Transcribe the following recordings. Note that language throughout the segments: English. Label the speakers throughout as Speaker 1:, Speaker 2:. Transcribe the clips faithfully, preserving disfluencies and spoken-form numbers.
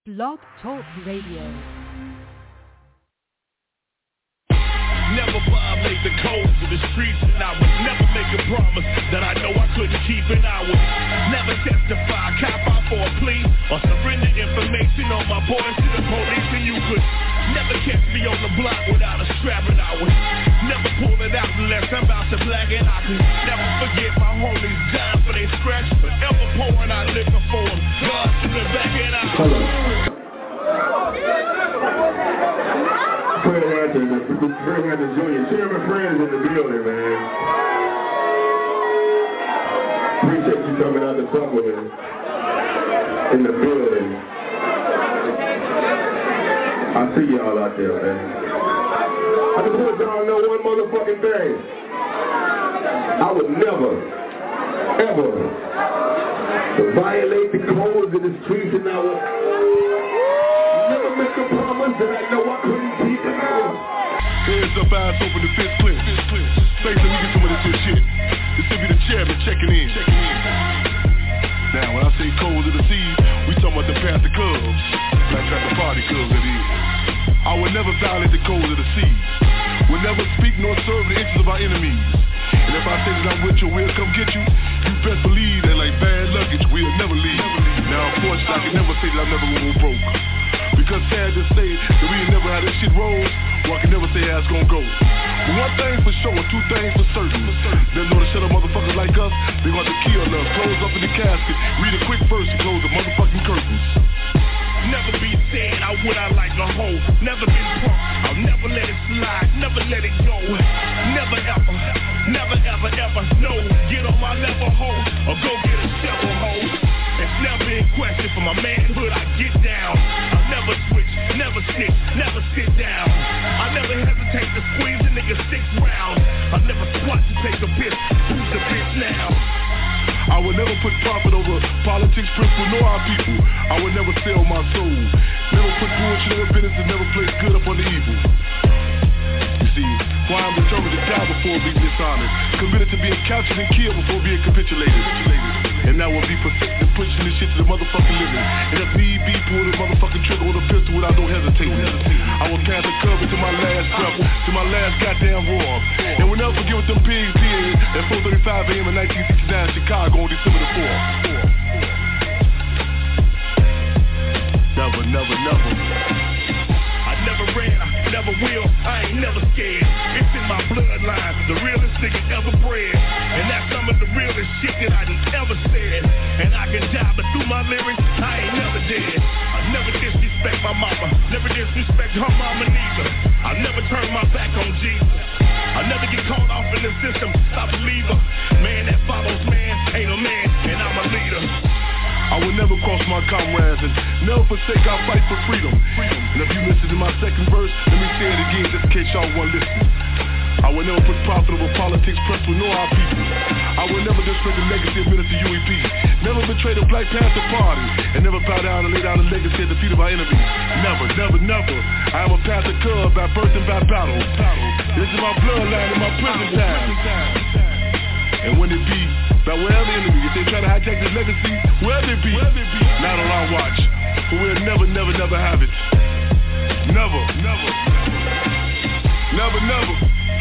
Speaker 1: Blog Talk Radio.
Speaker 2: Never violate the codes of the streets, and I would never make a promise that I know I couldn't keep, and I would never testify, cop out for a plea, or surrender information on my boys to the police, and you could never catch me on the block without a strap, and I would never pull it out unless I'm about to black, and I could never forget my homies dying for they scratch, forever pouring out liquor for them, God to the back, and I
Speaker 3: Fred Hampton, Fred Hampton Junior Chairman Friends in the building, man. Appreciate you coming out to talk with us in the building. I see y'all out there, man. I just want y'all to know one motherfucking thing. I would never, ever violate the codes of the streets, and I would never make a promise that I know I couldn't keep.
Speaker 4: Hands up, eyes open, the fist clear. Face, let me get some of this here shit. This should be the chairman checking in. Now, when I say codes of the seas, we talking about the Panther Cubs. Black Panther Party Cubs, that is. I would never violate the codes of the seas. Would never speak nor serve the interests of our enemies. And if I say that I'm with you, we'll come get you. You best believe that like bad luggage, we'll never leave. Now, unfortunately, I can never say that I'm never gonna go broke. Because sad to say that we ain't never had this shit roll, well, I can never say how it's gonna go. But one thing for sure, two things for certain. They know to shut up motherfuckers like us, they gonna have to kill us. Close up in the casket, read a quick verse and close the motherfucking curtains.
Speaker 2: Never be said, I would I like a hoe. Never been punked, I'll never let it slide, never let it go. Never ever, never ever ever, no. Get on my level, hoe, or go get a shovel, hoe. It's never in question for my manhood, I get down. I'll never switch, never snitch, never sit down. I never hesitate to squeeze a nigga six rounds. I'll never squat to take a piss, who's the bitch now?
Speaker 4: I would never put profit over politics, principle, nor our people. I would never sell my soul. Never put bullshit over business and never place good up on the evil. You see, why I'm determined to die before being dishonest. Committed to being captured and killed before being capitulated. And that will be persistent pushing this shit to the motherfucking living. And if need be, pull the motherfucking trigger with a pistol without no hesitating. I will pass the cover to my last breath, to my last goddamn roar. And we'll never forget what them pigs did at four thirty-five a.m. in nineteen sixty-nine in Chicago on December the fourth. Never, never, never.
Speaker 2: I never ran, I never will, I ain't never scared. It's in my bloodline, the realest nigga ever bred. And that's some of the realest shit that I done ever said. And I can die, but through my lyrics, I ain't never dead. I never disrespect my mama, never disrespect her mama neither. I never turn my back on Jesus. I never get caught off in the system, I believe her. Man that follows man, ain't a man, and I'm a leader.
Speaker 4: I will never cross my comrades and never forsake our fight for freedom. freedom. And if you listen to my second verse, let me say it again just in case y'all weren't listening. I will never put profit over politics, principle, nor our people. I will never disrespect the legacy of Minister U E P. Never betray the Black Panther Party. And never bow down and lay down the legacy at the feet of our enemies. Never, never, never. I am a Panther Cub by birth and by battle. This is my bloodline and my prison time. And when it be, by wherever enemy, if they try to hijack this legacy, wherever it be, not on our watch. But we'll never, never, never have it. Never, never, never, never.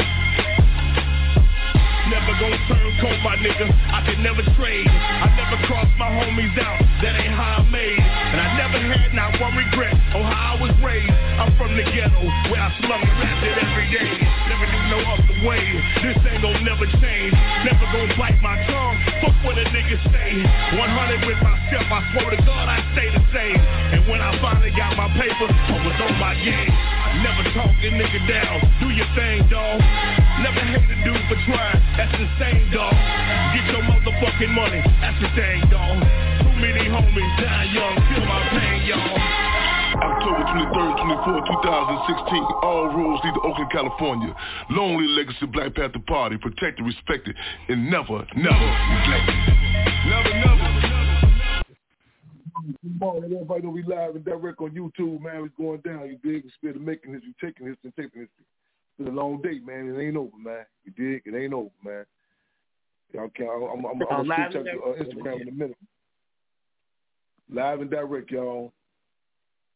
Speaker 2: Never gon' turn cold, my nigga, I could never trade. I never crossed my homies out, that ain't how I made. And I never had not one regret on how I was raised. I'm from the ghetto, where I slum and rap it every day. Never do no other way, this ain't gon' never change. Never gon' bite my tongue, fuck what a nigga say. one hundred with myself, I swear to God I stay the same. And when I finally got my paper, I was on my game. I never talk a nigga down, do your thing, dawg. Never hate a dude for trying, that's insane, dawg. Get your motherfucking money, that's the thing, dawg. Too many homies die young, feel my pain, y'all.
Speaker 4: October twenty-third, twenty-fourth, two thousand sixteen, all roads lead to Oakland, California. Lonely legacy Black Panther Party, protected, respected, and never, never neglected. Never, never, never.
Speaker 3: Good morning, everybody. Know we live and direct on YouTube, man. We're going down. You dig? It's been making this, you taking this, and taking this. It's been a long day, man. It ain't over, man. You dig? It ain't over, man. Y'all can, I'm, I'm, I'm, I'm gonna switch up to uh, Instagram in a minute. Live and direct, y'all.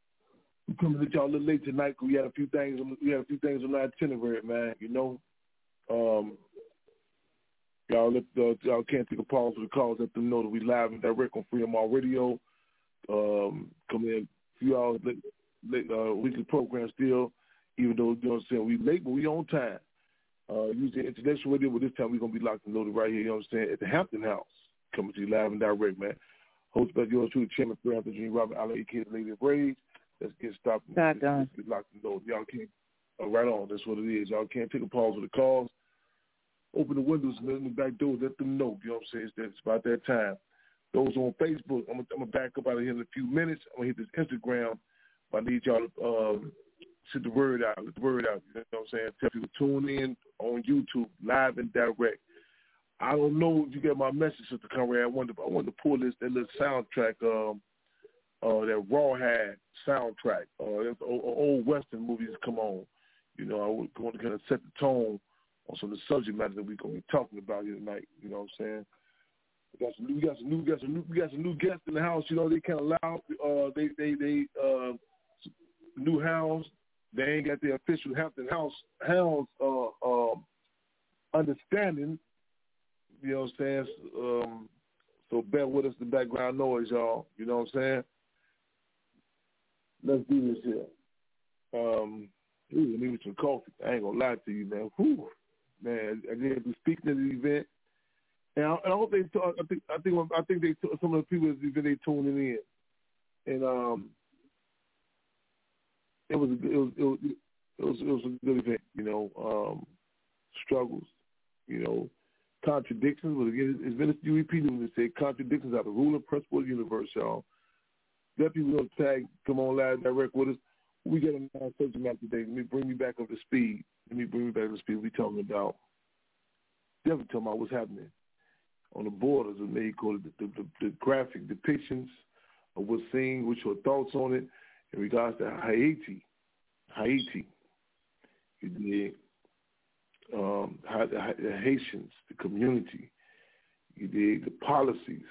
Speaker 3: coming to y'all a little late tonight because we had a few things. We had a few things on our itinerary, man. You know, um, y'all let, uh, y'all can't take a pause for the calls. Let them know that we live and direct on Freedom All Radio. Um, coming in a few hours late, late uh, weekly program still. Even though, you know what I'm saying, we late, but we on time. Uh, using international radio, but this time we're going to be locked and loaded right here, you know what I'm saying, at the Hampton House. Coming to you live and direct, man. Host by yours truly, Chairman Three Hampton Junior Robert Allen, A K A Lady of Rage. Let's get stopped. Let's, let's get locked and loaded. Y'all can't, uh, right on, that's what it is. Y'all can't take a pause with the calls. Open the windows and open the back doors, let them know, you know what I'm saying, it's, that, it's about that time. Those on Facebook, I'm going to back up out of here in a few minutes. I'm going to hit this Instagram. I need y'all to um, send the word out, let the word out, you know what I'm saying? Tell people to tune in on YouTube, live and direct. I don't know if you get my message, Sister Conrad. I wanted to, I wanted to pull this, that little soundtrack, um, uh, that Rawhide soundtrack. Uh, that's old, old Western movies come on. You know, I was going to kind of set the tone on some of the subject matter that we're going to be talking about here tonight. You know what I'm saying? We got some new, we got some new, we got some new, we got some new guests in the house. You know, they kind of loud. Uh, they, they, they, uh, new hounds. They ain't got the official Hampton House hounds uh, uh, understanding. You know what I'm saying? Um, so bear with us the background noise, y'all. You know what I'm saying? Let's do this here. Um, ooh, need some coffee. I ain't gonna lie to you, man. Whew. Man, I did be speaking at the event, and I, I hope they. Talk, I think. I think. I think they. Some of the people at the event, they tuning in, and um. It was, a, it was it was it was it was a good event, you know. Um, struggles, you know, contradictions. But again, it's been a few repeated when they say contradictions are the rule and principle of the universe, y'all. Let people know tag, come on live direct with us. We get on our subject matter today. Let me bring me back up to speed. Let me bring me back up to speed. We talking about definitely talking about what's happening on the borders of Mexico, the, the, the, the graphic depictions of what's seen. What's your thoughts on it? In regards to Haiti, Haiti, you did um, the, the Haitians, the community, you did the policies,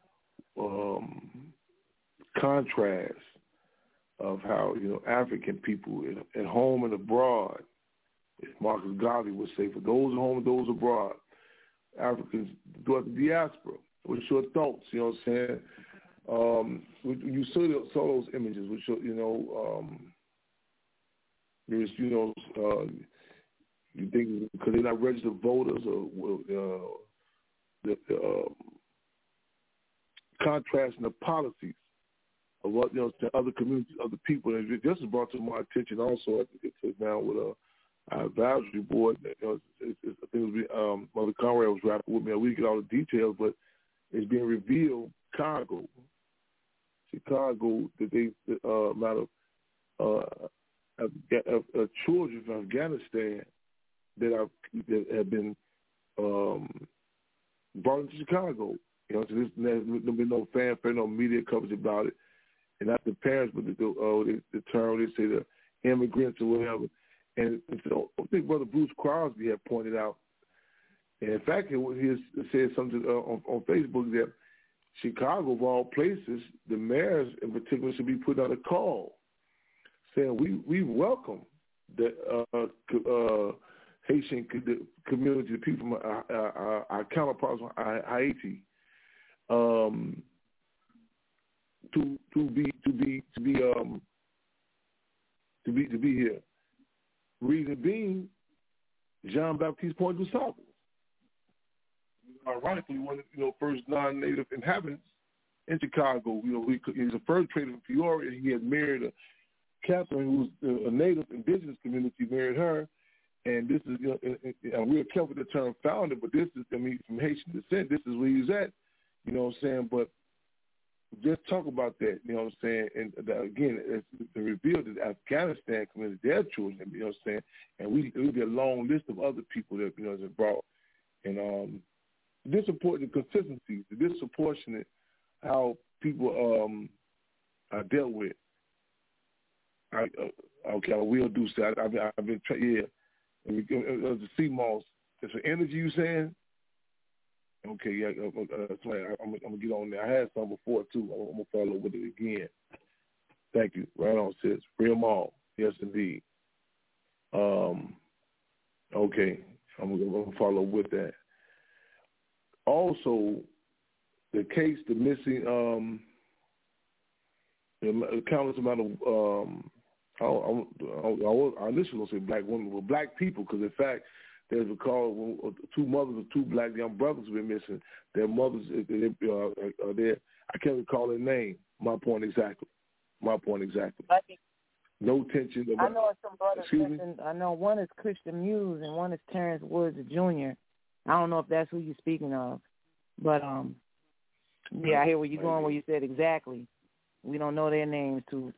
Speaker 3: um, contrast of how, you know, African people at, at home and abroad, as Marcus Garvey would say, for those at home and those abroad, Africans throughout the diaspora. What's your thoughts? You know what I'm saying? Um, you saw, saw those images, which, you know, um, there's, you know, uh, you think because they're not registered voters or uh, the uh, contrasting the policies of what, you know, to other communities, other people. And this is brought to my attention also. I think it's now with a our advisory board. You know, it's, it's, I think it was, um, Mother Conrad was rapping with me. We get all the details, but it's being revealed. Chicago, Chicago, that they uh, amount of uh, of, of, of children from Afghanistan that are that have been um, brought into Chicago. You know, so there's, there's been no fanfare, no media coverage about it, and not the parents, but the uh, the, the term they say the immigrants or whatever. And, and so I think Brother Bruce Crosby had pointed out, and in fact, he, he said something uh, on, on Facebook that Chicago, of all places, the mayors in particular should be put on a call, saying we, we welcome the uh, uh, Haitian community, the people from our, our, our counterparts from Haiti, um, to to be to be to be um, to be to be here. Reason being, Jean-Baptiste Point du Sable. Ironically, one of the you know, first non-native inhabitants in Chicago. You know, he, he's a fur trader from Peoria. He had married a Catherine, who was a native indigenous community, married her. And this is, you know, and, and, and we're careful with the term founder, but this is, I mean, from Haitian descent, this is where he's at. You know what I'm saying? But just talk about that, you know what I'm saying? And the, again, it's, it's revealed that Afghanistan committed their children, you know what I'm saying? And we, it would be a long list of other people that, you know, that brought. And um, disappointing consistencies, the disproportionate how people um, are dealt with. I, uh, okay, I will do so. I, I've been, I've been tra- yeah. And we, uh, the C MOS, it's for energy, you saying? Okay, yeah, uh, uh, that's right. I, I'm, I'm gonna get on there. I had some before too. I'm, I'm gonna follow with it again. Thank you. Right on, sis. Free them all. Yes, indeed. Um, okay. I'm going to follow with that. Also, the case, the missing, um, the countless amount of, um, I, I, I initially going to say black women, well, black people, because in fact, there's a call, two mothers of two black young brothers have been missing. Their mothers uh, are there. I can't recall their name. My point exactly. My point exactly. No tension. About,
Speaker 1: I know some brothers missing. I know one is Christian Muse and one is Terrence Woods Junior I don't know if that's who you're speaking of. But, um, yeah, I hear where you're going, where you said exactly. We don't know their names, too.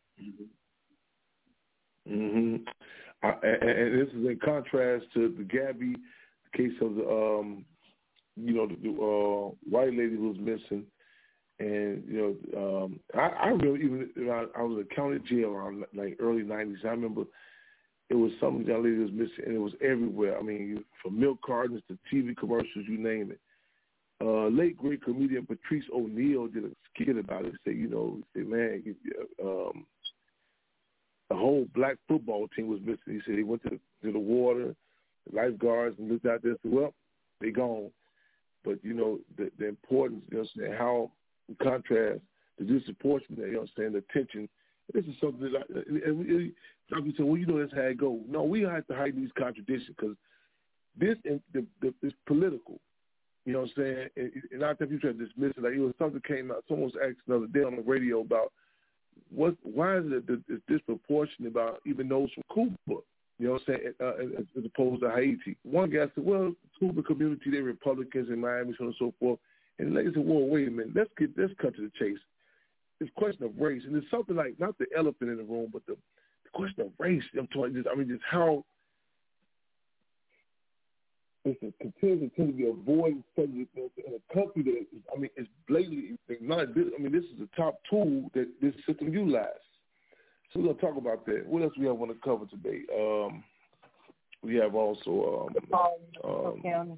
Speaker 3: Mm-hmm. I, and, and this is in contrast to the Gabby case of the, um, you know, the, the uh, white lady who was missing. And, you know, um, I, I remember even I, I was in county jail around like early nineties. I remember it was some young lady was missing, and it was everywhere. I mean, from milk cartons to T V commercials, you name it. Uh, late great comedian Patrice O'Neal did a skit about it. Say, you know, say, man, um, the whole black football team was missing. He said he went to the, to the water, the lifeguards, and looked out there and said, well, they gone. But, you know, the, the importance, you know, how, in contrast, the disproportionate, you know what I'm saying, the tension. This is something that I, and we, some people say, well, you know, that's how it goes. No, we have to hide these contradictions because this is the, the, is political. You know what I'm saying? And, and I think you try to dismiss it. Like, it was something came out, someone was asked the other day on the radio about what, why is it that it's disproportionate about even those from Cuba, you know what I'm saying, uh, as, as opposed to Haiti. One guy said, well, Cuba community, they're Republicans in Miami, so on and so forth. And the lady said, well, wait a minute, let's get let's cut to the chase. It's a question of race. And it's something like, not the elephant in the room, but the, the question of race. I'm talking just, I mean, just how it's a continues to be avoided subject in a country that, is, I mean, it's blatantly not. I mean, this is the top tool that this system utilizes. So we're going to talk about that. What else we have on the cover today? Um, we have also um, um, um,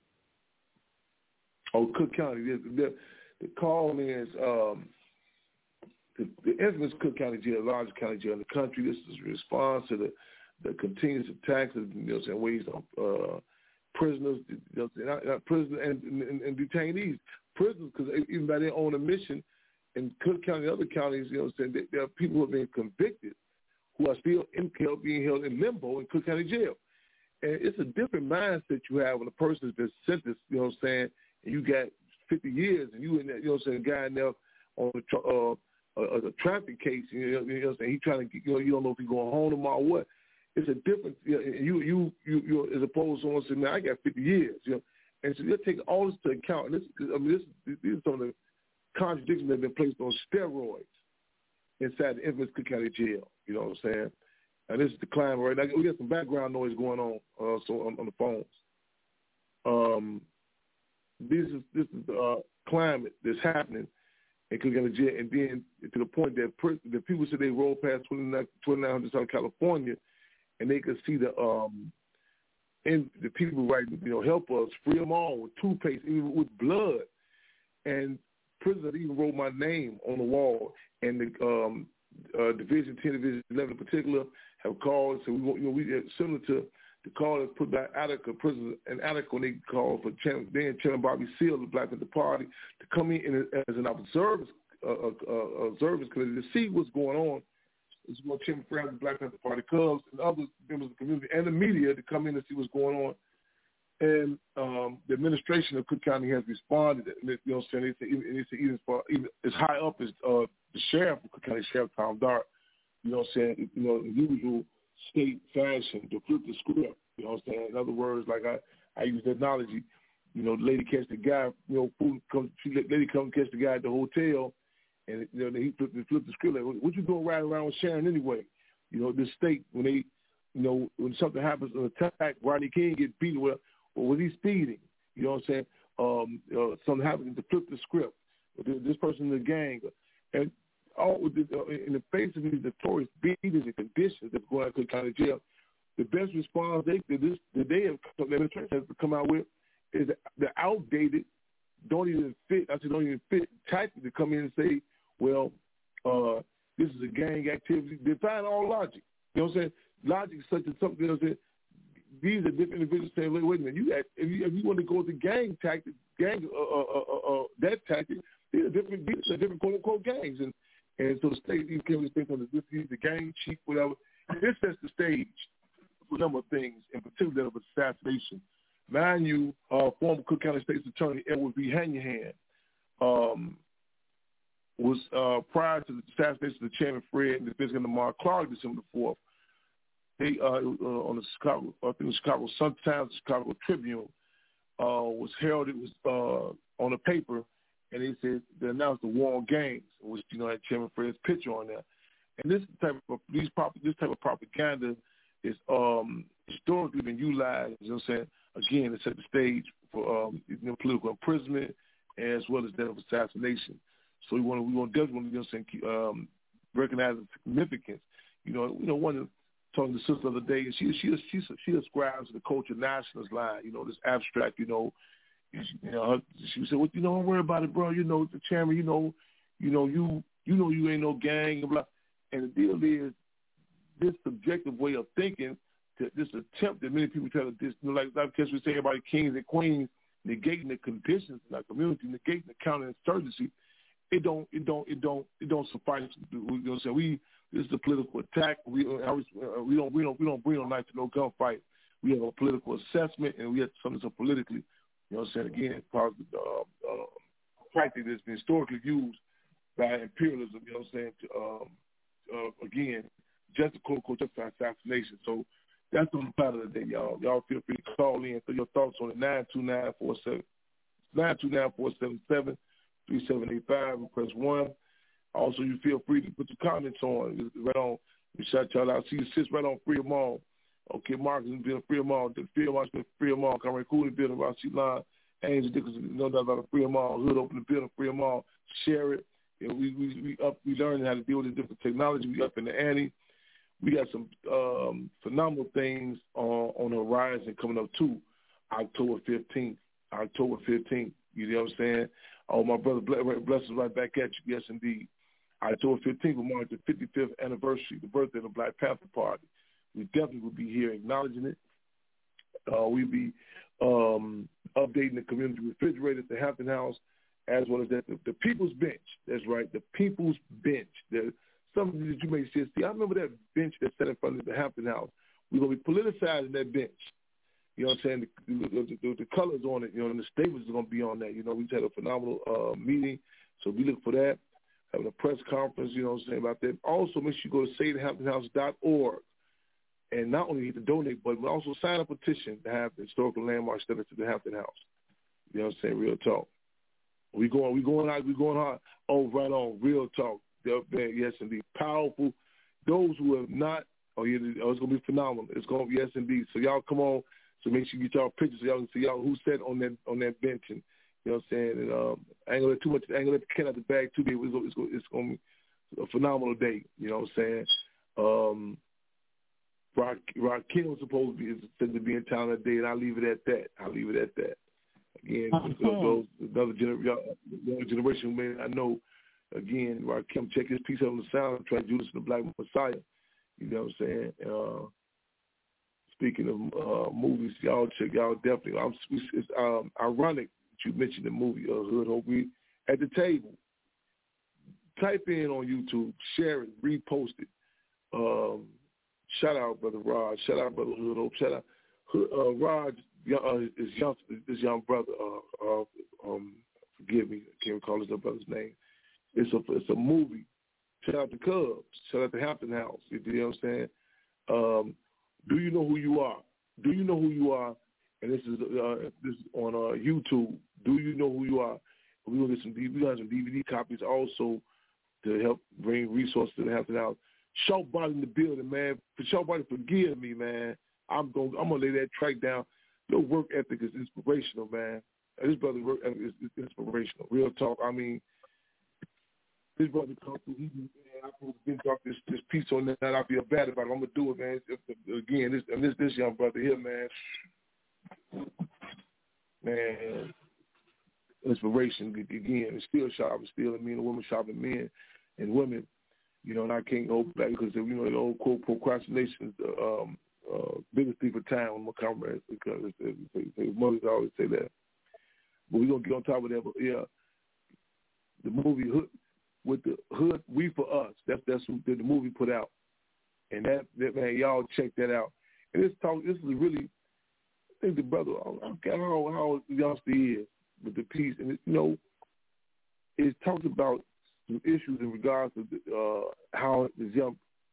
Speaker 3: oh, Cook County. The, the, the call is um, the, the infamous Cook County Jail, the largest county jail in the country. This is a response to the, the continuous attacks of, you know, saying ways on uh, prisoners, you know, not, not prisoners and, and, and detainees. Prisoners, because even by their own admission, in Cook County and other counties, you know, saying there are people who have been convicted who are still in, being held in limbo in Cook County Jail. And it's a different mindset you have when a person has been sentenced, you know what I'm saying, and you got fifty years and you in there, you know what I'm saying, a guy in there on a, uh, a, a traffic case, you know, you know what I'm saying, he trying to, you know, you don't know if he's going home tomorrow or what. It's a different, you know, you, you, you, you, as opposed to someone saying, man, I got fifty years, you know. And so you're taking all this to account. And this, I mean, this, these are some of the contradictions that have been placed on steroids inside the infamous Cook County Jail, you know what I'm saying? And this is the climate right now. We got some background noise going on, uh, so on, on the phones. Um, this is this is the uh, climate that's happening in Cook County Jail, and then to the point that per, the people said they rolled past twenty-nine hundred South California, and they could see the um, and the people writing, you know, help us, free them all with toothpaste, even with blood, and prisoners even wrote my name on the wall, and the um, uh, Division ten, Division eleven in particular have called and said, we want, you know, we similar to the call that's put by Attica prisoners in Attica when they called for Ch- then Chairman Bobby Seale, the Black Panther Party, to come in as an observers, uh, uh, observers committee to see what's going on. It's what Chairman Brown, the Black Panther Party, Cubs, and other members of the community and the media to come in and see what's going on. And um, the administration of Cook County has responded. You know what I'm saying? They say even, they say even, for, even as high up as uh, the sheriff of Cook County, Sheriff Tom Dart, you know what I'm saying? You know, in usual state fashion to flip the script. You know what I'm saying? In other words, like I, I use the analogy, you know, the lady catch the guy, you know, food comes, she, lady come catch the guy at the hotel, and, you know, he flipped flip the script. Like, what you doing riding around with Sharon anyway? You know, this state, when they, you know, when something happens, an attack, Rodney King get beat, well, or was he speeding? You know what I'm saying? Um, uh, something happened to flip the script. This person in the gang. And all in the face of these notorious beatings and conditions that's going on in Cook County Jail, the best response they this that they have the administration has to come out with is the outdated, don't even fit. I said don't even fit tactic to come in and say, well, uh, This is a gang activity. Define all logic. You know what I'm saying? Logic is such as something. You know what I'm saying? These are different individuals saying, wait, wait a minute, you got, if you if you want to go with the gang tactic, gang uh, uh, uh, uh, that tactic, these are different these are different quote unquote gangs, and and so the state you can't really think on this he's the gang chief, whatever. This sets the stage for a number of things, in particular of assassination. Mind you, uh, former Cook County State's Attorney Edward B. Hanyahan um, was uh, prior to the assassination of the Chairman Fred and the Fiscal Lamar Clark, December the fourth. They uh, uh, on the Chicago, I think the Chicago Sun-Times, Chicago Tribune uh, was heralded was uh, on the paper, and they said they announced the war on gangs, which you know had Chairman Fred's picture on there. And this type of these prop, this type of propaganda is um, historically been utilized. You know what I'm saying? Again, to set the stage for um, you know, political imprisonment as well as that of assassination. So we want to we want to definitely you know what I'm saying, um, recognize the significance. You know, you know one of talking to the sister the other day, and she she she she ascribes to the culture nationalist line, you know, this abstract, you know, you know, her, she said, well, you know, don't worry about it, bro. You know, the chairman, you know, you know, you you know, you ain't no gang, and blah. And the deal is, this subjective way of thinking, that this attempt that many people try to, dis, you know, like like we say about kings and queens, negating the conditions in our community, negating the counterinsurgency. It don't, it don't, it don't, it don't suffice. You know what I'm saying? We This is a political attack. We uh, we don't we don't we don't bring no knife to no gunfight. We have a political assessment, and we have something so politically. You know what I'm saying? Again, part of the uh, uh, practice that's been historically used by imperialism. You know what I'm saying? To, um, uh, again, just a quote unquote justify assassination. So that's on the part of the day, y'all. Y'all feel free to call in, throw your thoughts on it. Nine two nine four seven nine two nine four seven seven three seven eight five. Press one. Also, you feel free to put your comments on. Right on. We shout y'all out. See you sits right on Freedom Mall. Okay, Marcus has been Freedom Mall. The Freedom Mall has been Freedom Mall. Come right cool in the building. Ross C. Line. Angel Dickinson. No doubt about the Freedom Mall. Hood open the building. Freedom Mall. Share it. You know, we we we up. We learning how to deal with the different technology. We up in the ante. We got some um, phenomenal things on, on the horizon coming up too. October fifteenth. October fifteenth. You know what I'm saying? Oh, my brother, blessings right back at you. Yes, indeed. October fifteenth will mark the fifty-fifth anniversary, the birthday of the Black Panther Party. We definitely will be here acknowledging it. Uh, we'll be um, updating the community refrigerator at the Hampton House, as well as that the, the People's Bench. That's right, the People's Bench. The, something that you may say, see, I remember that bench that sat in front of the Hampton House. We're going to be politicizing that bench. You know what I'm saying? The, the, the, the colors on it, you know, and the statements are going to be on that. You know, we just had a phenomenal uh, meeting, so we look for that. Having a press conference, you know what I'm saying, about that. Also, make sure you go to save the hampton house dot org and not only to donate, but also sign a petition to have the historical landmarks set to the Hampton House. You know what I'm saying? Real talk. We going, we going out, we going hard. Oh, right on. Real talk. Yes, indeed. Powerful. Those who have not, oh, yeah, oh, it's going to be phenomenal. It's going to be, yes, indeed. So y'all come on. So make sure you get y'all pictures so y'all can see y'all who sat on that on that bench. And you know what I'm saying? And um, I ain't gonna let too much. I ain't gonna let the cat out the bag too big. It's gonna, it's gonna, it's gonna be a phenomenal day. You know what I'm saying? Um, Rock Rakim was supposed to be is said to be in town that day, and I'll leave it at that. I'll leave it at that. Again, okay. those, another gener- younger generation man I know. Again, Rakim, check his piece out on the sound. Try Judas and the Black Messiah. You know what I'm saying? Uh, speaking of uh, movies, y'all check y'all definitely. I'm, it's um, ironic that you mentioned the movie uh, Hood Hope. We at the table. Type in on YouTube, share it, repost it. Um, shout out, brother Raj. Shout out, brother Hood Hope. Shout out, uh, Raj. Uh, his young, his young brother. Uh, uh, um, forgive me, I can't recall his brother's name. It's a, it's a movie. Shout out to Cubs. Shout out to Hampton House. You know what I'm saying? Um, do you know who you are? Do you know who you are? And this is uh, this is on uh, YouTube. Do you know who you are? We're gonna get some. We got some D V D copies also to help bring resources to the Hampton House. Shawbody in the building, man. For Shawbody, forgive me, man. I'm going. I'm gonna lay that track down. Your work ethic is inspirational, man. This brother's work ethic is, is inspirational. Real talk. I mean, this brother come through. He, man, I supposed to drop this this piece on that. I feel bad about it. I'm gonna do it, man. If, if, again, this and this this young brother here, man. Man, inspiration again. It's still shopping, still men and women shopping men and women. You know, and I can't hold back because, you know, the old quote, procrastination is the um, uh, biggest thief of time with my comrades, because they, they, they, mothers always say that. But we're going to get on top of that. But, yeah, the movie Hood, with the Hood, We For Us, that's that's what the movie put out. And that, that man, y'all check that out. And this talk, this is really, I think the brother, I forgot how, how the youngster is with the piece. And, it, you know, it talks about some issues in regards to uh, how his young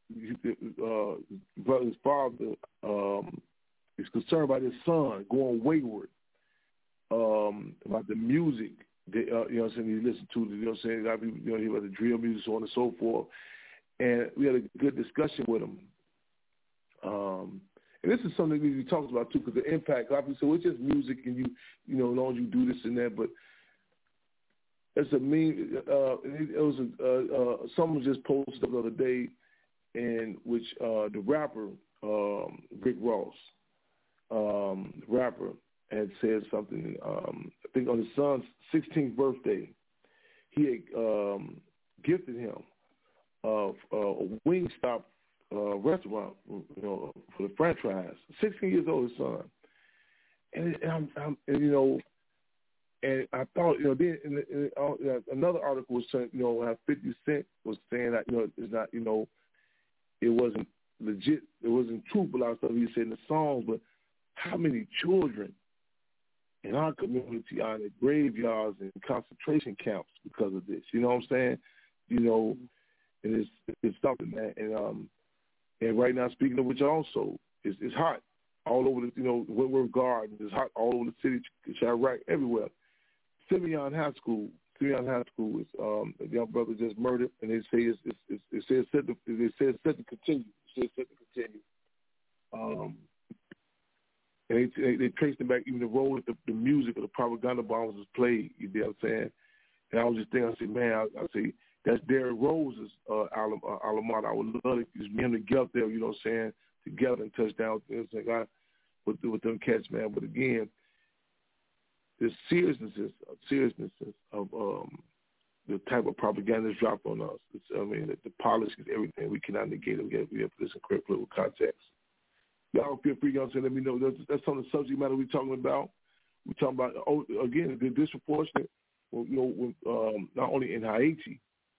Speaker 3: uh, brother's father um, is concerned about his son going wayward, um, about the music that, uh, you know what I'm saying, he listened to, you know what I'm saying, a lot of people, you know, he about the drill music, so on and so forth. And we had a good discussion with him. Um, and this is something that he talks about, too, because the impact, obviously, so it's just music and you, you know, as long as you do this and that, but it's a mean, uh, it, it was a, uh, uh, someone just posted the other day in which uh, the rapper, um, Rick Ross, um, the rapper, had said something, um, I think on his son's sixteenth birthday, he had um, gifted him uh, a Wingstop uh, restaurant, you know, for the franchise. sixteen years old, his son. And, and, I'm, I'm, and you know, and I thought, you know, then in, in, uh, another article was saying, you know, how fifty Cent was saying that, you know, it's not, you know, it wasn't legit, it wasn't truthful, a lot of stuff he said in the songs, but how many children in our community are in the graveyards and concentration camps because of this? You know what I'm saying? You know, and it's it's something, man. And um, and right now, speaking of which, also, it's, it's hot all over the, you know, Whitworth Gardens. It's hot all over the city, Chirac, everywhere. Simeon High School, Simeon High School is um, a young brother just murdered, and they say it's, it's, it's, it says set to, they say it's set to continue. It says set to continue. Um, and they, they, they traced him back, even the role that the, the music of the propaganda bombs was played. You know what I'm saying? And I was just thinking, I said, man, I, I say that's Derrick Rose's uh, alum, uh, alma mater. I would love to just him to get up there. You know what I'm saying? Together and touchdown. You know what I'm saying? I, with with them cats, man. But again, the seriousness seriousness of um, the type of propaganda that's dropped on us. It's, I mean, the, the politics, everything. We cannot negate it. We have, we have to put this in correct political context. Y'all feel free, y'all, to let me know. That's, that's some of the subject matter we're talking about. We're talking about, oh, again, the disproportionate, well, you know, with, um, not only in Haiti,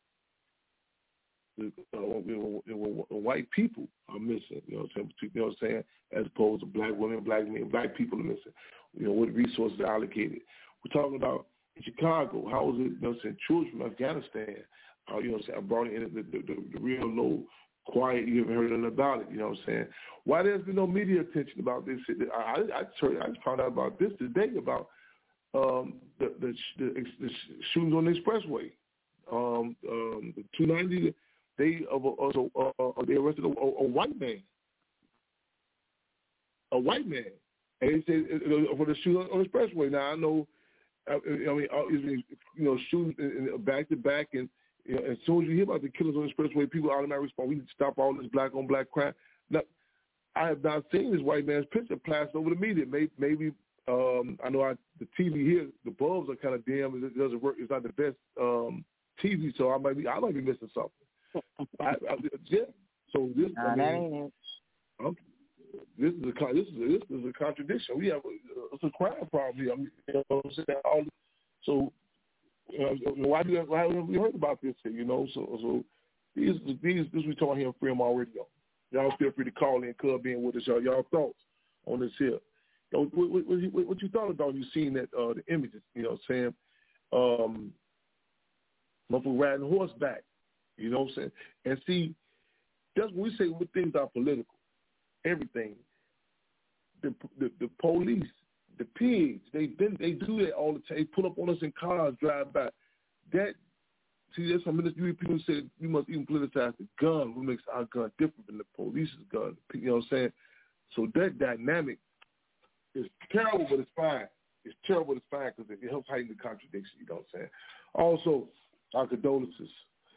Speaker 3: the, uh, you know, white people are missing, you know what I'm saying, you know what I'm saying, as opposed to black women, black men, black people are missing, you know, what resources are allocated. We're talking about in Chicago, how is it, you know what I'm saying, children from Afghanistan, uh, you know what I'm saying, I brought in the, the, the, the real low, quiet, you haven't heard anything about it, you know what I'm saying. Why there's been no media attention about this? I, I, I, I just found out about this today, about um, the, the, the, the shootings on the expressway. Um, um, the two ninety, they also uh, uh, they arrested a, a, a white man, a white man, and they said uh, for the shooting on the expressway. Now I know, I, I mean, uh, you know, shooting back to back, and you know, as soon as you hear about the killings on the expressway, people automatically respond. We need to stop all this black on black crime. Now, I have not seen this white man's picture plastered over the media. Maybe, maybe um, I know I, the T V here, the bulbs are kind of dim. It doesn't work. It's not the best um, T V, so I might be, I might be missing something. I, I, yeah. So this,
Speaker 1: nah,
Speaker 3: I mean,
Speaker 1: that ain't it.
Speaker 3: Okay. This is a this is a, this is a contradiction. We have a, it's a crime problem here. I mean, you know what I'm saying? All, so uh, why do why haven't we heard about this here? You know, so so these these this we talking here on Freedom All Radio. Y'all feel free to call in, club in with us. Y'all, y'all thoughts on this here. You know, what, what, what, what you thought about when you seen that uh, the images? You know, saying um, motherfucker riding horseback. You know what I'm saying? And see, that's when we say when things are political. Everything. The, the the police, the pigs, they been they do that all the time. They pull up on us in cars, drive by. That see, there's some ministry people say we must even politicize the gun. What makes our gun different than the police's gun? You know what I'm saying? So that dynamic is terrible, but it's fine. It's terrible, but it's fine because it helps heighten the contradiction. You know what I'm saying? Also, our condolences.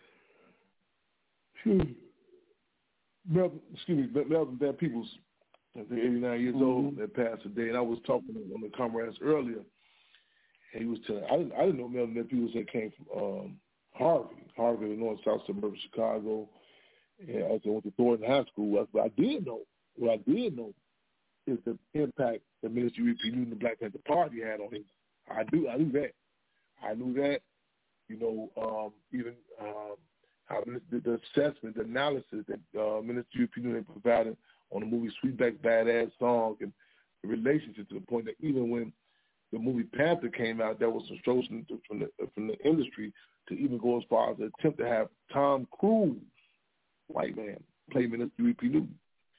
Speaker 3: Hmm. Melvin, excuse me, Melvin Van Peebles, I think eighty-nine years mm-hmm. old, that passed today. And I was talking to one of the comrades earlier, and he was telling, I didn't, I didn't know Melvin Van Peebles that came from um, Harvey, Harvey, the north south suburb of Chicago. Yeah, I went to Thornton High School. What I did know, what I did know, is the impact that Minister U P Newton and the Black Panther Party had on him. I do, I knew that. I knew that. You know, um, even um, how the, the assessment, the analysis that uh, Minister U P Newton provided on the movie Sweetback's Badass Song, and the relationship to the point that even when the movie Panther came out, there was some strokes from the from the industry to even go as far as to attempt to have Tom Cruise, white man, play Minister U P Newton.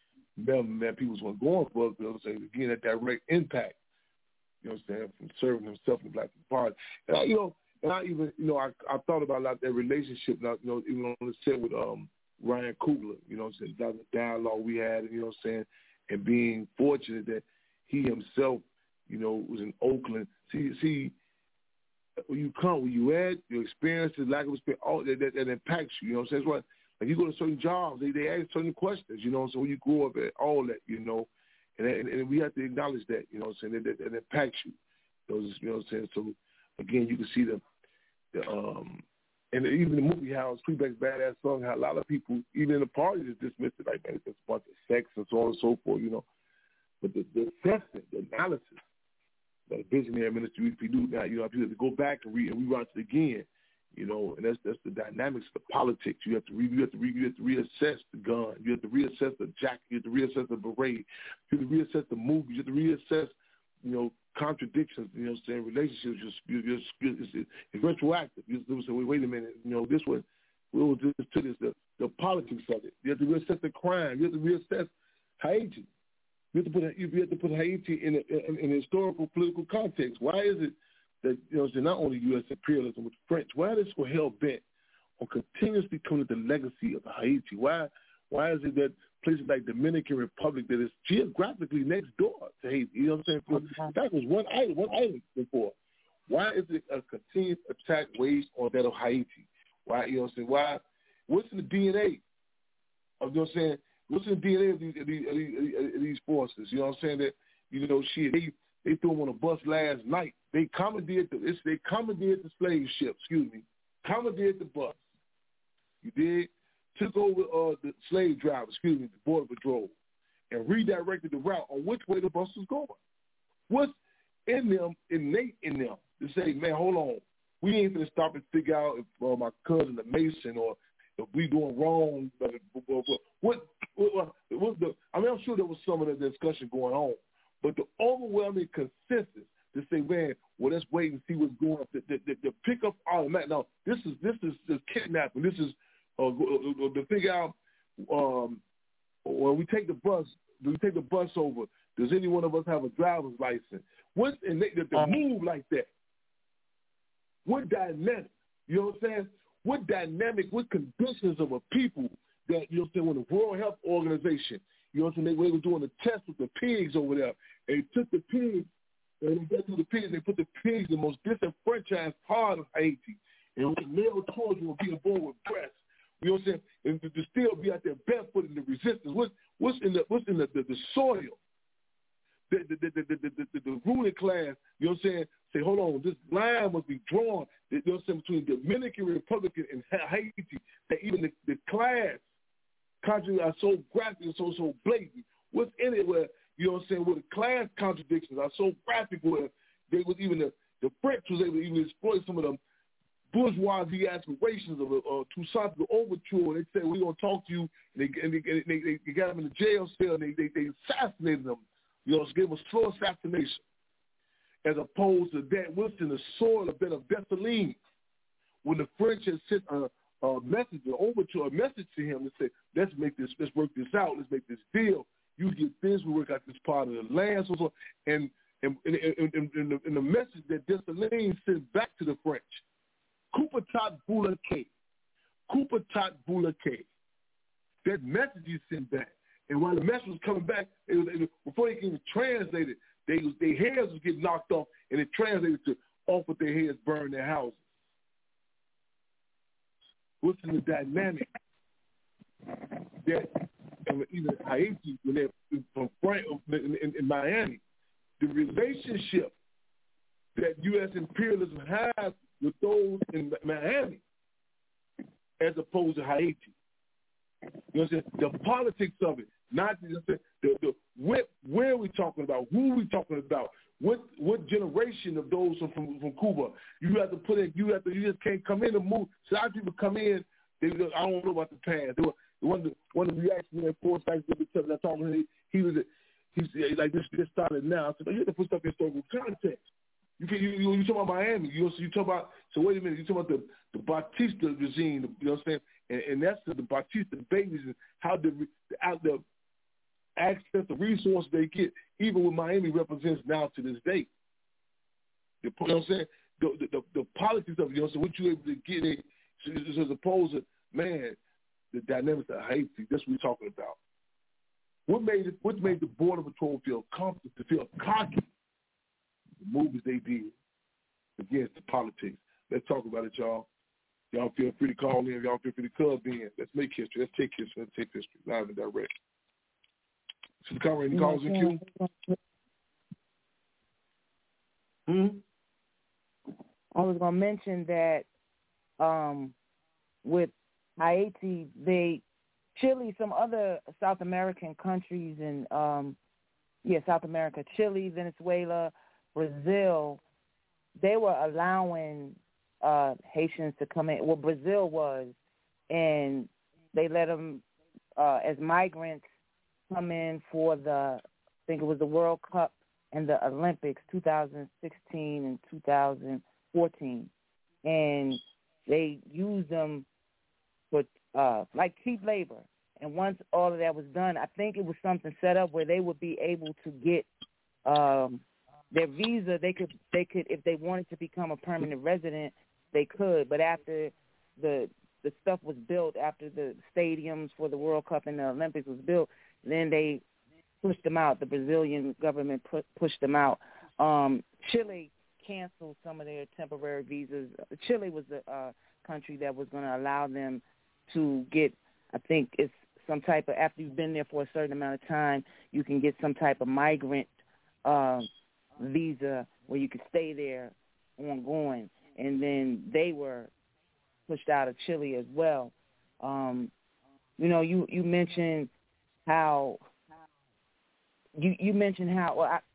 Speaker 3: Man, man, people was going for it, you know what I'm saying, again, that direct impact, you know what I'm saying, from serving himself in the Black Party. And I, you know, and I even, you know, I, I thought about like that relationship, you know, even on the set with um, Ryan Coogler, you know what I'm saying, that the dialogue we had, you know what I'm saying, and being fortunate that he himself, you know, was in Oakland. See, see, when you come, when you add your experiences, lack of experience, all that, that, that impacts you, you know what I'm saying? That's why, like, you go to certain jobs, they, they ask certain questions, you know, so when you grow up at all that, you know, and, and, and we have to acknowledge that, you know what I'm saying, that, that, that impacts you. Those, you know what I'm saying? So, again, you can see the, the um, and even the movie how Sweetback's Badass Song, how a lot of people, even in the party, just dismissed it, like, man, it's just a bunch of sex and so on and so forth, you know. But the, the assessment, the analysis, the visionary Minister U P Newton, now, you know, you have to go back and, read, and rewatch it again. You know, and that's that's the dynamics of the politics. You have to re, you have to re, you have to reassess the gun. You have to reassess the jacket. You have to reassess the beret. You have to reassess the movie. You have to reassess, you know, contradictions. You know, what I'm saying relationships. You're, you're, you're, it's, it's retroactive. You have to say, wait, wait a minute. You know, this one, we will do this to this. The, the politics of it. You have to reassess the crime. You have to reassess Haiti. You have to put you have to put Haiti in a, in, in a historical political context. Why is it that, you know, not only U S imperialism with French, why is this so hell bent on continuously coming to the legacy of Haiti? Why why is it that places like Dominican Republic that is geographically next door to Haiti, you know what I'm saying? Mm-hmm. That was one island, one island before. Why is it a continuous attack waged on that of Haiti? Why, you know what I'm saying? Why? What's in the D N A of, you know what I'm saying? What's in the D N A of these, of these, of these, of these forces? You know what I'm saying? That, you know, shit, they, they threw them on a bus last night. They commandeered the, it's, they commandeered the slave ship, excuse me, commandeered the bus. You did? Took over uh, the slave driver, excuse me, the Border Patrol, and redirected the route on which way the bus was going. What's in them, innate in them, to say, man, hold on, we ain't going to stop and figure out if uh, my cousin, the Mason, or if we doing wrong. But, but, but, what, what, what the, I mean, I'm sure there was some of the discussion going on, but the overwhelming consensus to say, man, well, let's wait and see what's going on. The, the, the, the pick up automatic. Now, this is this is just kidnapping. This is uh, to figure out um, when we take the bus. Do we take the bus over? Does any one of us have a driver's license? What's in the, the, the move like that? What dynamic? You know what I'm saying? What dynamic? What conditions of a people that, you know what I'm saying, when the World Health Organization, you know what I'm saying, they, they were doing a test with the pigs over there, and they took the pigs. And they got through the pigs, they put the pigs in the most disenfranchised part of Haiti. And with the male children will be born with breasts. You know what I'm saying? And to, to still be out there barefoot in the resistance. What, what's in the what's in the, the, the soil? The the, the, the, the, the the ruling class, you know what I'm saying, say, hold on, this line must be drawn, you know what I'm saying, between Dominican Republic and Haiti, that even the, the class contradictions are so graphic and so, so blatant. What's in it where, you know what I'm saying, where the class contradictions are so graphic where they was even the, the French was able to even exploit some of the bourgeoisie aspirations of a uh, Toussaint the Overture. And they said, we're going to talk to you. And they, and they, they, they, they got them in the jail cell and they, they, they assassinated them. You know, gave them a slow assassination. As opposed to that, what's in the soil of that of Dessalines. When the French had sent a, a message, an overture, a message to him and said, let's make this, let's work this out, let's make this deal. You get this, we work out this part of the land, so, so and and, and, and, and, and, the, and the message that Dessalines sent back to the French, Coupe tot boulaké, Coupe tot boulaké. That message he sent back, and while the message was coming back, it was, it was, before they could even translate it, they was, their heads was getting knocked off, and it translated to off with their heads, burn their houses. What's in the dynamic that even Haiti, when they're from Frank, in, in, in Miami, the relationship that U S imperialism has with those in Miami as opposed to Haiti. You know what I'm saying? The politics of it, not you know what I'm saying? The, the where, where are we talking about? Who are we talking about? What what generation of those are from from Cuba? You have to put in. You have to. You just can't come in and move. So a lot of people come in. They, I don't know about the past. They were, one of the one of the reactions at four facts that I talking to him, he was he's like this this started now. I said, you have to put stuff in historical context. You can you you, you talk about Miami. You you talk about so wait a minute. You talk about the the Batista regime. You know what I'm saying? And, and that's the, the Batista babies and how the out the access the resources they get. Even what Miami represents now to this day. You know what I'm saying? The the, the, the politics of it, you know, so what you able to get in as opposed to man, the dynamics of Haiti. That's what we're talking about. What made it? What made the Border Patrol feel comfortable, to feel cocky? The movies they did against the politics. Let's talk about it, y'all. Y'all feel free to call in. Y'all feel free to call in. Let's make history. Let's take history. Let's take history live and direct. So the call, any calls in queue?
Speaker 1: Hmm. I was gonna mention that um, with Haiti, they Chile, some other South American countries, and um, yeah, South America, Chile, Venezuela, Brazil, they were allowing uh, Haitians to come in. Well, Brazil was, and they let them uh, as migrants come in for the, I think it was the World Cup and the Olympics, two thousand sixteen and two thousand fourteen, and they used them for uh, like cheap labor. And once all of that was done, I think it was something set up where they would be able to get um, their visa. They could, they could, if they wanted to become a permanent resident, they could. But after the the stuff was built, after the stadiums for the World Cup and the Olympics was built, then they pushed them out. The Brazilian government pu- pushed them out. Um, Chile canceled some of their temporary visas. Chile was the uh, country that was going to allow them to get, I think it's some type of, after you've been there for a certain amount of time, you can get some type of migrant uh, visa where you can stay there ongoing. And then they were pushed out of Chile as well. Um, you know, you, you mentioned how, you, you mentioned how, well, I,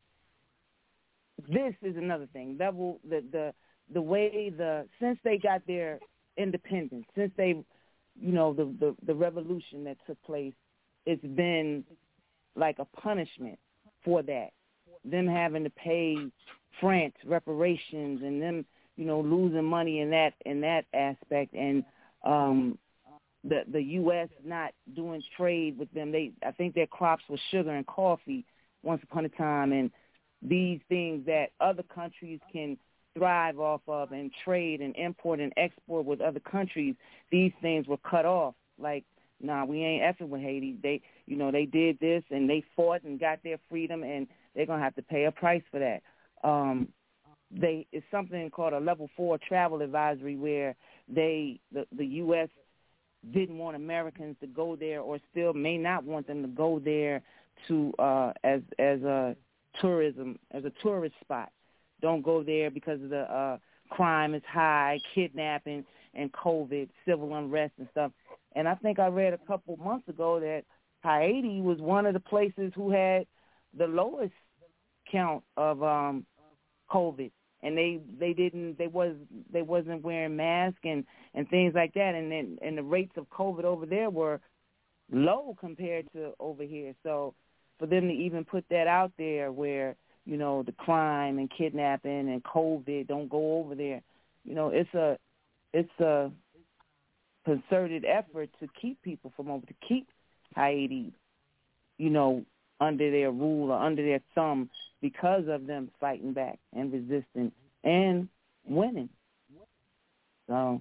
Speaker 1: this is another thing. Level the, the the way the since they got their independence, since they, you know, the, the, the revolution that took place, it's been like a punishment for that. Them having to pay France reparations and them, you know, losing money in that in that aspect, and um, the the U S not doing trade with them. They I think their crops were sugar and coffee once upon a time, and these things that other countries can thrive off of and trade and import and export with other countries, these things were cut off. Like, nah, we ain't effing with Haiti. They, you know, they did this and they fought and got their freedom, and they're going to have to pay a price for that. Um, they It's something called a level four travel advisory where they, the, the U S didn't want Americans to go there, or still may not want them to go there to uh, as as a tourism, as a tourist spot. Don't go there because of the uh, crime is high, kidnapping and COVID, civil unrest and stuff. And I think I read a couple months ago that Haiti was one of the places who had the lowest count of um, COVID, and they, they didn't they was they wasn't wearing masks and, and things like that, and then and the rates of COVID over there were low compared to over here. So for them to even put that out there where, you know, the crime and kidnapping and COVID don't go over there, you know, it's a it's a concerted effort to keep people from over, to keep Haiti, you know, under their rule or under their thumb because of them fighting back and resisting and winning. So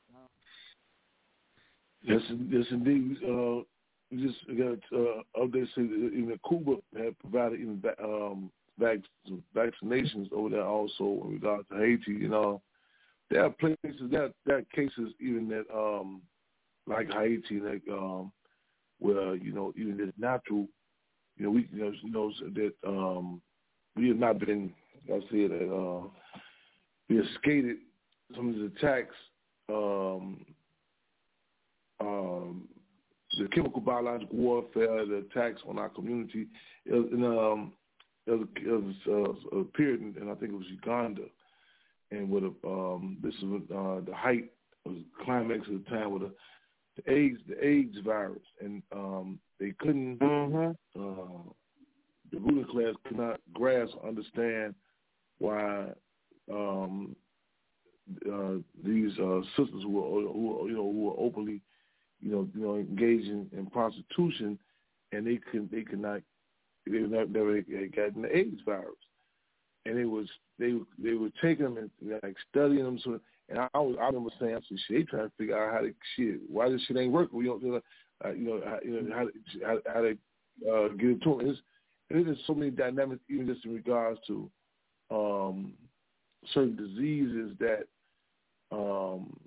Speaker 3: yes, yes, indeed. Uh, we just got uh, updates saying that even Cuba had provided even um, vac- vaccinations over there also in regard to Haiti. You know, there are places that there are cases even that um, like Haiti, like um, where you know even this natural, you know, we you know, you know that um, we have not been, like I said, that uh, we have skated some of the attacks. Um, um, the chemical biological warfare, the attacks on our community. It was, in, um, it was, it was uh, a period, and I think it was Uganda, and with a, um, this was uh, the height, was the climax of the time with a, the AIDS, the AIDS virus, and um, they couldn't. Mm-hmm. Uh, the ruling class could not grasp or understand why um, uh, these uh, sisters who were, who were, you know, who were openly, you know, you know, engaging in prostitution, and they could they could not they never, never had gotten the AIDS virus, and it was they they were taking them and like studying them. So, and I was I remember saying, "Shit, they trying to figure out how to shit why this shit ain't working. We don't, you know, uh, you know, how, you know how how, how to uh, get it to them." It's, and there's so many dynamics, even just in regards to um, certain diseases that um,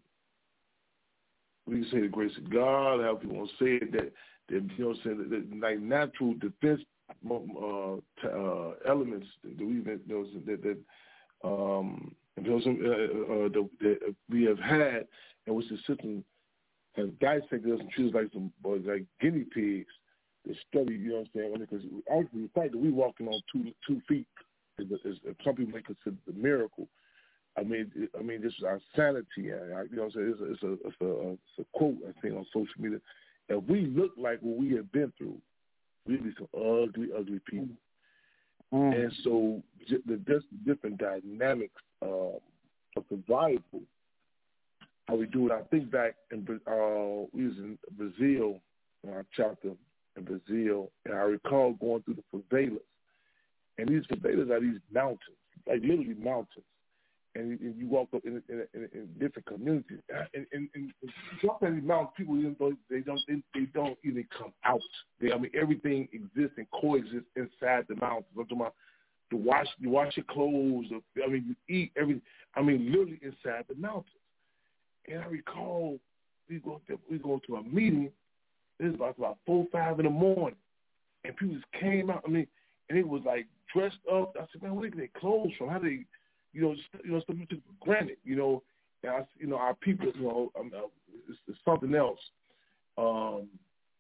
Speaker 3: we can say the grace of God, how people want to say it, that, that you know, saying that, that like natural defense uh, uh, elements that we you know, that, that um, you know, some, uh, uh, that, that we have had, and which the system has dissected us and treated us like some boys, like guinea pigs. The study, you know what I'm saying? Because actually, the fact that we walking on two two feet is, is, is some people may consider a miracle. I mean, it, I mean, this is our sanity. I, you know what I'm saying? It's a, it's a, it's a, it's a quote I think on social media. If we look like what we have been through, we'd be some ugly, ugly people. Mm. And so the, the different dynamics uh, of survival, how we do it. I think back in uh, we was in Brazil in our chapter. In Brazil, and I recall going through the favelas, and these favelas are these mountains, like literally mountains, and, and you walk up in, in, in, in different communities, and, and, and you walk in these mountains, people even though they don't they, they don't even come out. They, I mean, everything exists and coexists inside the mountains. I'm talking about the wash, you wash your clothes. I mean, you eat everything. I mean, literally inside the mountains. And I recall we go to, we go to a meeting. It was about, about four, five in the morning, and people just came out. I mean, and it was like dressed up. I said, man, where did they get clothes from? How they, you know, just, you know, stuff you took for granted, you know. And I, you know, our people, you know, um, uh, it's, it's something else. Um,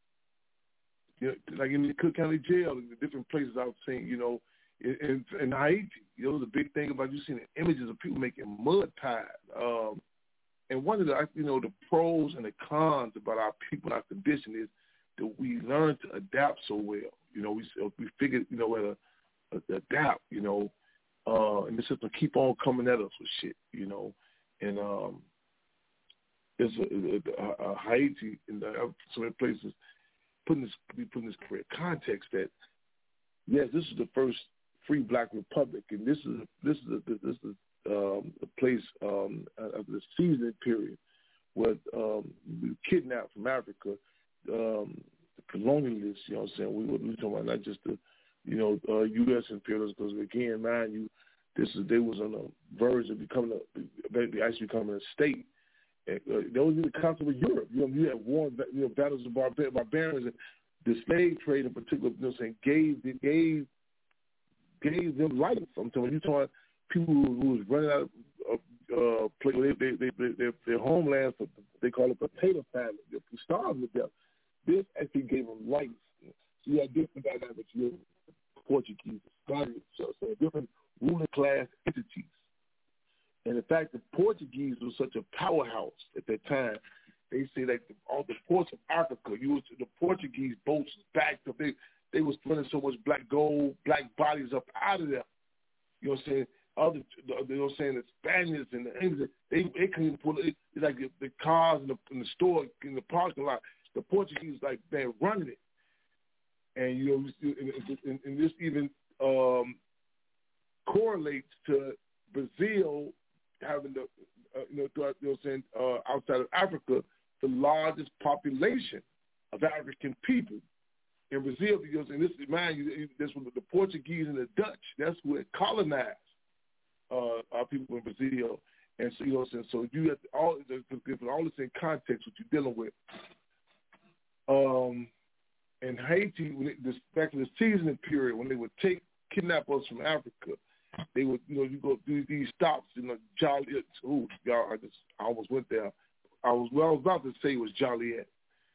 Speaker 3: you know, like in the Cook County Jail, the different places I've seen, you know, in, in, in Haiti, you know, the big thing about you seeing the images of people making mud pies. Um, And one of the, you know, the pros and the cons about our people, our condition is that we learn to adapt so well. You know, we we figured, you know, how to adapt, you know, uh, and the system keep on coming at us with shit, you know. And um, there's a, a, a Haiti and so many places putting this, we putting this correct context that yes, this is the first free black republic, and this is this is a, this is. Um, a place um, of the season period where um, we were kidnapped from Africa, um, the colonialists, you know what I'm saying? We were, we were talking about not just the, you know, uh, U S imperialists, because again, mind you, this is, they was on the verge of becoming a, maybe actually becoming a state. And, uh, that was in the concept of Europe. You know, you had war, you know, battles of barbar- barbarians, and the slave trade in particular, you know what I'm saying, gave, gave, gave them life. I'm telling you, you're talking people who, who was running out of uh, play, they, they, they, their, their homelands, they call it potato famine. They're starving to death. This actually gave them life. So you had different dynamics. You had Portuguese, Spaniards, so, so different ruling class entities. And in fact, the Portuguese was such a powerhouse at that time. They say that the, all the ports of Africa, you was, the Portuguese boats backed up. They they was running so much black gold, black bodies up out of there. You know what I'm saying? Other, you know what I'm saying, the Spaniards and the English, they they couldn't pull it. It's like the, the cars in the, in the store, in the parking lot. The Portuguese, like, they're running it. And, you know, and, and, and this even um, correlates to Brazil having the, uh, you know, throughout, you know what I'm saying, uh, outside of Africa, the largest population of African people in Brazil. Because, and this, mind you, this was the Portuguese and the Dutch. That's who had colonized uh, our people in Brazil. And so, you know what I'm saying, so you have to, all, all this in context, what you're dealing with. Um, in Haiti, when it, this, back in the seasoning period, when they would take kidnap us from Africa, they would, you know, you go do these stops in you know, Joliet. Ooh, y'all, I just, I almost went there. I was, well, I was about to say it was Joliet,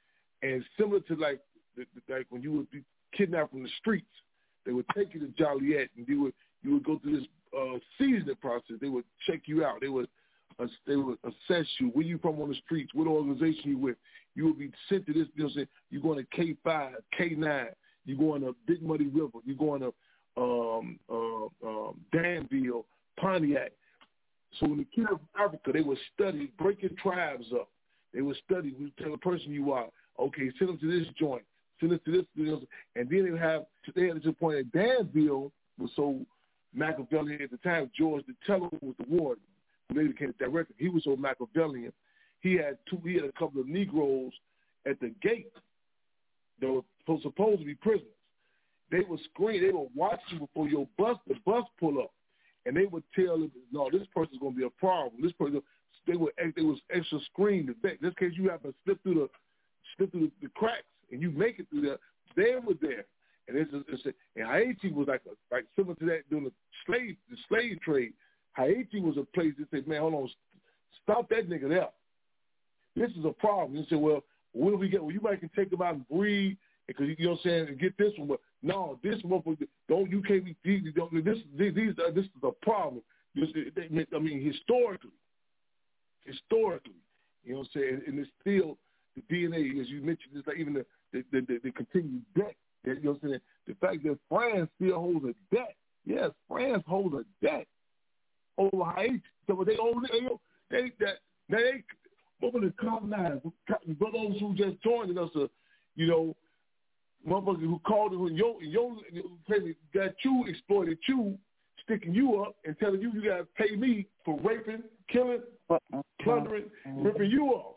Speaker 3: And similar to like like when you would be kidnapped from the streets, they would take you to Joliet, and you would you would go through this uh, seasoning process. They would check you out. They would uh, they would assess you. Where you from on the streets? What organization you with? You would be sent to this. You know, saying you're going to K five, K nine. You're going to Big Muddy River. You're going to um, uh, um, Danville, Pontiac. So when the kids from Africa, they would study breaking tribes up. They would study. We tell the person you are. Okay, send them to this joint. Send them to this, you know, and then they would have. They had to the point that Danville was so Machiavellian at the time. George the Teller was the warden, who later became the director. He was so Machiavellian. He had two. He had a couple of Negroes at the gate that were supposed to be prisoners. They would screen. They would watch you before your bus, the bus pull up, and they would tell them, "No, this person's going to be a problem. This person." They would. They was extra screened. In this case, you have to slip through the slip through the, the cracks, and you make it through there. They were there, and it's, it's and Haiti was like a, like similar to that during the slave the slave trade. Haiti was a place that said, "Man, hold on, stop that nigga there. This is a problem." You say, "Well, when do we get? Well, you might can take them out and breed, because you know what I'm saying, and get this one." But no, this one, don't you can't be. These, this these uh, this is a problem. This, I mean, historically, historically, you know what I'm saying, and it's still the D N A, as you mentioned, it's like even the the, the, the continued debt. You know what I'm saying? The fact that France still holds a debt. Yes, France holds a debt over Haiti. So they own they they that they over the colonized those who just joined us, uh, you know, motherfuckers who called it when your your got you exploited you, sticking you up and telling you you gotta pay me for raping, killing, plundering, ripping you off.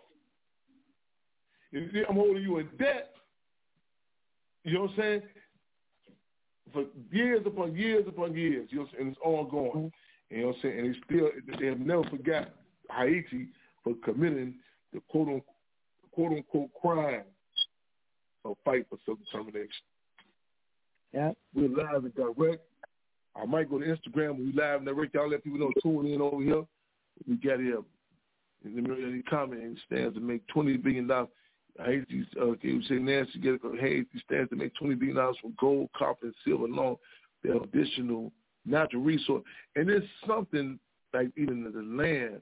Speaker 3: I'm holding you in debt. You know what I'm saying? For years upon years upon years, you know, and it's ongoing. You know what I'm saying? And they still, they have never forgot Haiti for committing the quote unquote, quote unquote crime of fight for self-determination.
Speaker 1: Yeah.
Speaker 3: We're live and direct. I might go to Instagram. We live and direct. Y'all let people know tune in over here. We got here in the middle of the comment and stands to make twenty billion dollars. Haiti, okay, we say Nancy get Haiti stands to make twenty billion dollars from gold, copper, and silver alone. They're additional natural resource. And there's something like even the land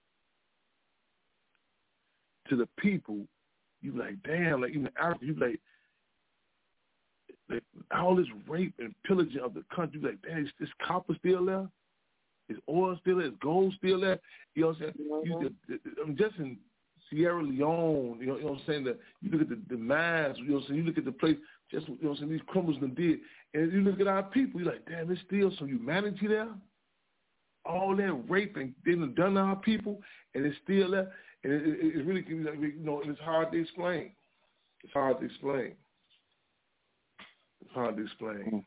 Speaker 3: to the people, you like, damn, like even Africa, you like, like all this rape and pillaging of the country, you like, damn, is, is copper still there? Is oil still there? Is gold still there? You know what I'm saying? Mm-hmm. You, I'm just in Sierra Leone, you know, you know what I'm saying? The, you look at the, the mines, you know what I'm saying? You look at the place, just, you know what I'm saying, these criminals done did. And you look at our people, you're like, damn, there's still some humanity there? All that rape and they done done to our people, and it's still there. And it, it, it really, you know, it's hard to explain. It's hard to explain. It's hard to explain.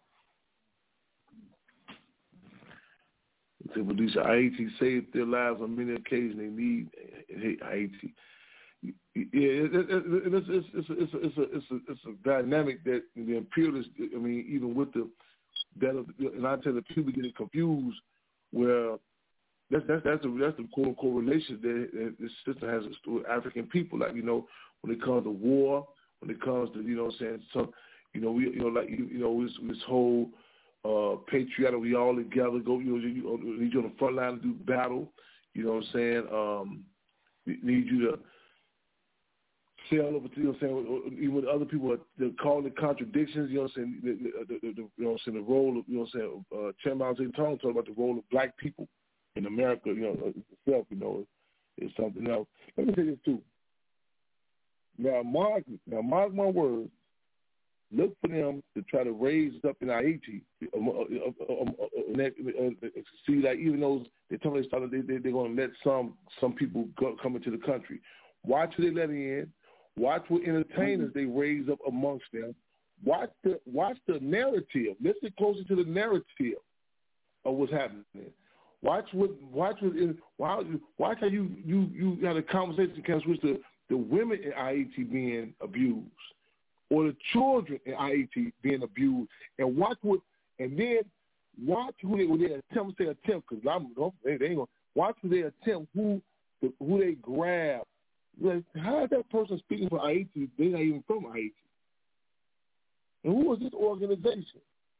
Speaker 3: Mm-hmm. To produce Haiti saved their lives on many occasions. They need Haiti. Yeah, it, it, it, it's, it's, it's, it's, a, it's, a, it's, a, it's a dynamic that the imperialists, I mean, even with the, that, and I tell the people getting confused, where that's that's that's the that's the quote unquote relation that, that this system has with African people. Like, you know, when it comes to war, when it comes to, you know what I'm saying, some, you know, we, you know, like, you, you know, this, this whole uh, patriotic, we all together go, you know, you, you need you on the front line to do battle. You know what I'm saying? Um, we need you to sail over to, you know what I'm saying, even with other people, they're calling it contradictions, you know what I'm saying, the, the, the, the, you know what I'm saying, the role of, you know what I'm saying, uh, Chairman Mao Zedong talking about the role of black people in America, you know, itself, you know, is something else. Let me say this too. Now, mark, now mark my words, look for them to try to raise up in Haiti, um, uh, um, uh, uh, uh, see, like, even those, they tell me they started, they, they, they're going to let some some people go, come into the country. Watch who they let in. Watch what entertainers they raise up amongst them. Watch the watch the narrative. Listen closer to the narrative of what's happening. Watch what watch what in, watch, watch how you you you had a conversation kind of with the, the women in Haiti being abused, or the children in Haiti being abused, and watch what and then watch who they when they attempt say attempt because I'm they, they ain't gonna watch who they attempt who the, who they grab Like, how is that person speaking for Haiti? They're not even from Haiti. And who is this organization?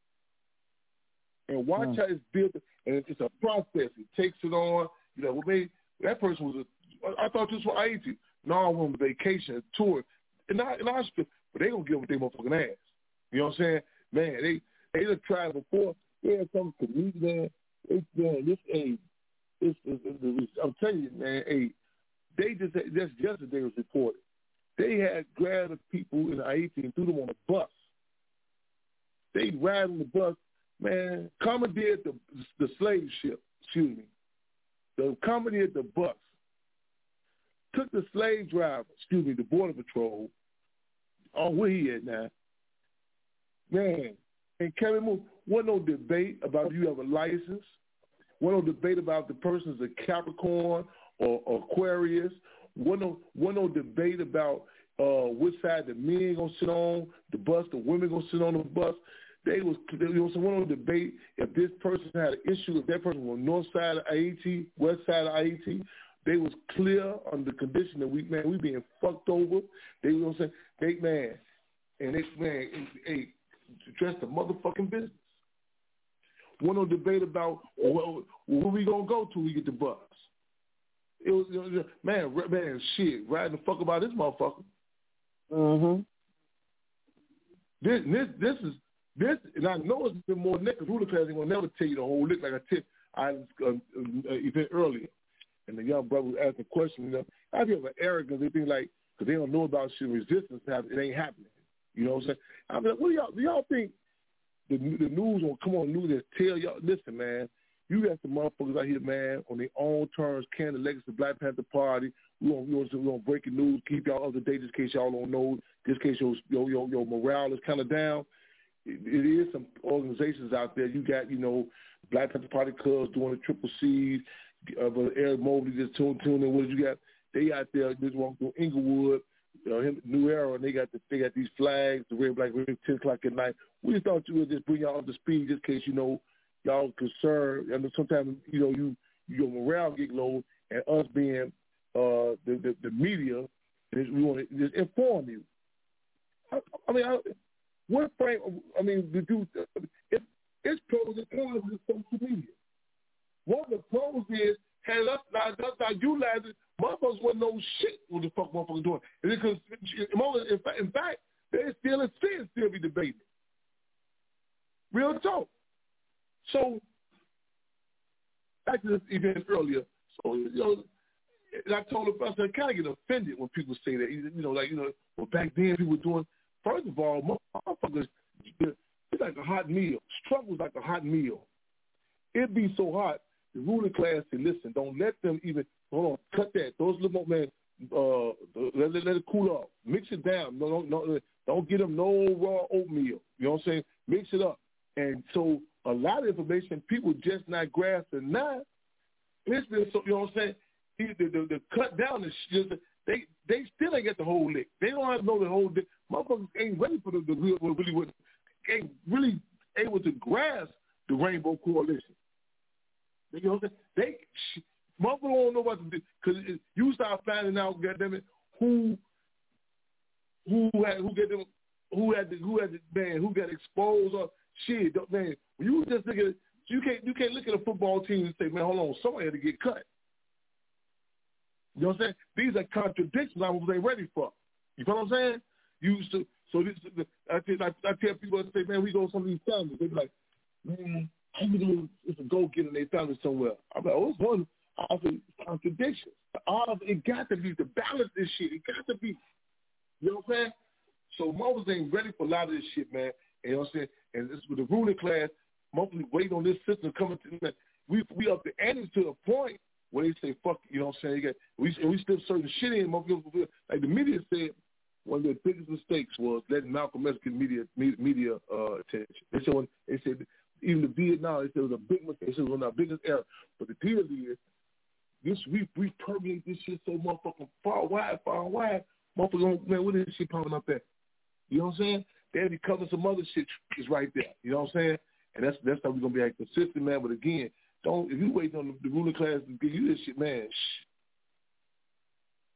Speaker 3: And watch mm. how it's built, and it's a process. He takes it on. You know, well, maybe that person was a, I thought this was Haiti. No, I went on vacation, tour, and I, and I, but they gonna give them their motherfucking ass. You know what I'm saying? Man, they they done tried before. They had something to meet, man. It's man, this age. It's, it's, it's, it's, I'm telling you, man. Hey, they just just yesterday was reported. They had grabbed the people in Haiti and threw them on a bus. They ride on the bus, man. Commandeered the the slave ship. Excuse me. The commandeered the bus. Took the slave driver, excuse me, the border patrol. Oh, where he at now? Man, and Kevin Moore, wasn't no debate about if you have a license. Wasn't no debate about the person's a Capricorn or, or Aquarius. Wasn't no, wasn't no debate about uh, which side the men gonna sit on the bus, the women gonna sit on the bus. They was there was one no debate if this person had an issue, if that person was north side of Haiti, west side of Haiti. They was clear on the condition that we man we being fucked over. They you know what I'm saying they man and they man hey address the motherfucking business. One no debate about well, where we gonna go till we get the bus. It was you know, man man shit riding the fuck about this motherfucker.
Speaker 1: Mm-hmm.
Speaker 3: This this this is this and I know it's been more niggas. Ruler class ain't gonna never tell you the whole lick like I tip I uh, uh, event earlier. And the young brother was asking a question, you know, I feel like arrogance. They think like, because they don't know about shit, resistance, it ain't happening. You know what I'm saying? I mean, what do y'all, do y'all think the, the news will come on news and tell y'all, listen, man, you got some motherfuckers out here, man, on their own terms, carrying the legacy of the Black Panther Party. We're going we to break the news, keep y'all up to date just in case y'all don't know, just in case your, your, your, your morale is kind of down. It, it is some organizations out there. You got, you know, Black Panther Party Cubs doing the Triple C's. Uh, but Eric Mobley just tuned tuned in. What you got? They out there just walking through Inglewood, you know, him, New Era, and they got the, they got these flags, the red, black, red, ten o'clock at night. We just thought you would just bring y'all up to speed, just in case you know y'all concerned. And sometimes you know you your morale get low, and us being uh, the, the the media, we want to just inform you. I, I mean, I, what frame? I mean, to do it, it's pros and cons of social media. One of the pros is, had us not, us not utilizing, motherfuckers wouldn't know shit what the fuck motherfuckers doing. And because, in fact, they still in sin, still be debating. Real talk. So, back to this event earlier, so, you know, and I told the person, I kind of get offended when people say that. You know, like, you know, well, back then people were doing, first of all, motherfuckers, it's like a hot meal. Struggle's like a hot meal. It'd be so hot. The ruling class said, listen, don't let them even, hold on, cut that. Those little, man, uh, let, let, let it cool off. Mix it down. No, no, no, don't get them no raw oatmeal. You know what I'm saying? Mix it up. And so a lot of information people just not grasping now. It's been so, you know what I'm saying? The, the, the, the cut down is just, they they still ain't get the whole lick. They don't have to know the whole lick. Motherfuckers ain't ready for the, the real, really, ain't really able to grasp the Rainbow Coalition. You know what I'm saying? They, motherfuckers don't know what to do because you start finding out, goddamn it, who, who had, who get them, who had, the, who had, the, man, who got exposed or shit, man. When you just look at it, you can't, you can't look at a football team and say, man, hold on, somebody had to get cut. You know what I'm saying? These are contradictions I was ain't ready for. You know what I'm saying? You so, so this, I, I, I tell people that say, man, we go to some of these families. They be like, man, how you doing? It's a go-getter and they family somewhere. I'm like, oh, it's one. I say, contradictions. All it got to be, to balance this shit. It got to be. You know what I'm saying? So mothers ain't ready for a lot of this shit, man. And you know what I'm saying? And this with the ruling class, mostly waiting on this system coming to them. We we up the ante to a point where they say, fuck, you know what I'm saying? You got, we, we slip certain shit in. Like the media said, one of their biggest mistakes was letting Malcolm X get media media uh, attention. They said, when, they said even the Vietnam, they said it was a big mistake. They said it was one of our biggest errors. But the deal is, this we we permeate this shit so motherfucking far wide, far wide. Motherfuckers, man, what is this shit popping up at? You know what I'm saying? They be covering some other shit is right there. You know what I'm saying? And that's that's how we're gonna be like consistent, man. But again, don't if you wait on the, the ruling class to give you this shit, man. Shh.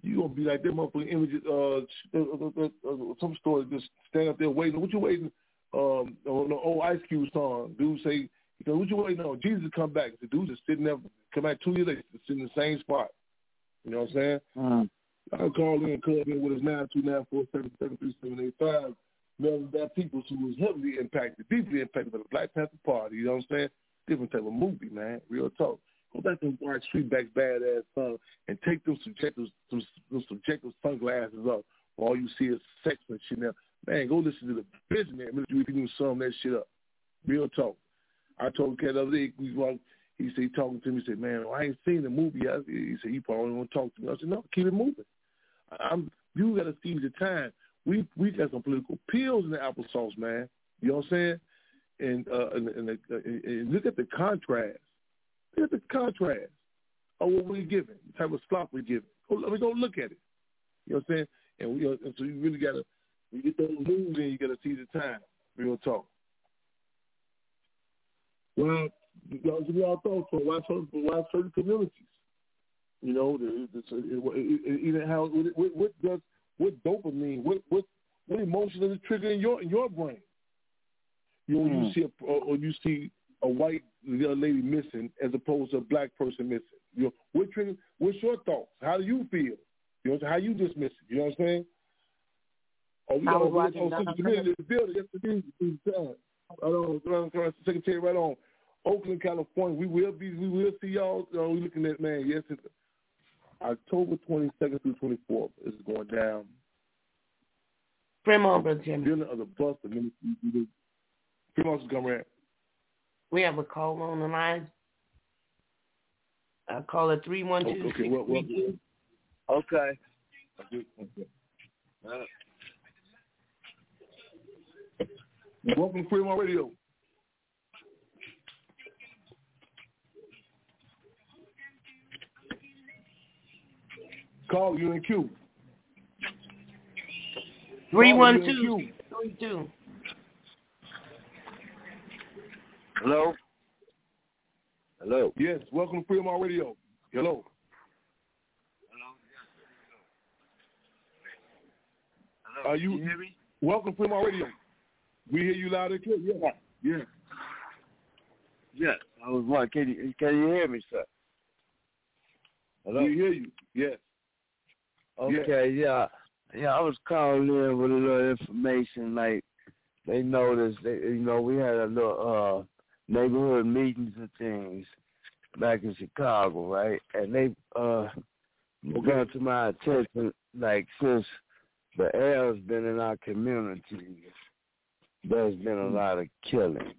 Speaker 3: you gonna be like that motherfucking images. Uh, uh, uh, uh, some story just stand up there waiting. What you waiting? Um, on the old Ice Cube song, dude say, he goes, what you waiting on? Jesus to come back. The dude just sitting there, come back two years later, sitting in the same spot. You know what I'm saying?
Speaker 1: Mm.
Speaker 3: I call in, call in with his nine two nine four seven seven three seven eight five. Melvin Bad people who was heavily impacted, deeply impacted by the Black Panther Party. You know what I'm saying? Different type of movie, man. Real talk. Go back and watch Sweetback's badass song and take those subjective, those, those subjective sunglasses off. All you see is sex and shit now. Man, go listen to the Visionary. Man, you can sum that shit up. Real talk. I told Cat the other day, we walked, he said, talking to me, he said, man, well, I ain't seen the movie. I, he said, you probably don't want to talk to me. I said, no, keep it moving. I'm, you got to seize the time. We we got some political pills in the applesauce, man. You know what I'm saying? And, uh, and, and, uh, and, and look at the contrast. Look at the contrast of what we're giving, the type of slop we're giving. Go, I mean, go look at it. You know what I'm saying? And, we, uh, and so you really got to, when you get those moves in, you got to seize the time. Real talk. Well, y'all, y'all thought so. Why certain, why certain communities? You know, the, the, the, even how what, what does what dopamine, what what what emotion does it trigger in your in your brain? You know, mm. you see a, or you see a white young lady missing as opposed to a black person missing. You know, what trigger? What's your thoughts? How do you feel? You know, how you dismiss it? You know what I'm saying? Oh, we got oh, community building. Yes, it is. I don't know. Secretary, right on. Oakland, California. We will be. We will see y'all. Uh, we looking at man. Yes, it's October twenty-second through twenty-fourth is going down.
Speaker 5: Fremont, Brother Jimmy.
Speaker 3: Building of the bus. The ministry. Fremont's coming in.
Speaker 5: We have a call on the line. I'll call it three one two six three two.
Speaker 6: Okay.
Speaker 3: Okay. Uh, welcome to Fremont Radio. Call you in Q.
Speaker 5: three one two three two.
Speaker 6: Hello? Hello?
Speaker 3: Yes, welcome to Fremont Radio. Hello.
Speaker 6: Hello?
Speaker 3: Hello? Are you,
Speaker 6: Can you hear me?
Speaker 3: Welcome to Fremont Radio. We hear you loud and clear. Yeah. Yeah.
Speaker 6: Yes. I was wondering, can you, can you hear me, sir? Hello?
Speaker 3: We hear you. Yes.
Speaker 6: Okay, yeah. Yeah, I was calling in with a little information. Like, they noticed, they, you know, we had a little uh, neighborhood meetings and things back in Chicago, right? And they uh, brought to my attention, like, since the air has been in our community, there's been a lot of killing.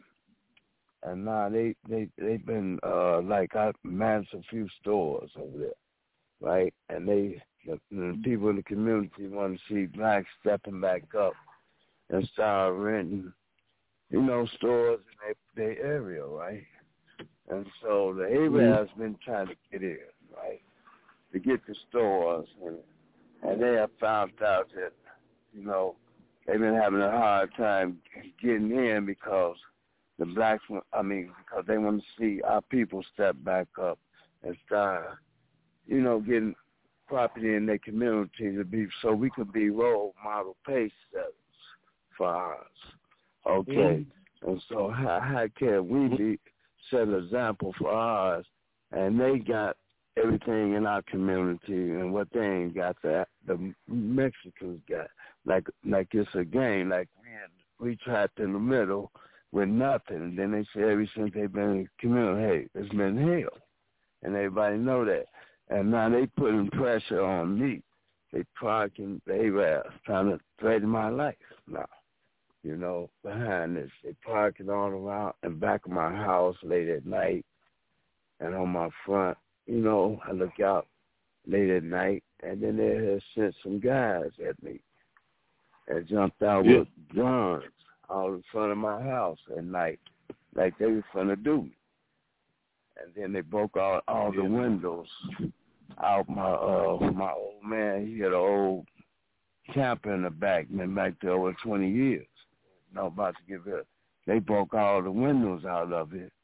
Speaker 6: And now they, they, they've been, uh, like, I managed a few stores over there, right? And they... The, the people in the community want to see blacks stepping back up and start renting, you know, stores in their, their area, right? And so the Arabs mm-hmm. been trying to get in, right, to get the stores, and, and they have found out that, you know, they've been having a hard time getting in because the blacks, I mean, because they want to see our people step back up and start, you know, getting property in their community to be so we could be role model pace setters for ours. Okay. Mm-hmm. And so how, how can we be set an example for ours, and they got everything in our community and what they ain't got that the Mexicans got. Like like it's a game, like we we trapped in the middle with nothing, and then they say ever since they've been in the community, hey, it's been hell. And everybody know that. And now they putting pressure on me. They parking, they were trying to threaten my life now, you know, behind this. They parking all around and back of my house late at night and on my front. You know, I look out late at night, and then they had sent some guys at me and jumped out yeah. with guns all in front of my house at night, like they were going to do me. And then they broke all, all the windows out my uh my old man. He had an old camper in the back, been back there over twenty years. Now about to give it. They broke all the windows out of it,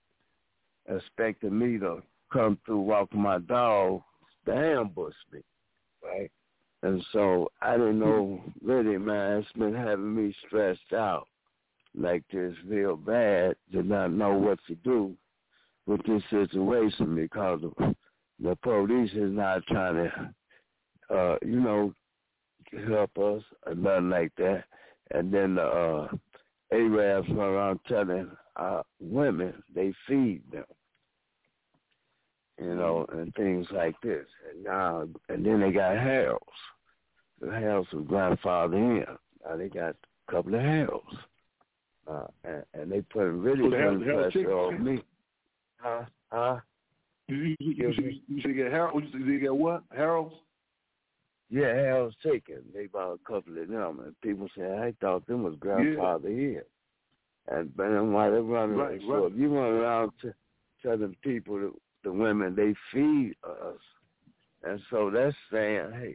Speaker 6: expecting me to come through walking my dog to ambush me, right? And so I didn't know, really, man, it's been having me stressed out like this real bad to not know what to do with this situation because the police is not trying to, uh, you know, help us or nothing like that. And then the uh, Arabs run around telling uh, women they feed them, you know, and things like this. And now, and then they got Harold's. The Harold's was grandfather in. Now they got a couple of Harold's. Uh, and, and they put really
Speaker 3: so
Speaker 6: putting pressure on me. Huh? Huh?
Speaker 3: You, you, you, you, you should get Harold. You should get what? Harold's?
Speaker 6: Yeah, Harold's chicken. They bought a couple of them, and people say, I thought them was grandfather yeah. here. And then while they're running, right, so right. if you run around to telling people, that the women, they feed us. And so that's saying, hey,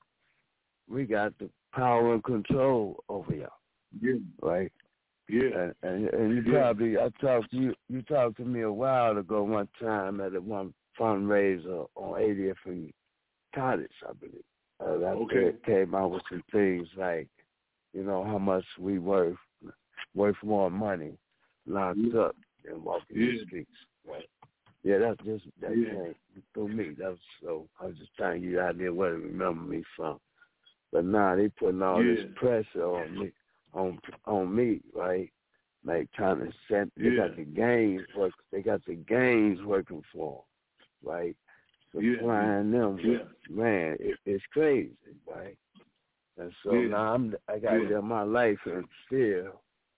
Speaker 6: we got the power and control over y'all.
Speaker 3: Yeah.
Speaker 6: Right?
Speaker 3: Yeah.
Speaker 6: And, and, and you
Speaker 3: yeah.
Speaker 6: probably, I talked to you, you talked to me a while ago one time at a one fundraiser on eightieth and Cottage, I believe. Uh, that
Speaker 3: okay.
Speaker 6: came out with some things like, you know, how much we worth, worth more money locked yeah. up than walking
Speaker 3: yeah.
Speaker 6: the streets. Right? Yeah, that's just, that
Speaker 3: yeah.
Speaker 6: came through me. That was so, I was just trying to give you an idea where to remember me from. But now they putting all
Speaker 3: yeah.
Speaker 6: this pressure on me, on on me, right? Like trying to set, they
Speaker 3: yeah.
Speaker 6: got the gangs work, they got the gangs working for them, right? Supplying
Speaker 3: yeah.
Speaker 6: them,
Speaker 3: yeah.
Speaker 6: man, it, it's crazy, right? And so
Speaker 3: yeah.
Speaker 6: now I'm, I got to
Speaker 3: yeah.
Speaker 6: live my life in fear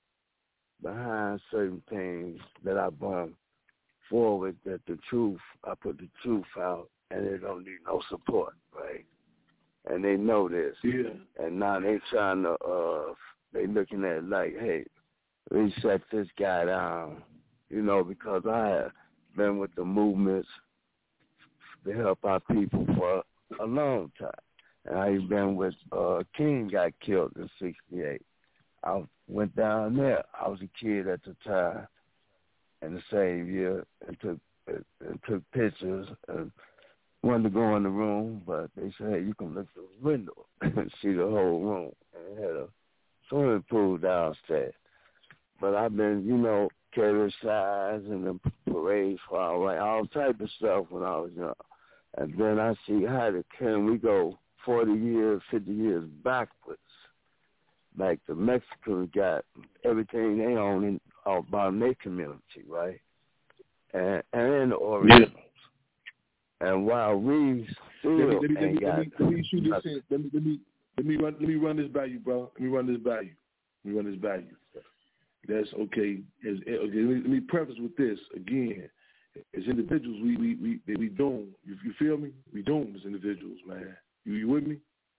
Speaker 6: behind certain things that I bring forward. That the truth, I put the truth out, and they don't need no support, right? And they know this,
Speaker 3: yeah.
Speaker 6: and now they trying to, uh, they looking at it like, hey, we shut this guy down, you know, because I have been with the movements to help our people for a long time. And I've been with uh, King got killed in sixty-eight. I went down there. I was a kid at the time in the same year and took and took pictures and wanted to go in the room, but they said, hey, you can look through the window and see the whole room. And it had a swimming pool downstairs. But I've been, you know, carrying signs and the parades for all right, all type of stuff when I was young. And then I see how the, can we go forty years, fifty years backwards. Like the Mexicans got everything they own in, about their community, right? And and the Orientals. Yeah. And while we still
Speaker 3: let me, let me,
Speaker 6: ain't
Speaker 3: let me,
Speaker 6: got
Speaker 3: let me shoot this in. Let me let me let me run let me run this by you, bro. Let me run this by you. Let me run this by you. That's okay. As, okay. Let me, let me preface with this again. As individuals, we we we we doomed. You, you feel me? We doomed as individuals, man. You you with me?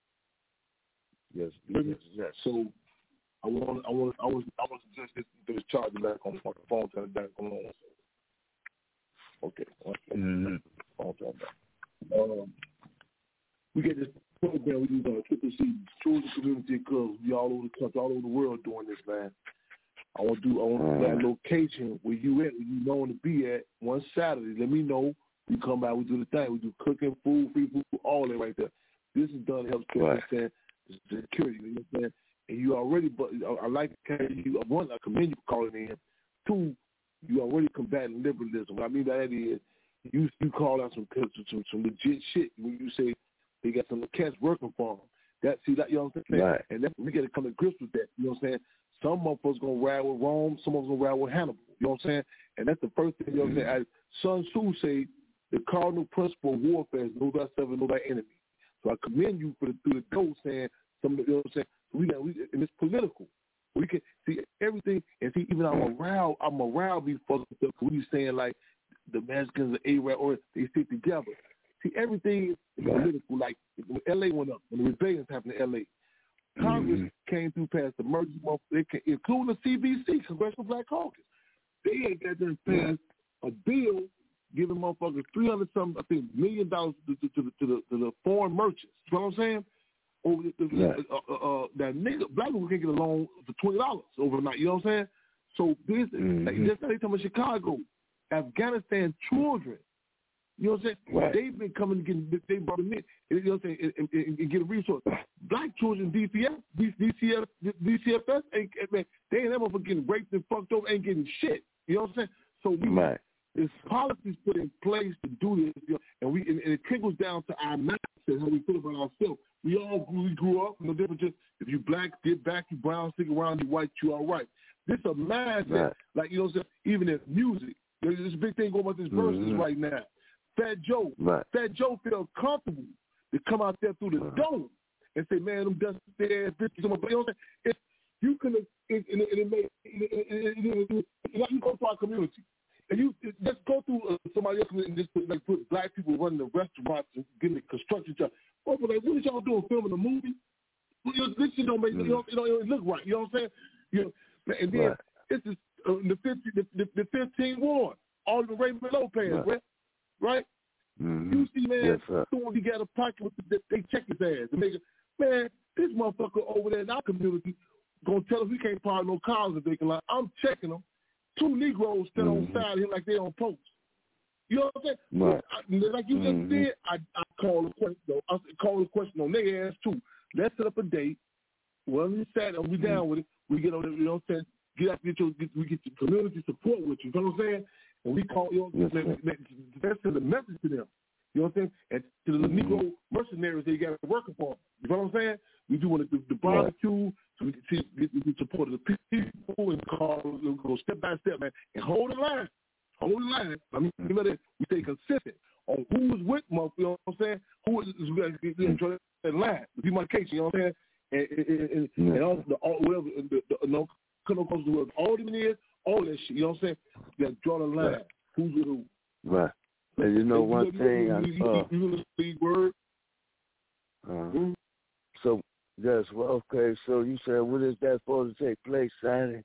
Speaker 6: Yes.
Speaker 3: With
Speaker 6: yes,
Speaker 3: me?
Speaker 6: yes.
Speaker 3: So I want I want I want I want to suggest this to this charger back on the phone. Turn it back on. Okay.
Speaker 6: Mm-hmm.
Speaker 3: Phone turn back. Um, we get this program we do on Triple C, Children Community Clubs. We all over the country, all over the world doing this, man. I want to do. I want to that location where you at, where you know to be at. One Saturday, let me know. We come by. We do the thing. We do cooking, food, free food, all that right there. This is done to help right. understand the security. You know what I'm saying? And you already, but I like how you. One, I commend you for calling in. Two, you already combating liberalism. What I mean by that is you you call out some some, some legit shit when you say they got some cats working for them. That see that you know what I'm saying?
Speaker 6: Right.
Speaker 3: And that, we got to come to grips with that. You know what I'm saying? Some motherfuckers gonna ride with Rome, some of them gonna ride with Hannibal. You know what I'm saying? And that's the first thing. You know what I'm saying? I, Sun Tzu say the cardinal principle of warfare is know thyself and know thy enemy. So I commend you for the through the door saying some. You know what I'm saying? We got we and it's political. We can see everything and see even our morale. Our morale be fucked up. We be saying like the Mexicans, the Arab, or they stick together. See everything is political. Like when L A went up, when the rebellions happened in L A. Congress mm-hmm. came through past the emergency, including the C B C, Congressional Black Caucus. They ain't got there passed a bill giving motherfuckers three hundred something, I think, million dollars to, to, to, the, to, the, to the foreign merchants. You know what I'm saying? Over the, the, yeah. uh, uh, uh, that nigga, black people can get a loan for twenty dollars overnight. You know what I'm saying? So this, mm-hmm. like, just like they talking about Chicago, Afghanistan children You know what I'm saying?
Speaker 6: Right.
Speaker 3: They've been coming to get, they brought them in, you know what I'm saying, and, and, and get a resource. Black children, D C F, D C F, D C F S, ain't, man, they ain't ever getting raped and fucked over, ain't getting shit. You know what I'm saying? So we
Speaker 6: right.
Speaker 3: there's policies put in place to do this, you know, and we and, and it trickles down to our mindset, how we feel about ourselves. We all grew, we grew up, no different. Just if you black, get back, you brown, stick around, you white, you all right. This a mindset,
Speaker 6: right.
Speaker 3: like you know what I'm saying. Even in music, there's this big thing going about this verses
Speaker 6: mm-hmm.
Speaker 3: right now. Fat Joe,
Speaker 6: right.
Speaker 3: Fat Joe feel comfortable to come out there through the
Speaker 6: right.
Speaker 3: dome and say, "Man, them dusty ass bitches." You know what I'm saying? If you can, it, it, it, it, it, it, it, it, it, you go to our community. And you just go through uh, somebody else and just put, like, put black people running the restaurants and getting the construction job. Oh, but like, what is y'all doing, filming a movie? Well, you know, this shit don't make, mm. you know, you know, it look right. You know what I'm saying? You know, and then
Speaker 6: right.
Speaker 3: this is uh, the fifteen, the, the, the fifteen war, all the Raymond Lopez, right? right? right?
Speaker 6: Mm-hmm.
Speaker 3: You see, man,
Speaker 6: yes, sir.
Speaker 3: someone he got a pocket with the, they check his ass and make it, man, this motherfucker over there in our community gonna tell us we can't park no cars if they can lie. I'm checking them. Two Negroes stand
Speaker 6: mm-hmm.
Speaker 3: on side of him like they on post. You know what I'm saying?
Speaker 6: Right.
Speaker 3: I, like you
Speaker 6: mm-hmm.
Speaker 3: just said, I, I call a question. Though. I call a question on their ass too. Let's set up a date. Well, we sat and we down mm-hmm. with it. We get on it. You know what I'm saying? Get out, get your, get, we get your community support with you. You know what I'm saying? And we call you know,
Speaker 6: yes,
Speaker 3: that's the message to them. You know what I'm saying? And to the mm-hmm. Negro mercenaries they got working for them. You know what I'm saying? We doing the, the barbecue, right. so we can see we, we support the people and call, go step by step, man, and hold the line, hold the line. I mean, mm-hmm. we stay consistent on who is with, you know what I'm saying? Who is in that line, the demarcation. You know what I'm saying? And and, and, mm-hmm. and all the all, whatever the, the no, no comes to all them is all that shit. You know what I'm saying? You got to draw the line. Right. Who's with who?
Speaker 6: Right. And you know and one
Speaker 3: you,
Speaker 6: thing,
Speaker 3: you, you,
Speaker 6: uh,
Speaker 3: you, you, you word.
Speaker 6: Uh,
Speaker 3: mm-hmm.
Speaker 6: So. Yes, well, okay, so you said, when is that supposed to take place, Saturday?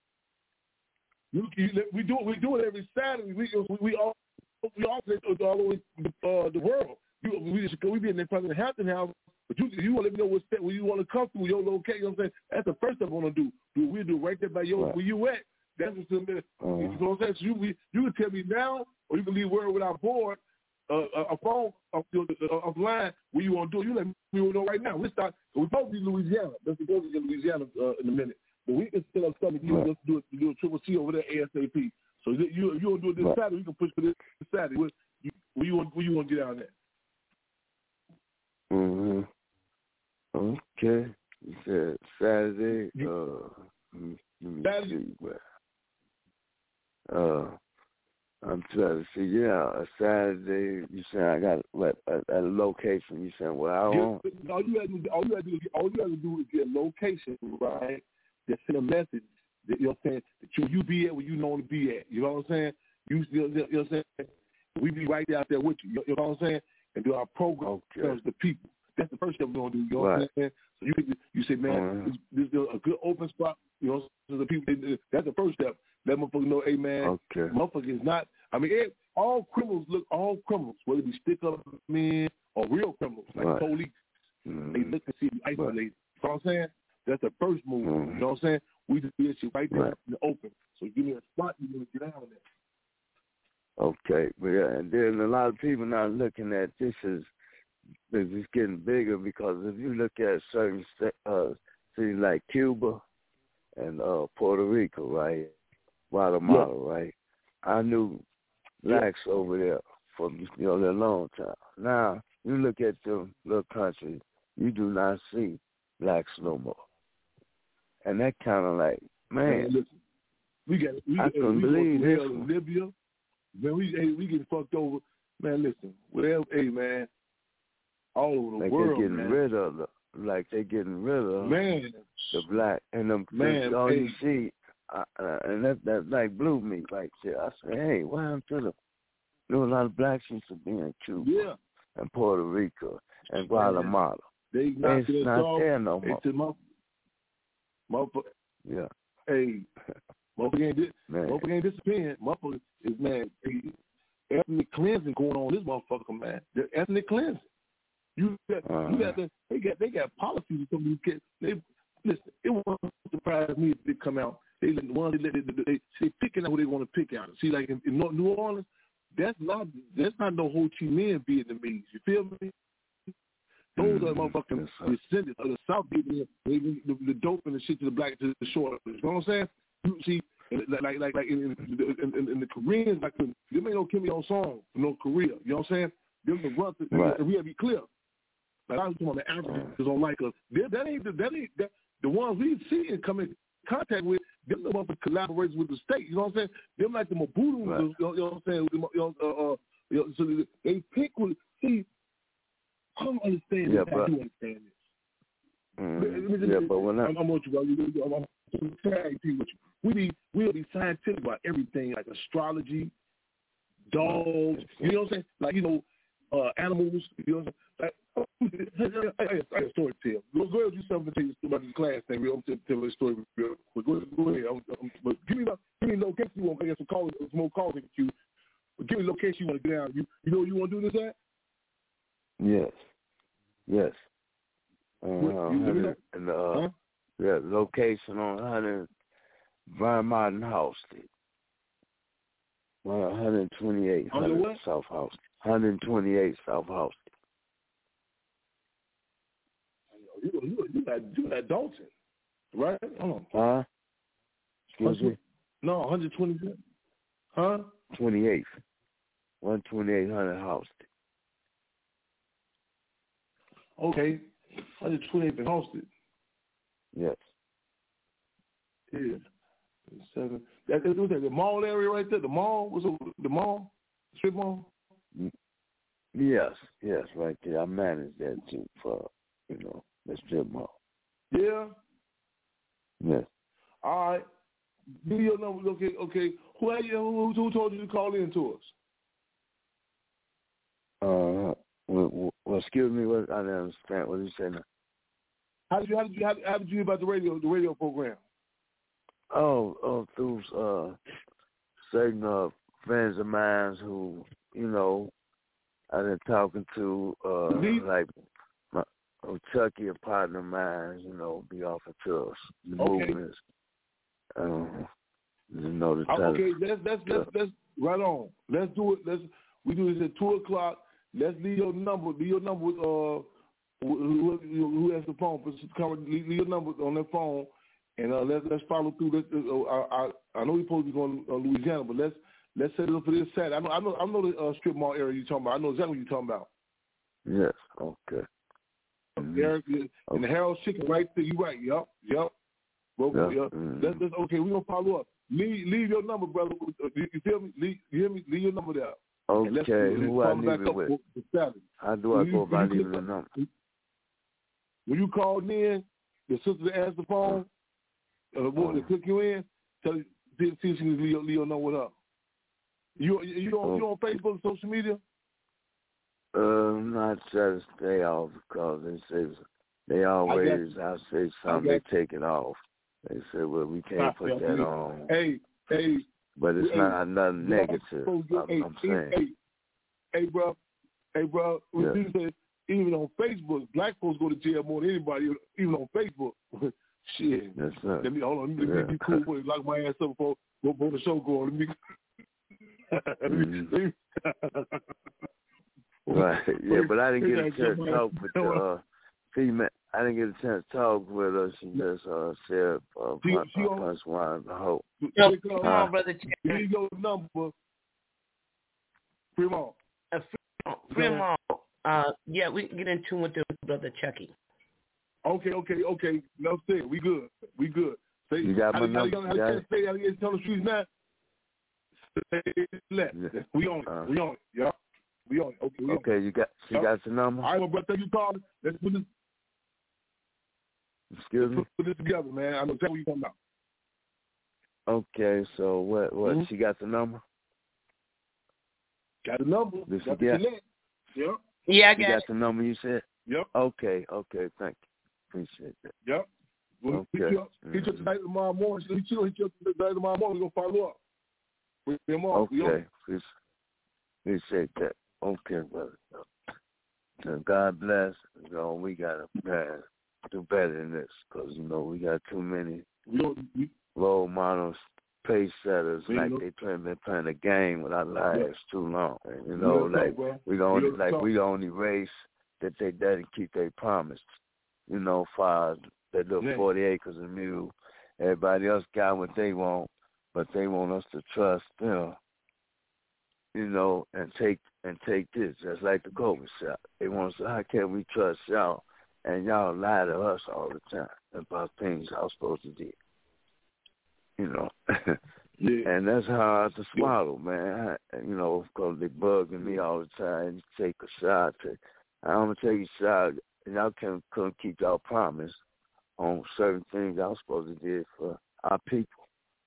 Speaker 3: You, you, we do it. We do it every Saturday. We we, we all we all all over uh, the world. You, we just we be in the front of the Hampton House, but you you want to let me know what step where you want to come through your location. You know what I'm saying? That's the first step I want to do. Do we do right there by your right. where you at? That's what's in there. Uh-huh. You know what I'm saying? So you we, you can tell me now, or you can leave word with our board. Uh, a phone off uh, line where you want to do it. You let me know right now. We start. We both be Louisiana. Let's go to Louisiana uh, in a minute. But we can set up something. You right. Let's do it. Do a triple C over there ASAP. So you you, you want to do it this right. Saturday? You can push for this Saturday. Where you, where you want? Where you want to get out there?
Speaker 6: Mhm. Okay. You said Saturday. Uh, let me
Speaker 3: Saturday.
Speaker 6: see where. Uh. I'm trying to see, yeah, a Saturday, you saying I got what, a, a location, you saying, well, I want.
Speaker 3: Yeah, all you have to do, all you have to do, all you have to do is get a location, right, that send a message, that, you know what I'm saying, that you, you be at where you know to be at, you know what I'm saying? You, you know what I'm saying? We be right out there with you, you know what I'm saying? And do our program
Speaker 6: okay.
Speaker 3: to the people. That's the first step we're going to do, you know
Speaker 6: right.
Speaker 3: what I'm saying? So you you say, man, mm-hmm. this, this is a good open spot, you know, so the people, that's the first step. Let motherfuckers know, hey, man,
Speaker 6: okay.
Speaker 3: motherfucker is not, I mean, it, all criminals look, all criminals, whether it be stick-up men or real criminals, like
Speaker 6: right.
Speaker 3: police,
Speaker 6: mm-hmm.
Speaker 3: they look and see you isolated. Right. You know what I'm saying? That's the first move.
Speaker 6: Mm-hmm.
Speaker 3: You know what I'm saying? We just do this shit right there
Speaker 6: right.
Speaker 3: in the open. So give me a spot, you want to get out of there.
Speaker 6: Okay, but yeah, and then a lot of people now looking at this as this is getting bigger because if you look at certain uh, cities like Cuba and uh, Puerto Rico, right? Guatemala, yeah. right? I knew blacks yeah. over there for you know a long time. Now you look at the little country, you do not see blacks no more, and that kind of like man,
Speaker 3: man listen, we got we,
Speaker 6: I couldn't
Speaker 3: we
Speaker 6: believe this.
Speaker 3: In Libya, man, we hey, we get fucked over, man. Listen, well, hey man, all over the
Speaker 6: like
Speaker 3: world,
Speaker 6: they're getting
Speaker 3: man.
Speaker 6: rid of the, like they're getting rid of
Speaker 3: man
Speaker 6: the black and them.
Speaker 3: Man,
Speaker 6: all
Speaker 3: hey.
Speaker 6: you see. Uh, uh, and that that like blew me like shit. I said, hey, what happened to the? There were a lot of blacks used to be in Cuba
Speaker 3: yeah.
Speaker 6: and Puerto Rico and Guatemala.
Speaker 3: They not,
Speaker 6: it's not
Speaker 3: off.
Speaker 6: there no more.
Speaker 3: It's my, motherfucker.
Speaker 6: Yeah.
Speaker 3: Hey, motherfucker ain't, dis-
Speaker 6: man.
Speaker 3: motherfucker ain't disappearing. Motherfucker is man. Hey, ethnic cleansing going on this motherfucker, man. The ethnic cleansing. You got, uh-huh. you got the, they got they got policies for these kids. They listen. It won't surprise me if they come out. They the ones they, they, they, they, they picking out who they want to pick out. See, like in, in New Orleans, that's not that's not no Ho Chi Minh Vietnamese. You feel me? Those mm-hmm. are motherfucking descendants of the South people, the, the dope and the shit to the black to the short. You know what I'm saying? You see, like like like in in, in, in the Koreans, like them ain't no Kim Il Sung, no Korea. You know what I'm saying? Them the run, right. We gotta be clear. Like I was talking about the Africans don't like us. That, that ain't the, that ain't that, the ones we see and come in contact with. Them the ones that collaborate with the state. You know what I'm saying? Them like the Mabudu. Right. You, know, you know what I'm saying? You know, uh, uh, you know, so they pick with. See, I don't understand
Speaker 6: yeah,
Speaker 3: this. I do understand this.
Speaker 6: Mm,
Speaker 3: let, let,
Speaker 6: yeah,
Speaker 3: let,
Speaker 6: but when I,
Speaker 3: I'm, I'm with you, bro. I'm, I'm, I'm tag team with you. We be we'll be scientific about everything, like astrology, dogs. You know what I'm saying? Like you know, uh, animals. You know what I'm saying? Like, I got a story to tell. Go, go ahead, do something to tell you about this class thing. I'm going to tell a story real quick. Go, go ahead. I'm, I'm, but give me, give me a location you want. I got some calls, some more calls in the queue. But give me a location you want to get down. You, you know where you want to do this at?
Speaker 6: Yes. Yes. Uh,
Speaker 3: you,
Speaker 6: and uh,
Speaker 3: huh?
Speaker 6: yeah, location on one hundred Vermont House Street. one twenty-eight hundred South House. one twenty-eight South House.
Speaker 3: You, you, you got you got Dalton, right? Hold on.
Speaker 6: Huh? Excuse me?
Speaker 3: No, one twenty. Huh?
Speaker 6: twenty-eighth. one twenty-eight hundred House.
Speaker 3: Okay. one twenty-eighth and Hosted.
Speaker 6: Yes.
Speaker 3: Yeah. Seven. That, that, that, the mall area right there, the mall? Was it the mall? Strip mall?
Speaker 6: Yes, yes, right there. I managed that too for, you know, the strip mall.
Speaker 3: Yeah?
Speaker 6: Yes.
Speaker 3: All right. Give me your number. Okay, okay. Who, who, who told you to call in to us?
Speaker 6: Uh, well, well excuse me, what, I didn't understand what you said now.
Speaker 3: How did you, how did you, how, how did you hear about the radio, the radio program?
Speaker 6: Oh, oh, through uh, certain uh, friends of mine who, you know, I've been talking to, uh, mm-hmm. like my, oh, Chucky, a partner of mine, you know, be offering to us the
Speaker 3: okay.
Speaker 6: movements. Um, you know, the
Speaker 3: uh, okay, that's that's that's that's right on. Let's do it. Let's we do this at two o'clock. Let's leave your number. Leave your number with uh who, who, who has the phone. Leave, leave your number on that phone. And uh, let's let's follow through. This, uh, I, I I know we're supposed to be going to uh, Louisiana, but let's let's set it up for this Saturday. I know I know I know the uh, strip mall area you're talking about. I know exactly what you're talking about.
Speaker 6: Yes. Okay.
Speaker 3: Mm-hmm. Eric, and okay. the Harold Chicken right there. You right? Yep. Yep. Well,
Speaker 6: yep.
Speaker 3: Yep. Mm-hmm. Let's, let's okay. We're gonna follow up. Leave leave your number, brother. You feel me? Leave, you hear me? Leave your number there.
Speaker 6: Okay. Let's, Who
Speaker 3: let's
Speaker 6: I leave it with? How do I go about leaving the number?
Speaker 3: When you called in, the sister that answered the phone. Uh, the boy that click you in, tell you, see if she can leave your know what up. You you on oh. you on Facebook, social media?
Speaker 6: Uh, I'm not trying to stay off because they say they always I, I say something I they take it off. They say, well, we can't I, put that on.
Speaker 3: Hey, hey,
Speaker 6: but it's
Speaker 3: hey,
Speaker 6: not nothing
Speaker 3: hey,
Speaker 6: negative. I'm,
Speaker 3: hey,
Speaker 6: I'm saying.
Speaker 3: Hey, hey, bro, hey, bro.
Speaker 6: Yeah.
Speaker 3: You say, even on Facebook, black folks go to jail more than anybody. Even on Facebook. Shit.
Speaker 6: That's right.
Speaker 3: Let me hold on. Let me yeah. be cool for it. Lock my ass up before, before the show go on. Let me.
Speaker 6: mm-hmm. Right. Yeah, but I didn't get a chance to talk with the uh, female. I didn't get a chance to talk with her. She just uh, said, uh, she, punch, she punch one, I hope.
Speaker 5: Come uh, on, brother.
Speaker 3: Give me your number. Fremont.
Speaker 5: Uh, Fremont. Uh, yeah, we can get in tune with the brother Chucky.
Speaker 3: Okay, okay, okay. No, say we good. We good. Say,
Speaker 6: you got my number.
Speaker 3: How you can't say how you tell the streets now? Say left. Yeah. We on it. Uh, we on it. Yeah. We on it. Okay. We
Speaker 6: okay.
Speaker 3: On
Speaker 6: you got. You
Speaker 3: uh,
Speaker 6: got the number.
Speaker 3: All right, my brother. You called. Let's put this.
Speaker 6: Excuse me.
Speaker 3: Put this together, man. I know exactly what you're talking
Speaker 6: about. Okay. So what? What? Mm-hmm. She got the number.
Speaker 3: Got the number.
Speaker 6: Did
Speaker 3: got
Speaker 6: she get?
Speaker 3: Yep.
Speaker 5: Yeah, I
Speaker 6: got.
Speaker 5: You
Speaker 6: got
Speaker 5: it.
Speaker 6: the number you said.
Speaker 3: Yep.
Speaker 6: Okay. Okay. Thank you. Appreciate that.
Speaker 3: Yep. We'll
Speaker 6: okay.
Speaker 3: hit you up, mm-hmm. hit you up tonight tomorrow morning. Hit you, hit you up tonight tomorrow morning. We're going to follow up. With them all.
Speaker 6: Okay. Appreciate that. Okay, brother. So God bless. You know, we got to do better than this because, you know, we got too many
Speaker 3: we don't, we,
Speaker 6: role models pace setters,
Speaker 3: you
Speaker 6: like
Speaker 3: know?
Speaker 6: they play, been playing a game with our lives
Speaker 3: Yeah.
Speaker 6: too long. And, you know,
Speaker 3: Real
Speaker 6: like
Speaker 3: talk,
Speaker 6: we don't
Speaker 3: Real
Speaker 6: like
Speaker 3: talk.
Speaker 6: we the only race that they didn't keep their promise. You know, far as that little
Speaker 3: Yeah.
Speaker 6: forty acres of mule. Everybody else got what they want, but they want us to trust them. You know, and take and take this, just like the COVID shot. They want us to, how can we trust y'all? And y'all lie to us all the time about things y'all supposed to do. You know.
Speaker 3: Yeah.
Speaker 6: And that's hard to swallow, man. I, you know, because they bugging me all the time. You take a shot. To, I'm going to take a shot. And y'all can't, couldn't keep y'all promise on certain things y'all supposed to do for our people.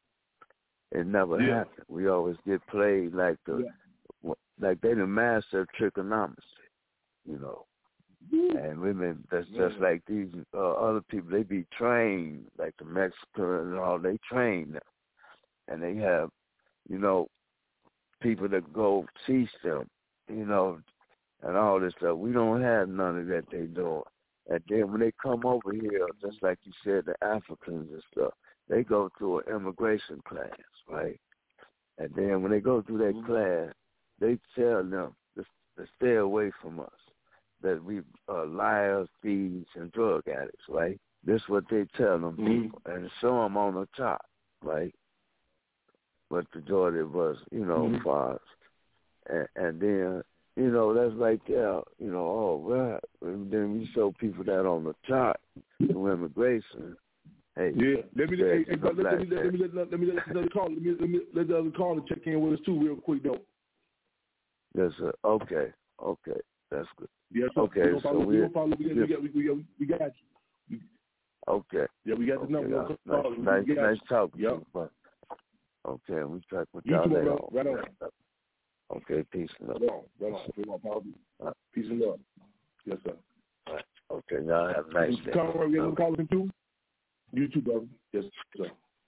Speaker 6: It never
Speaker 3: Yeah.
Speaker 6: happened. We always get played like the
Speaker 3: Yeah.
Speaker 6: like they the master of trigonometry, you know.
Speaker 3: Yeah.
Speaker 6: And women, that's
Speaker 3: Yeah.
Speaker 6: just like these uh, other people. They be trained, like the Mexicans and all. They train them. And they have, you know, people that go teach them, you know, and all this stuff. We don't have none of that they doing. And then when they come over here, just like you said, the Africans and stuff, they go through an immigration class, right? And then when they go through that mm-hmm. class, they tell them to, to stay away from us, that we are liars, thieves, and drug addicts, right? This is what they tell them
Speaker 3: mm-hmm.
Speaker 6: people, and show them on the top, right? But the majority of us, you know,
Speaker 3: mm-hmm.
Speaker 6: fathers. And, and then, you know, that's right there, you know, oh, well, and then we show people that on the top, through immigration. Hey,
Speaker 3: yeah, let me hey, hey, let, let, me, let,
Speaker 6: let,
Speaker 3: me let, let me let the other caller let me, let me let the other caller check in with us too real quick though.
Speaker 6: Yes, sir. Okay, okay, that's good.
Speaker 3: Yes, sir.
Speaker 6: Okay,
Speaker 3: we
Speaker 6: so
Speaker 3: we
Speaker 6: we
Speaker 3: follow, we, we, got, we, we, we got you.
Speaker 6: Okay.
Speaker 3: Yeah, we got
Speaker 6: okay,
Speaker 3: the number.
Speaker 6: Nice,
Speaker 3: Nice,
Speaker 6: nice, nice talking
Speaker 3: yep.
Speaker 6: to you, but okay, we track with
Speaker 3: you
Speaker 6: y'all
Speaker 3: too,
Speaker 6: later.
Speaker 3: Right on.
Speaker 6: Okay, peace and love.
Speaker 3: Right on, right on. Right on. Right. Peace and love. Yes, sir.
Speaker 6: All right. Okay, y'all have a nice day.
Speaker 3: Come on, we got calling in too. You too, brother. Yes, sir.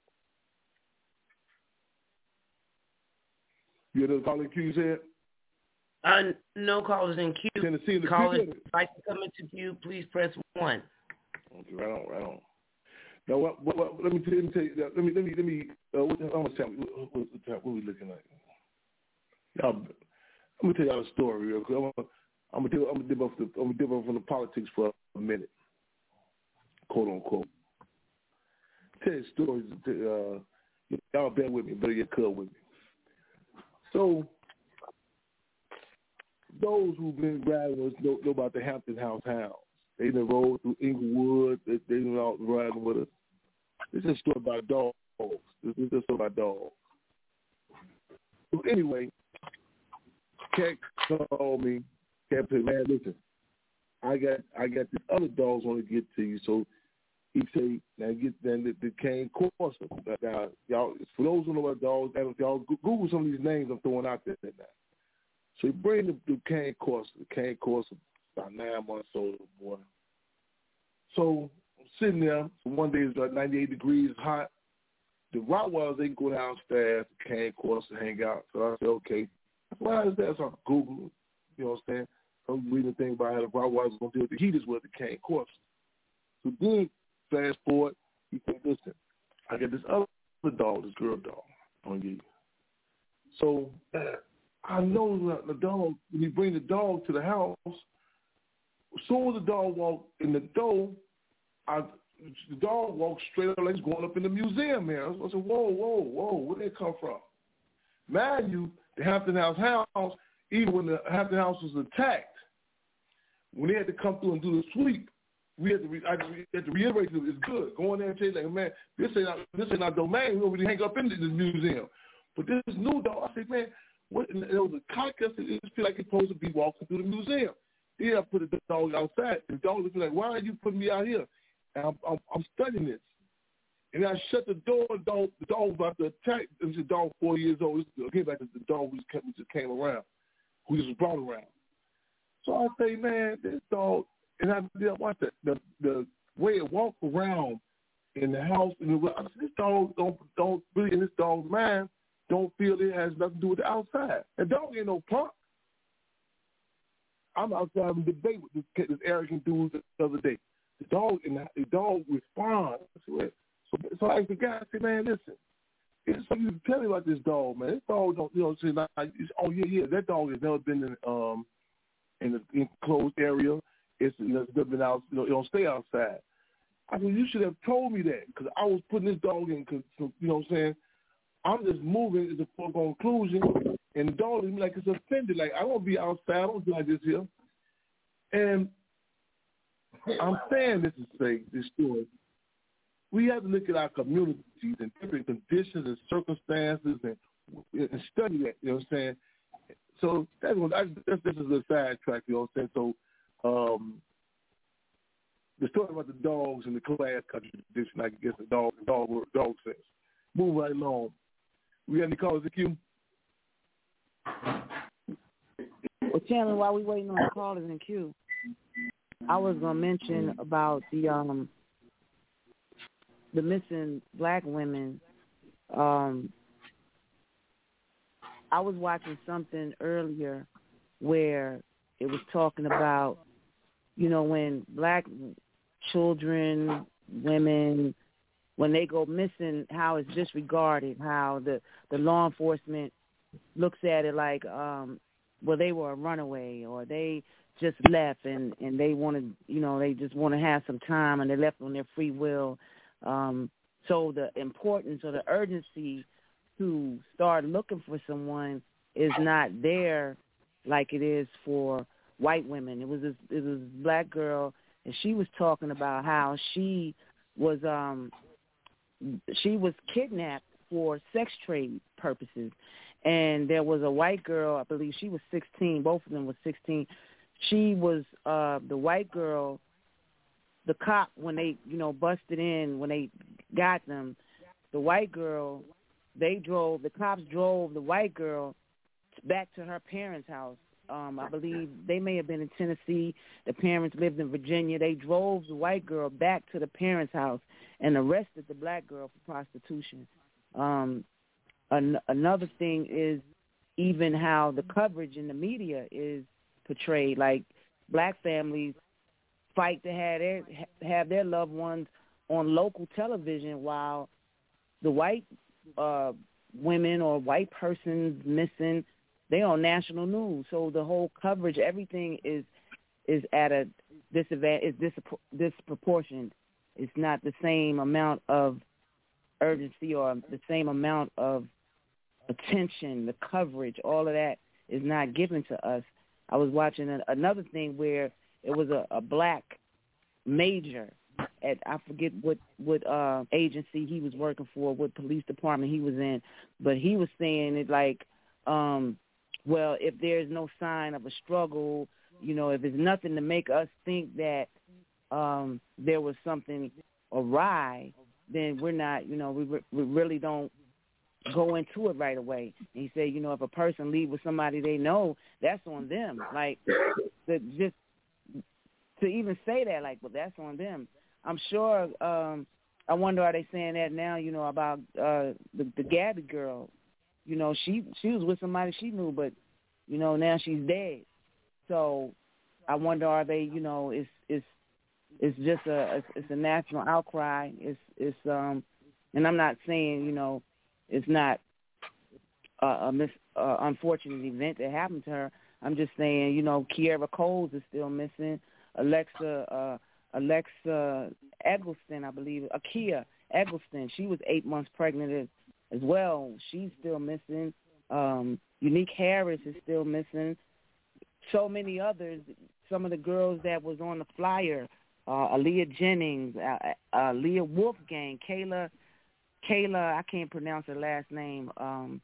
Speaker 3: You had a calling queue, you said?
Speaker 5: Uh, no callers in queue.
Speaker 3: Tennessee, the
Speaker 5: callers like to come into queue, please press one.
Speaker 3: Okay, right on, right on. Now, what, what, what, let me let me tell you. Let me let me let me. Uh, what, I'm gonna tell you what, what, what, what we looking like. Y'all, I'm gonna tell y'all a story real quick. I'm gonna, I'm gonna, dip, I'm gonna dip off the I'm gonna dip off from the politics for a minute, quote unquote. Tell you stories. Uh, y'all bear with me, better get cut with me. So, those who've been riding with us know, know about the Hampton House Hounds. They done rode through Inglewood. They, they done out riding with us. This is a story about dogs. This is a story about dogs. So anyway, Cat called me. Cat said, "Man, listen, I got I got this other dogs want to get to you." So he said, "Now get then the, the cane Corsa." Now, y'all, for those who know about dogs, y'all Google some of these names I'm throwing out there now. So he bring the, the cane Corsa. The cane Corsa about nine months old, boy. So I'm sitting there. So one day it's like ninety-eight degrees, hot. The Rottweilers, they go downstairs, the cane Corsa, hang out. So I said, okay, why is that? So I Google, you know what I'm saying? So I'm reading the thing about how the Rottweilers going to deal with the heaters with the cane Corsa. So then, fast forward, he said, listen, I got this other dog, this girl dog, I'm going to give you. So uh, I know that the dog, when you bring the dog to the house, as soon as the dog walked in the door, I, the dog walked straight up like he's going up in the museum here. I said, whoa, whoa, whoa, where did that come from? Mind you, the Hampton House House, even when the Hampton House was attacked, when they had to come through and do the sweep, we had to, re- I had to reiterate to them, it's good. Go in there and say, like, man, this ain't our, this ain't our domain. We don't really hang up in this museum. But this new dog, I said, man, what? And there was a cock. I said, it feel like it's supposed to be walking through the museum. Yeah, I put the dog outside. The dog was like, why are you putting me out here? And I'm, I'm, I'm studying this. And I shut the door, and the dog, the dog was about to attack. It was a dog four years old. This, again, back to the dog who just, came, who just came around, who just was brought around. So I say, man, this dog, and I did watch the, the the way it walked around in the house. And I said, this dog don't don't really in this dog's mind don't feel it has nothing to do with the outside. The dog ain't no punk. I'm outside having a debate with this, this arrogant dude the other day. The dog and the, the dog responds. So, so I asked the guy, I said, man, listen, It's, you tell me about this dog, man. This dog don't, you know, say like, it's, oh yeah, yeah, that dog has never been in um in the enclosed area. It's, you know, it's never been out. You know, it don't stay outside. I mean, you should have told me that because I was putting this dog in. Cause, you know what I'm saying? I'm just moving as a foregone conclusion, and the dog is like it's offended. Like I don't be outside. I don't do like this here. And I'm saying this to say this story. We have to look at our communities and different conditions and circumstances and, and study that, you know what I'm saying? So that's what I, that's, that's just a sidetrack, you know what I'm saying? So um, the story about the dogs and the class contradiction, I guess the dog, the dog, dog sense. Move right along. We got any callers in queue?
Speaker 1: Well, Chandler, while we waiting on the callers in queue, I was gonna mention about the um the missing black women. Um, I was watching something earlier where it was talking about, you know, when black children, women, when they go missing, how it's disregarded, how the, the law enforcement looks at it like, um, well, they were a runaway or they just left and, and they wanted, you know, they just want to have some time and they left on their free will. Um, so the importance or the urgency to start looking for someone is not there like it is for white women. It was this, it was this black girl, and she was talking about how she was um, she was kidnapped for sex trade purposes, and there was a white girl, I believe she was sixteen. Both of them were sixteen. She was uh, the white girl. The cop, when they, you know, busted in, when they got them, the white girl, they drove, the cops drove the white girl back to her parents' house. Um, I believe they may have been in Tennessee. The parents lived in Virginia. They drove the white girl back to the parents' house and arrested the black girl for prostitution. Um, an- another thing is even how the coverage in the media is portrayed. Like black families fight to have their have their loved ones on local television while the white uh, women or white persons missing, they on national news. So the whole coverage, everything is is at a disadvantage, is dispro- disproportionate. It's not the same amount of urgency or the same amount of attention, the coverage, all of that is not given to us. I was watching an, another thing where it was a, a black major at, I forget what, what uh, agency he was working for, what police department he was in, but he was saying it like, um, well, if there's no sign of a struggle, you know, if there's nothing to make us think that um, there was something awry, then we're not, you know, we, re- we really don't go into it right away. And he said, you know, if a person leave with somebody they know, that's on them. Like, the, just to even say that, like, well, that's on them. I'm sure, um, I wonder, are they saying that now, you know, about uh, the, the Gabby girl? You know, she she was with somebody she knew, but, you know, now she's dead. So I wonder, are they, you know, it's it's it's just a it's a national outcry. It's it's um, and I'm not saying, you know, it's not a, a mis, uh, unfortunate event that happened to her. I'm just saying, you know, Kiera Coles is still missing. Alexa uh, Alexa Eggleston, I believe, Akia Eggleston, she was eight months pregnant as, as well. She's still missing. Um, Unique Harris is still missing. So many others. Some of the girls that was on the flyer, uh, Aaliyah Jennings, uh, uh, Leah Wolfgang, Kayla, Kayla, I can't pronounce her last name, um,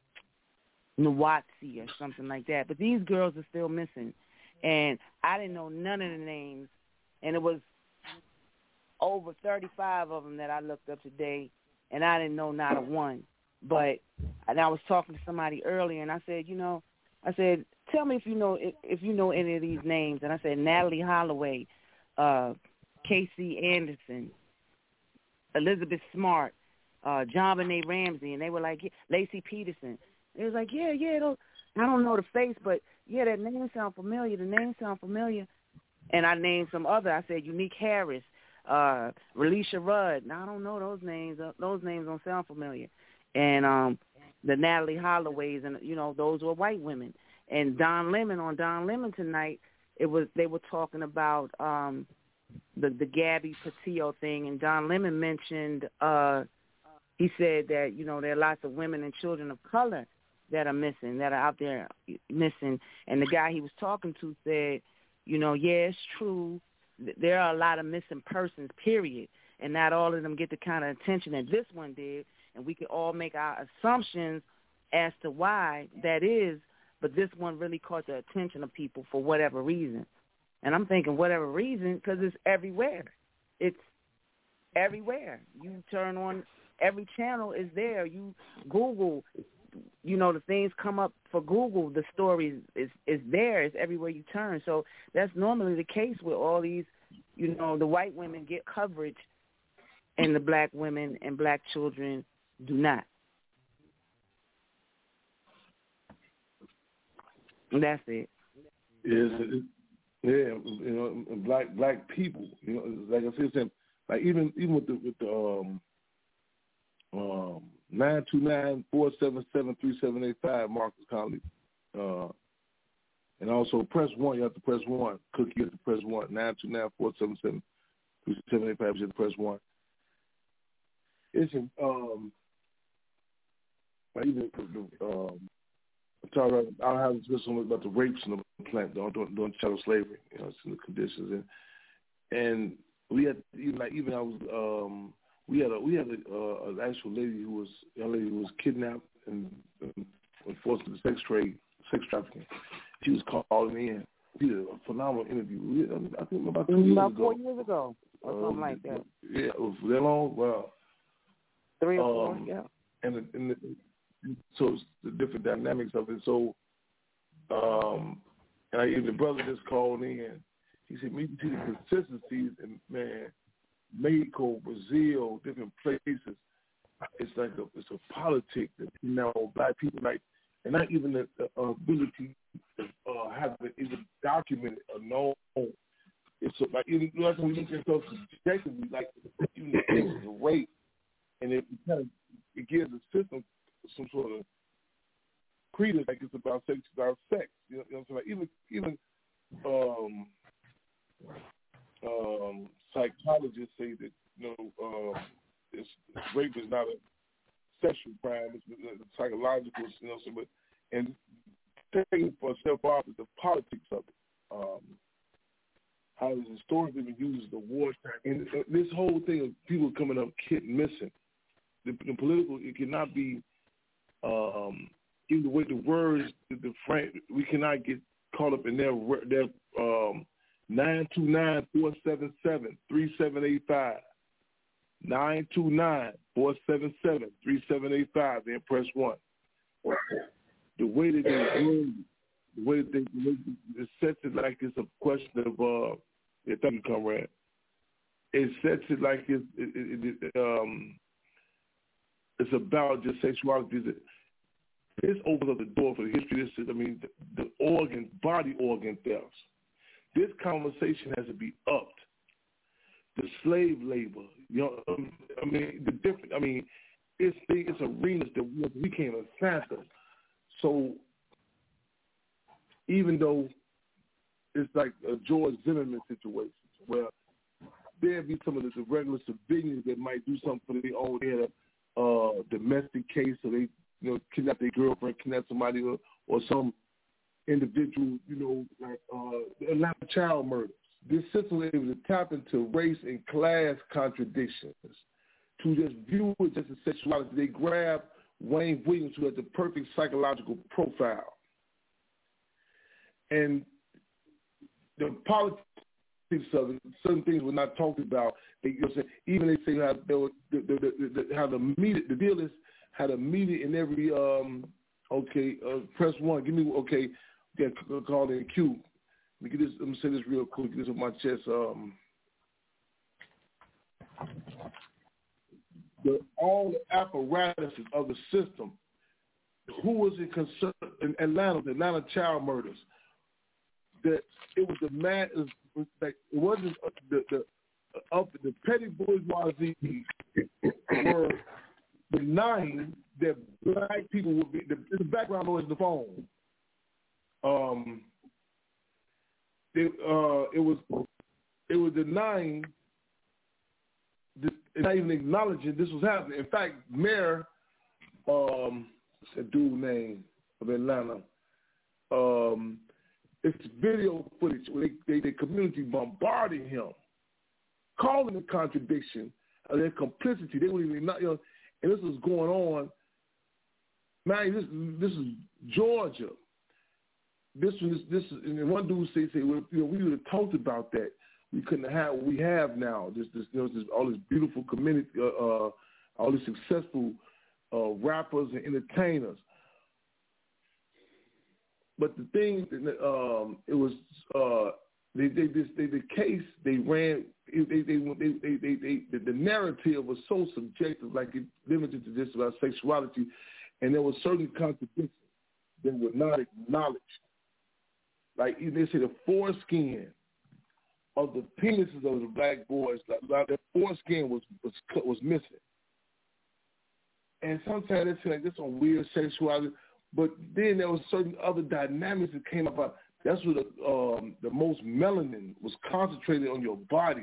Speaker 1: Nwatsi or something like that. But these girls are still missing. And I didn't know none of the names. And it was over thirty-five of them that I looked up today, and I didn't know not a one. But and I was talking to somebody earlier, and I said, you know, I said, tell me if you know if, if you know any of these names. And I said, Natalie Holloway, uh, Casey Anderson, Elizabeth Smart, uh, John Benet Ramsey, and they were like, yeah, Lacey Peterson. It was like, yeah, yeah, those, I don't know the face, but yeah, that name sound familiar. The name sound familiar. And I named some other. I said Unique Harris, uh, Relisha Rudd. Now I don't know those names. Those names don't sound familiar. and um, the Natalie Holloways, and you know those were white women. And Don Lemon on Don Lemon tonight, it was they were talking about um, the the Gabby Petito thing, and Don Lemon mentioned uh, he said that you know there are lots of women and children of color that are missing, that are out there missing. And the guy he was talking to said, you know, yeah, it's true. There are a lot of missing persons, period. And not all of them get the kind of attention that this one did. And we can all make our assumptions as to why that is. But this one really caught the attention of people for whatever reason. And I'm thinking whatever reason, because it's everywhere. It's everywhere. You turn on, every channel is there. You Google, you know, the things come up for Google, the stories is, is there. It's everywhere you turn. So that's normally the case with all these, you know, the white women get coverage and the black women and black children do not. And that's it.
Speaker 3: Yes, it, yeah, you know, black black people, you know, like I said, like even even with the with the um um nine two nine four seven seven three seven eight five Marcus Conley, uh, and also press one. You have to press one. Cookie, you have to press one. Nine two nine four seven seven three seven eight five. You have to press one. It's um, like even the um. Talk about, I have this one about the rapes in the plant during, during chattel slavery, you know, it's in the conditions, and and we had even like even I was um we had a we had a, uh, an actual lady who was a lady who was kidnapped and, and forced into sex trade, sex trafficking. She was calling in. She did a phenomenal interview. We, I think about two years
Speaker 1: about
Speaker 3: ago.
Speaker 1: four years ago or
Speaker 3: um,
Speaker 1: something like that.
Speaker 3: Yeah, it was that long. Wow.
Speaker 1: Three or
Speaker 3: um,
Speaker 1: four, yeah.
Speaker 3: And the, and the, so it's the different dynamics of it. So, um, and I, even the brother just called in. He said, "Me see the consistencies in man, Mexico, Brazil, different places. It's like a it's a politic that you know black people like, and not even the, the uh, ability to uh, have it even documented or known. It's a, like even like when we look at stuff subjectively, like even the cases of rape, and it kind of it gives the system some sort of credence, like it's about sex, it's about sex. You know, you know what I'm saying? Like even even um, um, psychologists say that you know uh, it's, rape is not a sexual crime; it's, it's a psychological. You know, so but and taking for a step off is the politics of it. Um, how is historically been used as the wartime, and this whole thing of people coming up kid missing. The, the political, it cannot be. Um, even the way the words, the, the frame, we cannot get caught up in their their um, nine two nine four seven seven three seven eight five nine two nine four seven seven three seven eight five. Then press one. The way that they word, the way that they, it sets it like it's a question of uh, yeah, thank you, comrade. It sets it like it's it, it, it, um. It's about just sexuality. This opens up the door for the history of this. I mean, the, the organ, body organ thefts. This conversation has to be upped. The slave labor, you know, I mean, the different. I mean, it's it's arenas that we, we can't fathom. So, even though it's like a George Zimmerman situation, where there be some of the, the regular civilians that might do something for their own head. Uh, domestic case, so they, you know, kidnap their girlfriend, kidnap somebody, or, or some individual, you know, like uh, a lot of child murders. This system is able to tap into race and class contradictions to just view it just as sexuality. They grab Wayne Williams, who has the perfect psychological profile, and the politics of it, certain things were not talked about. They, you know, even they say how they were, the, the, the, the, how the media, the deal is how the media in every um okay uh, press one. Give me okay, get called in Q. Let me get this. Let me say this real quick. Get this on my chest. Um, the all the apparatuses of the system. Who was it concerned in Atlanta? The Atlanta child murders. That it was the man. It, was like, it wasn't the the up the petty bourgeoisie were denying that black people would be the, the background noise in the phone. Um, it uh, it was it was denying, this, not even acknowledging this was happening. In fact, Mayor, um, what's that dude name of Atlanta? Um, it's video footage where they, they, the community bombarding him, calling the contradiction of their complicity. They wouldn't even not, you know, and this was going on. Man, this this is Georgia. This was this, and one dude say say, well, you know, we would have talked about that. We couldn't have what we have now. This this, you know, this all this beautiful community, uh, uh, all these successful uh, rappers and entertainers. But the thing, um, it was uh, they they this they, the case they ran. They they they they, they, they, they the, the narrative was so subjective, like it limited to this about sexuality, and there were certain contradictions that were not acknowledged. Like they say, the foreskin of the penises of the black boys, like their foreskin was was was missing. And sometimes they say like this on weird sexuality, but then there was certain other dynamics that came about. That's where the um, the most melanin was concentrated on your body.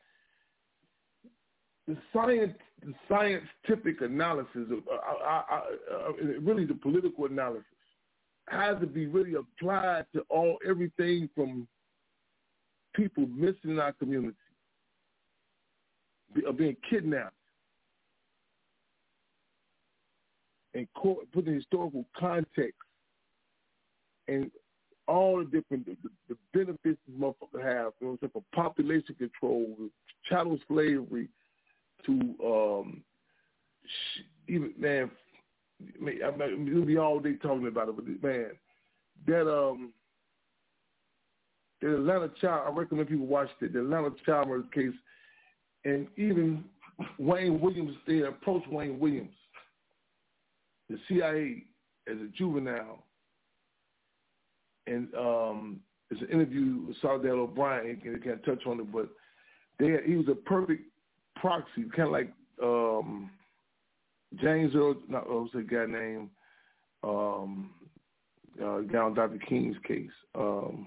Speaker 3: The science, the scientific analysis, of, uh, I, I, uh, really the political analysis, has to be really applied to all everything from people missing in our community, be, uh, being kidnapped, and co- put in historical context, and all the different the, the benefits this motherfucker have, you know, from population control, chattel slavery, to um, even man. I mean, it'll be all day talking about it, but man, that um, the Atlanta child, I recommend people watch it. The Atlanta child murder case, and even Wayne Williams, they approached Wayne Williams, the C I A, as a juvenile, and um, it's an interview with Saudell O'Brien, and I can't touch on it, but they had, he was a perfect proxy, kind of like. Um, James Earl, not what was the guy named, um, uh, down Doctor King's case. Um,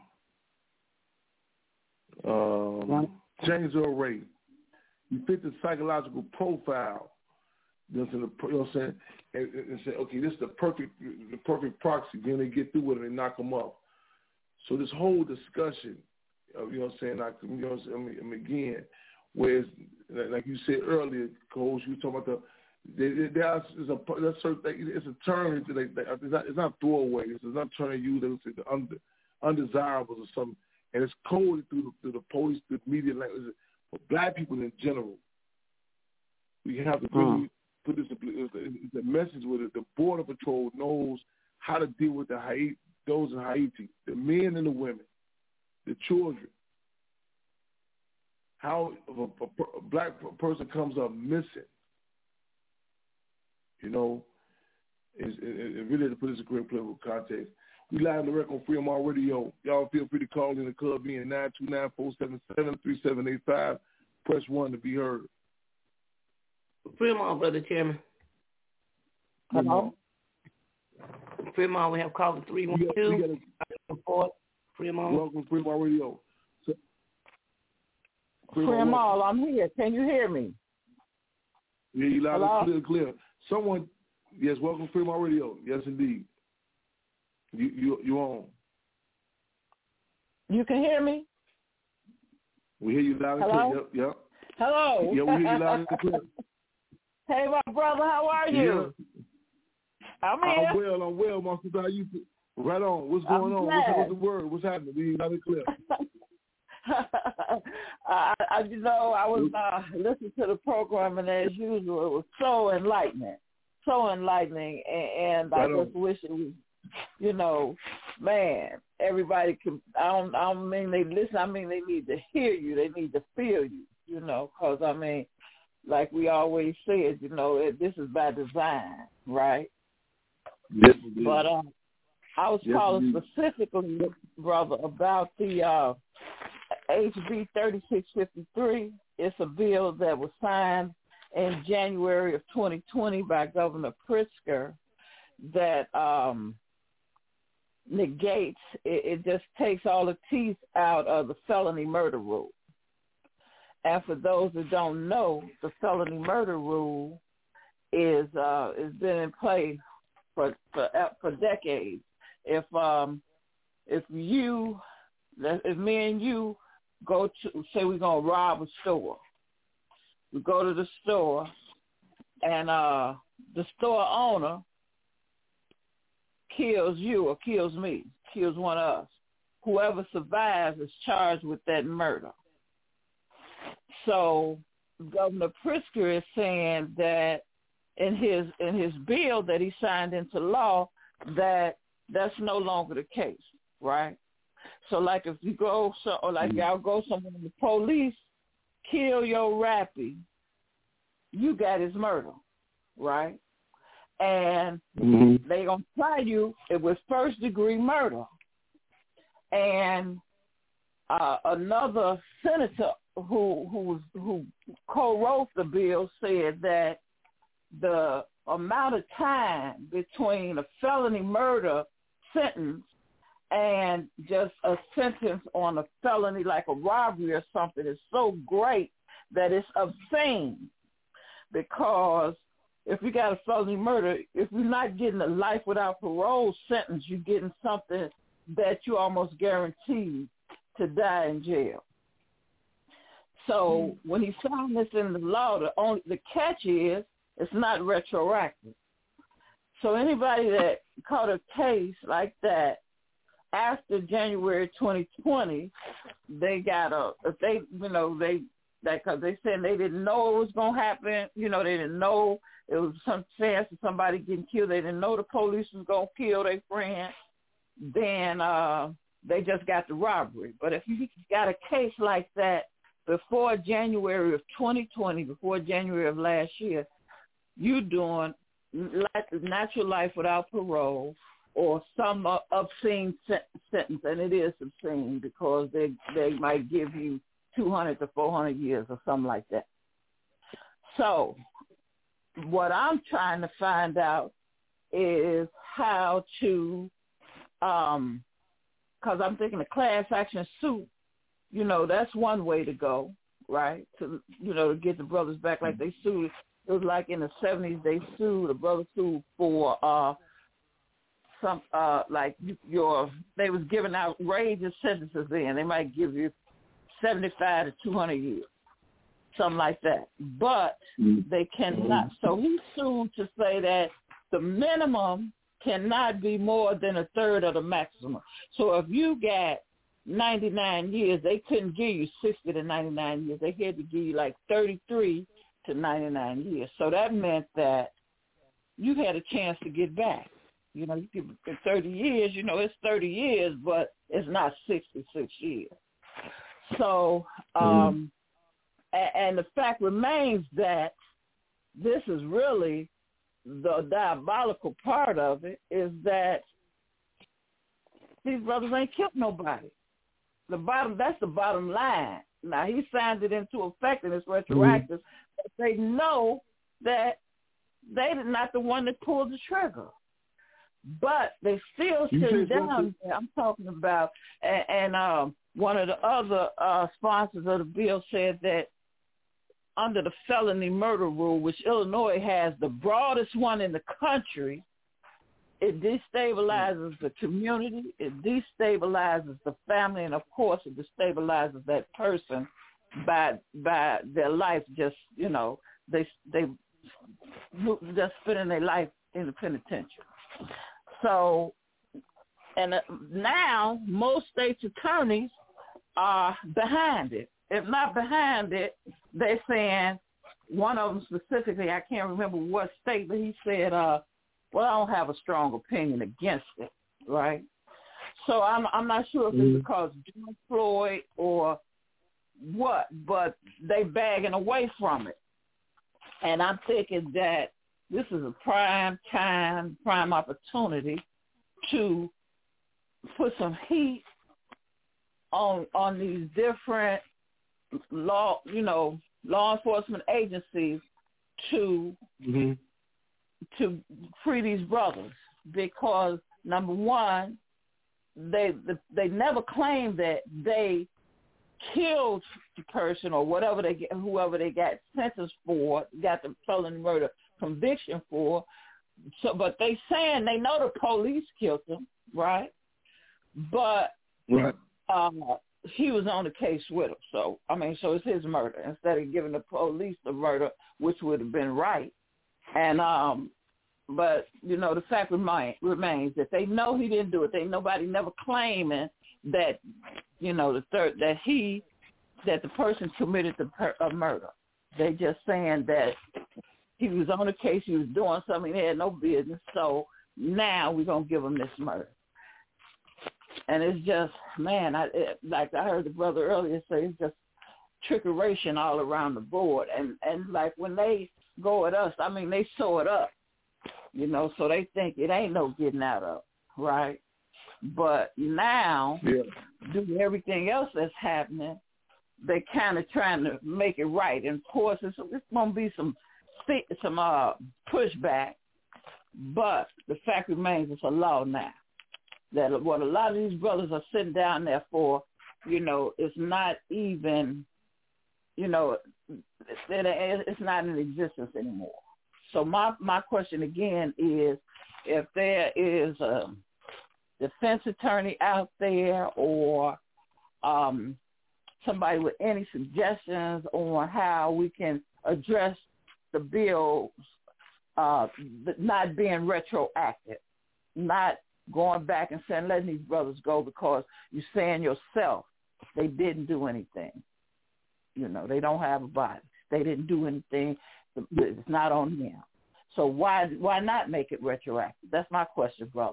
Speaker 3: um, James Earl Ray. He fit the psychological profile. You know what I'm saying? And, and say, okay, this is the perfect, the perfect proxy. Then they get through with it and knock them up. So this whole discussion, of, you know what I'm saying? Like, you know what I'm saying? I mean, again, whereas, like you said earlier, Coach, you were talking about the. There's a that's certain it's a term that they, it's not it's not throwaway. It's not trying to use it as under, undesirables or something, and it's coded through the, through the police, the media language. For black people in general, we have to really mm. put this. It's a message with it. The Border Patrol knows how to deal with the Haiti, those in Haiti, the men and the women, the children. How if a, a, a black person comes up missing. You know, it's, it, it really to put this in great political context. We live in the record on Freedom All Radio. Y'all feel free to call in the club in nine two nine, four seven seven, three seven eight five. Press one to be heard.
Speaker 5: Freedom All, Brother Chairman.
Speaker 1: Hello?
Speaker 5: Freedom All, we have called three one two. Freedom All.
Speaker 3: Welcome to Freedom All Radio. So,
Speaker 1: Freedom All, I'm here. Can you hear me?
Speaker 3: Yeah, you loud and clear, clear. Someone, yes, welcome to Freedom All Radio. Yes, indeed. You you you on?
Speaker 1: You can hear me?
Speaker 3: We hear you loud and
Speaker 1: Hello?
Speaker 3: clear. Yep, yep.
Speaker 1: Hello.
Speaker 3: Yeah, we hear you loud and clear.
Speaker 1: Hey, my brother, how are you?
Speaker 3: Yeah.
Speaker 1: I'm here.
Speaker 3: I'm well. I'm well, my sister. How you? Right on. What's going
Speaker 1: I'm
Speaker 3: on? What's, what's the word? What's happening? We hear you loud and clear.
Speaker 1: I, I, you know, I was uh, listening to the program, and as usual, it was so enlightening, so enlightening, and, and I just wish it was, you know, man, everybody can. I don't, I don't mean they listen. I mean they need to hear you. They need to feel you. You know, because I mean, like we always said, you know, it, this is by design, right?
Speaker 3: Yes,
Speaker 1: but um, I was
Speaker 3: yes,
Speaker 1: calling specifically, brother, about the. Uh, H B thirty-six fifty-three. It's a bill that was signed in January of twenty twenty by Governor Pritzker that um, negates, it, it just takes all the teeth out of the felony murder rule. And for those who don't know, the felony murder rule is uh, has been in play for for, for decades. If um, if you, if me and you go to, say we're gonna rob a store, we go to the store, and uh, the store owner kills you or kills me, kills one of us. Whoever survives is charged with that murder. So Governor Pritzker is saying that in his in his bill that he signed into law that that's no longer the case, right? So like if you go, so, or like y'all go somewhere and the police kill your rappy, you got his murder, right? And mm-hmm. they gonna try you it was first degree murder. And uh, another senator who who was who co-wrote the bill said that the amount of time between a felony murder sentence and just a sentence on a felony like a robbery or something is so great that it's obscene. Because if you got a felony murder, if you're not getting a life without parole sentence, you're getting something that you almost guaranteed to die in jail. So when he signed this in the law, the only the catch is it's not retroactive. So anybody that caught a case like that after January twenty twenty, they got a if they you know they that because they said they didn't know it was gonna happen. You know they didn't know it was some chance of somebody getting killed. They didn't know the police was gonna kill their friend. Then uh, they just got the robbery. But if you got a case like that before January of twenty twenty, before January of last year, you doing natural life without parole or some uh, obscene sentence, and it is obscene because they they might give you two hundred to four hundred years or something like that. So what I'm trying to find out is how to, um, because I'm thinking a class action suit, you know, that's one way to go, right? To, you know, to get the brothers back like they sued. It was like in the seventies they sued, the brothers sued for uh, some, uh, like your, they was giving outrageous sentences then. They might give you seventy-five to two hundred years, something like that. But they cannot. So he sued to say that the minimum cannot be more than a third of the maximum. So if you got ninety-nine years, they couldn't give you sixty to ninety-nine years. They had to give you like thirty-three to ninety-nine years. So that meant that you had a chance to get back. You know, you could, in thirty years, you know, it's thirty years, but it's not sixty-six years. So, um, mm-hmm. and, and the fact remains that this is really the diabolical part of it is that these brothers ain't killed nobody. The bottom, that's the bottom line. Now, he signed it into effect and it's retroactive, mm-hmm. but they know that they're not the one that pulled the trigger. But they still sit down there. I'm talking about, and, and um, one of the other uh, sponsors of the bill said that under the felony murder rule, which Illinois has the broadest one in the country, it destabilizes the community, it destabilizes the family, and of course it destabilizes that person by by their life just, you know, they they just spending their life in the penitentiary. So, and now most states' attorneys are behind it. If not behind it, they're saying, one of them specifically, I can't remember what state, but he said, uh, well, I don't have a strong opinion against it, right? So I'm I'm not sure if it's because George Floyd or what, but they bagging away from it. And I'm thinking that this is a prime time, prime opportunity to put some heat on on these different law, you know, law enforcement agencies
Speaker 7: to
Speaker 3: mm-hmm.
Speaker 7: to free these brothers because number one, they they never claimed that they killed the person or whatever they get, whoever they got sentenced for, got the felony murder conviction for. So, but they saying they know the police killed them, right? But
Speaker 3: right.
Speaker 7: Um, he was on the case with him. So, I mean, so it's his murder instead of giving the police the murder, which would have been right. And, um, but, you know, the fact remain, remains that they know he didn't do it. They nobody never claiming that, you know, the third, that he, that the person committed the per, a murder. They just saying that he was on the case, he was doing something he had no business. So now we're going to give him this murder. And it's just, man, I it, like I heard the brother earlier say, it's just trickeration all around the board. And, and like when they go at us, I mean, they sew it up, you know, so they think it ain't no getting out of, right? But now,
Speaker 3: yeah.
Speaker 7: due to everything else that's happening, they kind of trying to make it right. And, of course, it's, it's going to be some, some uh, pushback, but the fact remains it's a law now. That what a lot of these brothers are sitting down there for, you know, it's not even, you know, it's not in existence anymore. So my, my question again is, if there is a defense attorney out there or um, somebody with any suggestions on how we can address the bills uh, not being retroactive, not going back and saying, letting these brothers go because you're saying yourself they didn't do anything. You know, they don't have a body. They didn't do anything. It's not on them. So why why not make it retroactive? That's my question, brother.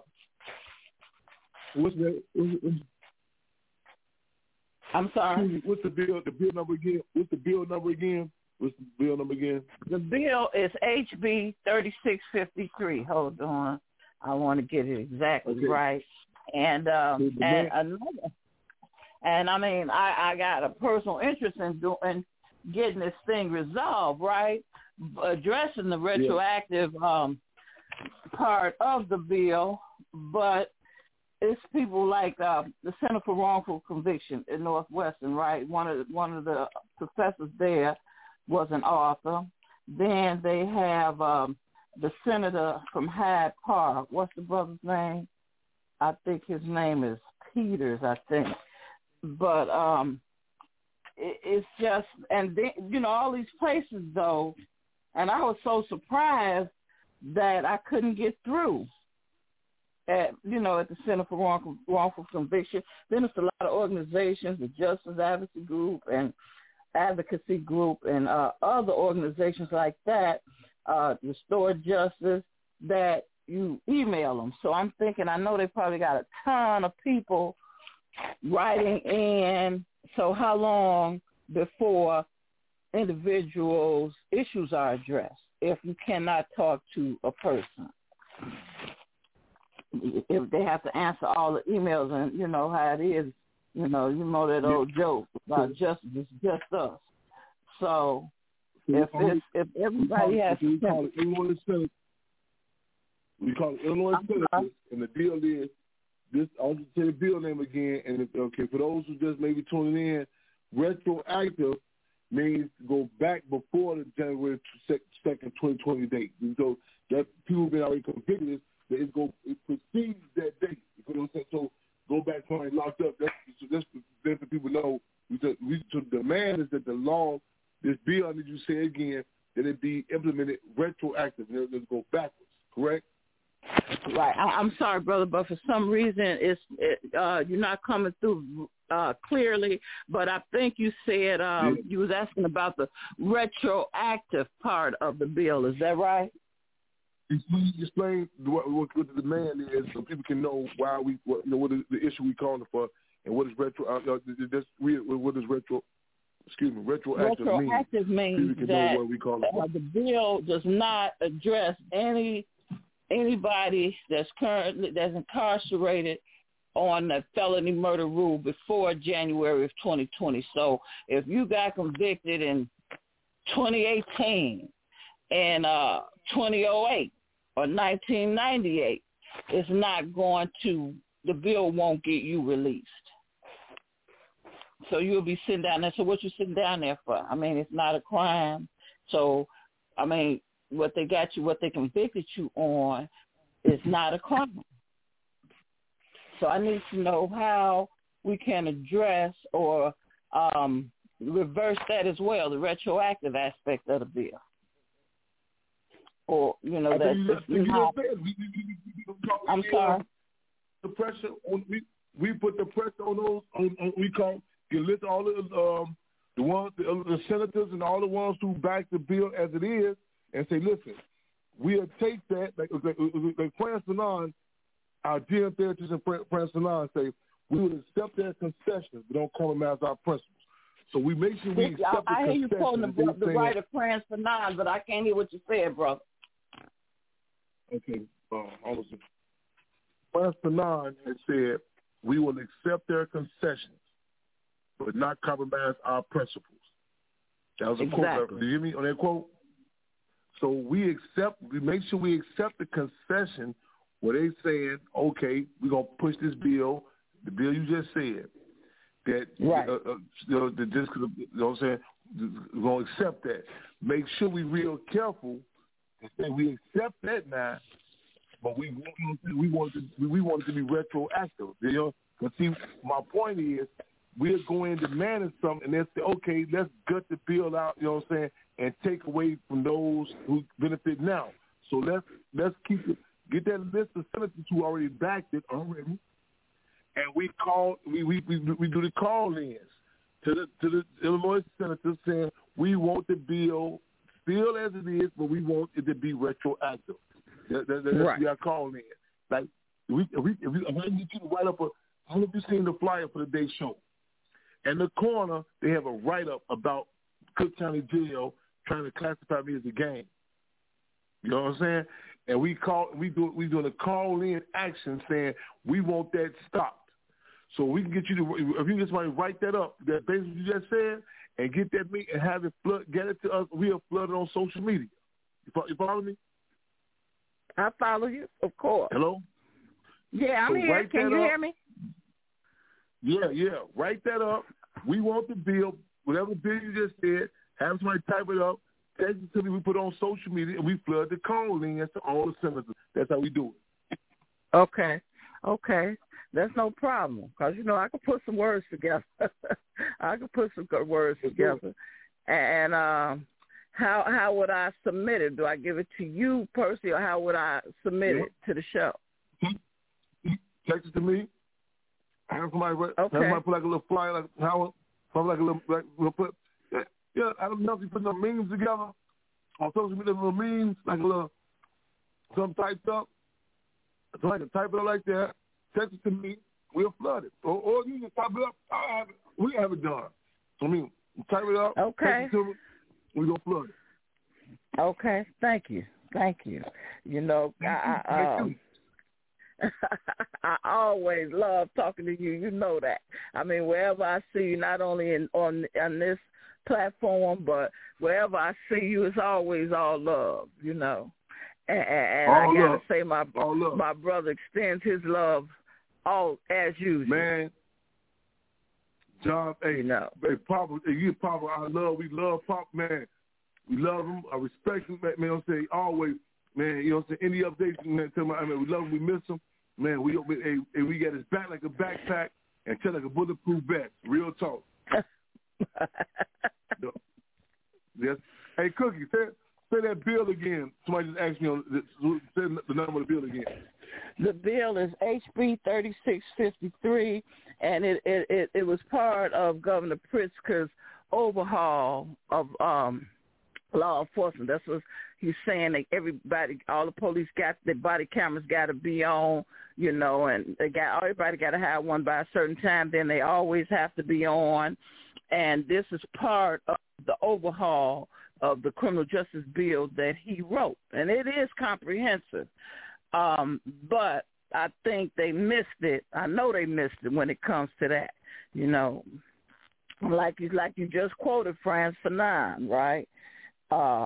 Speaker 3: What's the, what's,
Speaker 7: I'm sorry?
Speaker 3: What's the bill, the bill number again? What's the bill number again? What's the bill number again?
Speaker 7: The bill is H B thirty-six fifty-three. Hold on. I want to get it exactly okay. right. And um, and another, and I mean, I, I got a personal interest in doing getting this thing resolved, right? Addressing the retroactive yeah. um, part of the bill, but it's people like uh, the Center for Wrongful Conviction in Northwestern, right? One of the, one of the professors there was an author. Then they have um, the senator from Hyde Park. What's the brother's name? I think his name is Peters, I think. But um, it, it's just, and then, you know, all these places though, and I was so surprised that I couldn't get through at, you know, at the Center for Wrongful, Wrongful Conviction. Then there's a lot of organizations, the Justice Advocacy Group and Advocacy Group and uh, other organizations like that, uh, Restore Justice, that you email them. So I'm thinking, I know they probably got a ton of people writing in. So how long before individuals' issues are addressed if you cannot talk to a person? If they have to answer all the emails, and you know how it is, you know, you know that old joke about justice is just us. So if if, if everybody has
Speaker 3: we call it Illinois Senate, we call it Illinois Senate, and the deal is this. I'll just say the bill name again. And if, okay, for those who just maybe tuning in, retroactive means to go back before the January second, twenty twenty date. And so that people have been already convicted, that it go it precedes that date. You know what I'm saying? So go back when they locked up. That's so that's then for people know. We, we so the demand is that the law, this bill, I need you to say again, that it be implemented retroactive. It doesn't go backwards. Correct?
Speaker 7: Right. I, I'm sorry, brother, but for some reason it's it, uh, you're not coming through uh, clearly. But I think you said um, yeah. you was asking about the retroactive part of the bill. Is that right?
Speaker 3: Explain, explain what, what the demand is, so people can know why we, what, you know, what is the issue we calling for, and what is retro. Uh, this, what is retro? Excuse me, retroactive,
Speaker 7: retroactive means, means that uh, the bill does not address any anybody that's currently that's incarcerated on the felony murder rule before January of twenty twenty. So if you got convicted in twenty eighteen in uh, twenty oh eight or nineteen ninety-eight, it's not going to, the bill won't get you released. So you'll be sitting down there. So what you sitting down there for? I mean, it's not a crime. So, I mean, what they got you, what they convicted you on is not a crime. So I need to know how we can address or um, reverse that as well, the retroactive aspect of the bill. Or, you know, that it's not. I'm sorry.
Speaker 3: The pressure on, we, we put the pressure on those, on, on, we call, you list all the, um, the ones, the, the senators and all the ones who back the bill as it is and say, listen, we'll take that, like, like, like Frantz Fanon, our G M therapists and Frantz Fanon say, we would accept their concessions, but don't compromise our principles. So we make sure we accept
Speaker 7: I, I
Speaker 3: the
Speaker 7: hear you quoting the, the writer Frantz Fanon, but I can't hear what you said, brother.
Speaker 3: Okay, um, honestly. Frantz Fanon has said, we will accept their concessions, but not compromise our principles. That was a
Speaker 7: exactly.
Speaker 3: quote. Did you hear me on that quote? So we accept, we make sure we accept the concession where they saying, okay, we're going to push this bill, the bill you just said, that,
Speaker 7: right.
Speaker 3: uh, uh, you know, the, just, you know what I'm saying, we're going to accept that. Make sure we real careful and say we accept that now, but we want, we want, it to, we want it to be retroactive. You know? But see, my point is, we're going to manage something, and they say, okay, let's gut the bill out, you know what I'm saying, and take away from those who benefit now. So let's let's keep it, get that list of senators who already backed it already, and we call we we we, we do the call-ins to the to the Illinois senators saying we want the bill still as it is, but we want it to be retroactive. That, that, that's
Speaker 7: right.
Speaker 3: our call-in. Like if we if we if we if I get you to write up a, I don't know if you've seen the flyer for the day show. In the corner, they have a write-up about Cook County Jail trying to classify me as a gang. You know what I'm saying? And we call we do we doing a call-in action saying we want that stopped. So we can get you to if you can get somebody to write that up, that basically you just said, and get that me and have it flood, get it to us. We'll flood it on social media. You, you follow me?
Speaker 7: I follow you, of course.
Speaker 3: Hello?
Speaker 7: Yeah, I'm so here. Can you up. hear me?
Speaker 3: Yeah, yeah. Write that up. We want the bill, whatever bill you just said, have somebody type it up, text it to me, we put it on social media, and we flood the call-in to all the senators. That's how we do it.
Speaker 7: Okay. Okay. That's no problem, because, you know, I can put some words together. I can put some good words
Speaker 3: Let's
Speaker 7: together. And um, how how would I submit it? Do I give it to you personally, or how would I submit yeah. it to the show?
Speaker 3: Text it to me. Have somebody,
Speaker 7: okay.
Speaker 3: have somebody put like a little flyer, like how, probably like a little, like, we'll put, yeah, I don't know if you put some memes together on social media, little memes, like a little, something typed up. So I can type it up like that, text it to me, we'll flood it. Or, or you can type it up, I have it, we have it done. So I mean, type it up,
Speaker 7: okay.
Speaker 3: text it to me, we're going to flood it.
Speaker 7: Okay, thank you, thank you. You know, I, I um, I always love talking to you. You know that. I mean, wherever I see you, not only in on on this platform, but wherever I see you, it's always all love. You know, and, and I gotta
Speaker 3: love.
Speaker 7: say, my my brother extends his love all as usual.
Speaker 3: Man, John, hey,
Speaker 7: you know,
Speaker 3: hey, Papa, hey, you Papa, I love. We love Pop, man. We love him. I respect him, man. I'm saying always. Man, you know what I'm saying? Any updates, man, tell me, I mean, we love him, we miss him. Man, we hey, hey, we got his back like a backpack and tell like a bulletproof vest. Real talk. Yes. Hey, Cookie, say, say that bill again. Somebody just asked me on say the number of the bill again.
Speaker 7: The bill is H B thirty-six fifty-three, and it, it, it, it was part of Governor Pritzker's overhaul of um, law enforcement. That's what he's saying, that everybody, all the police got, their body cameras got to be on, you know, and they got everybody got to have one by a certain time. Then they always have to be on. And this is part of the overhaul of the criminal justice bill that he wrote. And it is comprehensive. Um, but I think they missed it. I know they missed it when it comes to that, you know. Like you, like you just quoted Frantz Fanon, right? Uh,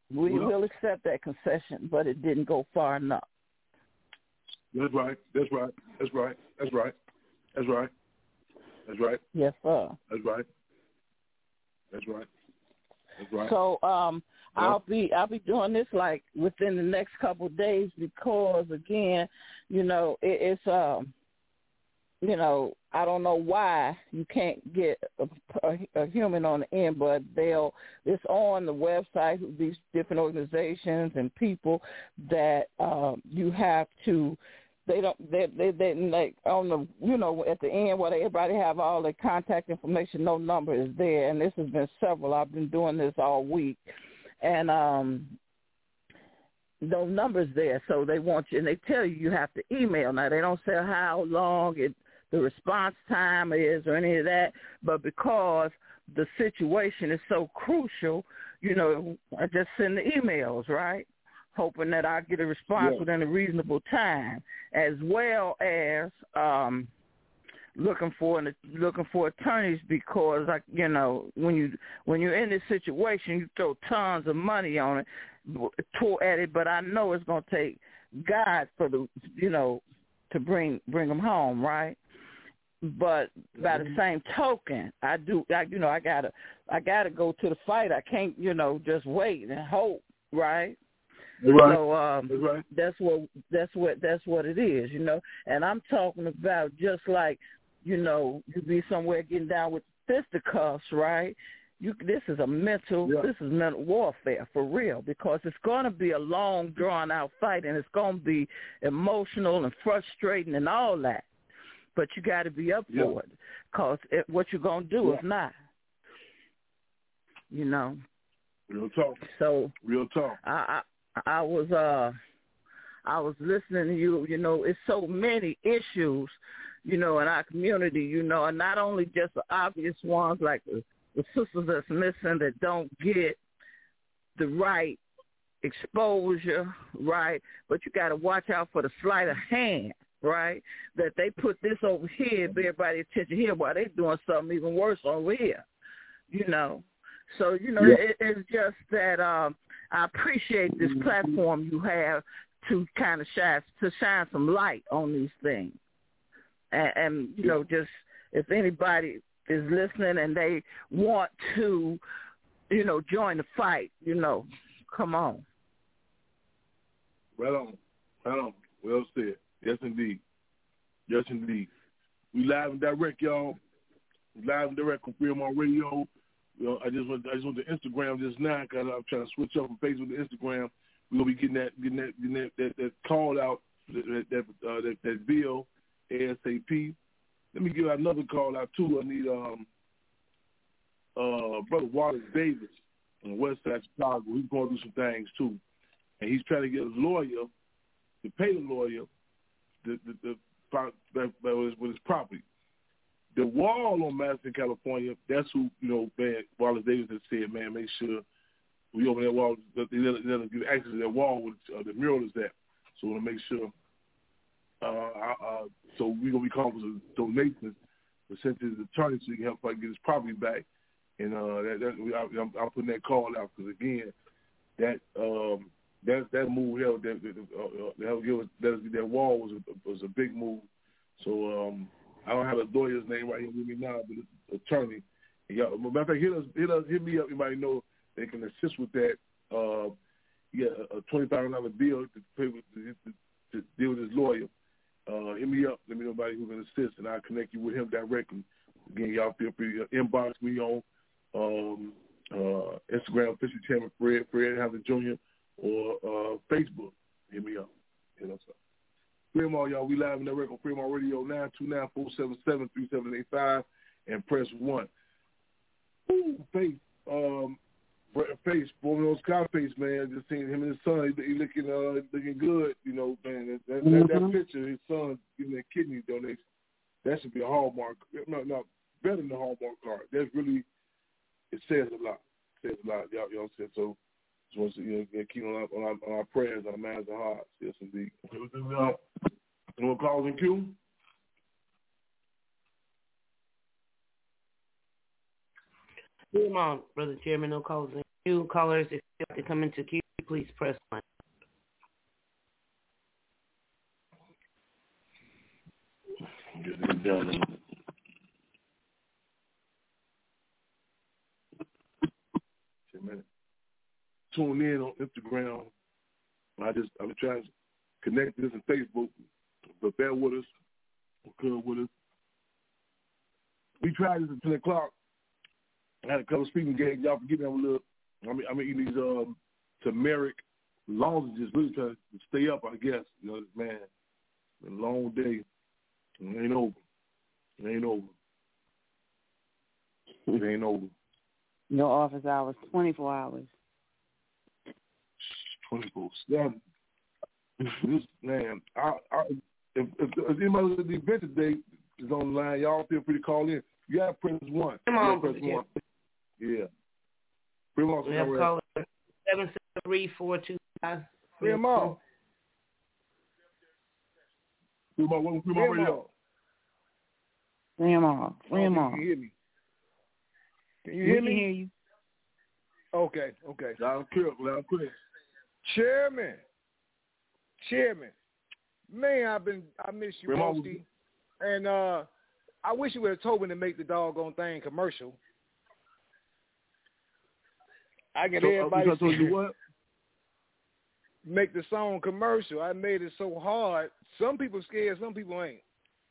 Speaker 7: We
Speaker 3: well,
Speaker 7: will accept that concession, but it didn't go far enough.
Speaker 3: That's right. That's right. That's right. That's right. That's right. That's right.
Speaker 7: Yes, sir.
Speaker 3: That's right. That's right. That's right.
Speaker 7: So um,
Speaker 3: yeah.
Speaker 7: I'll be I'll be doing this like within the next couple of days because again, you know, it, it's um, you know, I don't know why you can't get a, a, a human on the end, but they'll it's on the website of these different organizations and people that um, you have to. They don't. They they they like on the you know at the end where everybody have all their contact information. No number is there, and this has been several. I've been doing this all week, and um, no numbers there. So they want you, and they tell you you have to email. Now they don't say how long it the response time is or any of that, but because the situation is so crucial, you know, I just send the emails, right? Hoping that I get a response yeah. within a reasonable time, as well as um, looking for an, looking for attorneys because, like you know, when you when you're in this situation, you throw tons of money on it, to, at it. But I know it's going to take God for the you know to bring bring them home, right? But by the same token, I do, I, you know, I gotta I gotta go to the fight. I can't, you know, just wait and hope, right?
Speaker 3: Right.
Speaker 7: So um,
Speaker 3: right.
Speaker 7: that's what that's what that's what it is, you know. And I'm talking about just like, you know, you be somewhere getting down with fisticuffs, right? You this is a mental
Speaker 3: yeah.
Speaker 7: this is mental warfare for real because it's going to be a long drawn out fight and it's going to be emotional and frustrating and all that. But you got to be up
Speaker 3: yeah.
Speaker 7: for it because it, what you're going to do
Speaker 3: yeah.
Speaker 7: if not, you know.
Speaker 3: Real talk.
Speaker 7: So
Speaker 3: real talk.
Speaker 7: I. I I was uh, I was listening to you. You know, it's so many issues, you know, in our community. You know, and not only just the obvious ones like the, the sisters that's missing that don't get the right exposure, right? But you got to watch out for the sleight of hand, right? That they put this over here, everybody attention here, while they doing something even worse over here. You know, so you know,
Speaker 3: yeah.
Speaker 7: it, it's just that. Um, I appreciate this platform you have to kind of shine to shine some light on these things, and, and you know, just if anybody is listening and they want to, you know, join the fight, you know, come on.
Speaker 3: Right on, right on. Well said. Yes, indeed. Yes, indeed. We live and direct, y'all. We live and direct on Freedom on Radio. You know, I just went. I just went to Instagram just now because I'm trying to switch up from Facebook to Instagram. We're gonna be getting that, getting that, getting that, that, that call out, that that, uh, that that bill ASAP. Let me give out another call out too. I need um uh brother Wallace Davis on the west side of Chicago. He's going through some things too, and he's trying to get his lawyer to pay the lawyer the the, the, the, the with his property. The wall on Madison, California, that's who, you know, man, Wallace Davis has said, man, make sure we open that wall, they let, let us get access to that wall where uh, the mural is at. So we want to make sure, uh, uh, so we're going to be calling for some donations to send to his attorney so he can help fight get his property back. And uh, that, that, I, I'm, I'm putting that call out because, again, that um, that that move helped, that, that, uh, that, help give us, that, that wall was a, was a big move. So, um, I don't have a lawyer's name right here with me now, but it's an attorney. Y'all, matter of fact, hit us, hit us, hit me up. Anybody know they can assist with that? Uh, yeah, a twenty thousand dollar bill to pay with to, to, to deal with his lawyer. Uh, hit me up. Let me know anybody who can assist, and I'll connect you with him directly. Again, y'all feel free to inbox me on um, uh, Instagram, official chairman Fred Fred Hampton Junior, or uh, Facebook. Hit me up. You know so. Fremont, y'all, we live in the record on Fremont Radio, nine two nine, four seven seven, three seven eight five, and press one. Ooh, Face, um, Face, former Scarface, man, just seeing him and his son, he, he looking uh, looking good, you know, man. That, that, mm-hmm. that picture, his son giving that kidney donation, that should be a Hallmark, no, no, better than the Hallmark card. That's really, it says a lot. It says a lot, y'all, y'all said so. Just want to you know, keep on our, on our, on our prayers, on our minds and hearts. Yes, indeed. Okay, what's this now? You want calls in queue?
Speaker 5: Come on, Brother Chairman, no calls in queue. Callers, if you have to come into queue, please press one.
Speaker 3: Get it done. Tune in on Instagram. I just I'm trying to connect this on Facebook, but bear with us, good with us. We tried this at ten o'clock. I had a couple of speaking gigs. Y'all forgive me, I'm a little. I mean, I'm eating these um, turmeric lozenges, really trying to stay up. I guess you know, man, been a long day. It ain't over. It ain't over. It ain't over.
Speaker 1: Your office hours, twenty-four hours.
Speaker 3: twenty-four seven. This man, I, I, if, if, if anybody at the event today is on the line, y'all feel free to call in. You got to press one.
Speaker 5: Come on,
Speaker 3: press
Speaker 5: yeah.
Speaker 3: one. Yeah. Bring on,
Speaker 5: we have call seven seven three four two five.
Speaker 3: Bring them on. Bring them on. Bring them on radio.
Speaker 1: Bring them on. Bring them on.
Speaker 3: Can you hear me? Can you
Speaker 1: we
Speaker 3: hear
Speaker 1: can
Speaker 3: me?
Speaker 1: hear you.
Speaker 3: Okay, okay. Loud and clear, loud and clear. Chairman. Chairman. Man, I've been I miss you, Posty. And uh I wish you would have told me to make the doggone thing commercial. I get so, everybody uh, told you what? Make the song commercial. I made it so hard. Some people scared, some people ain't.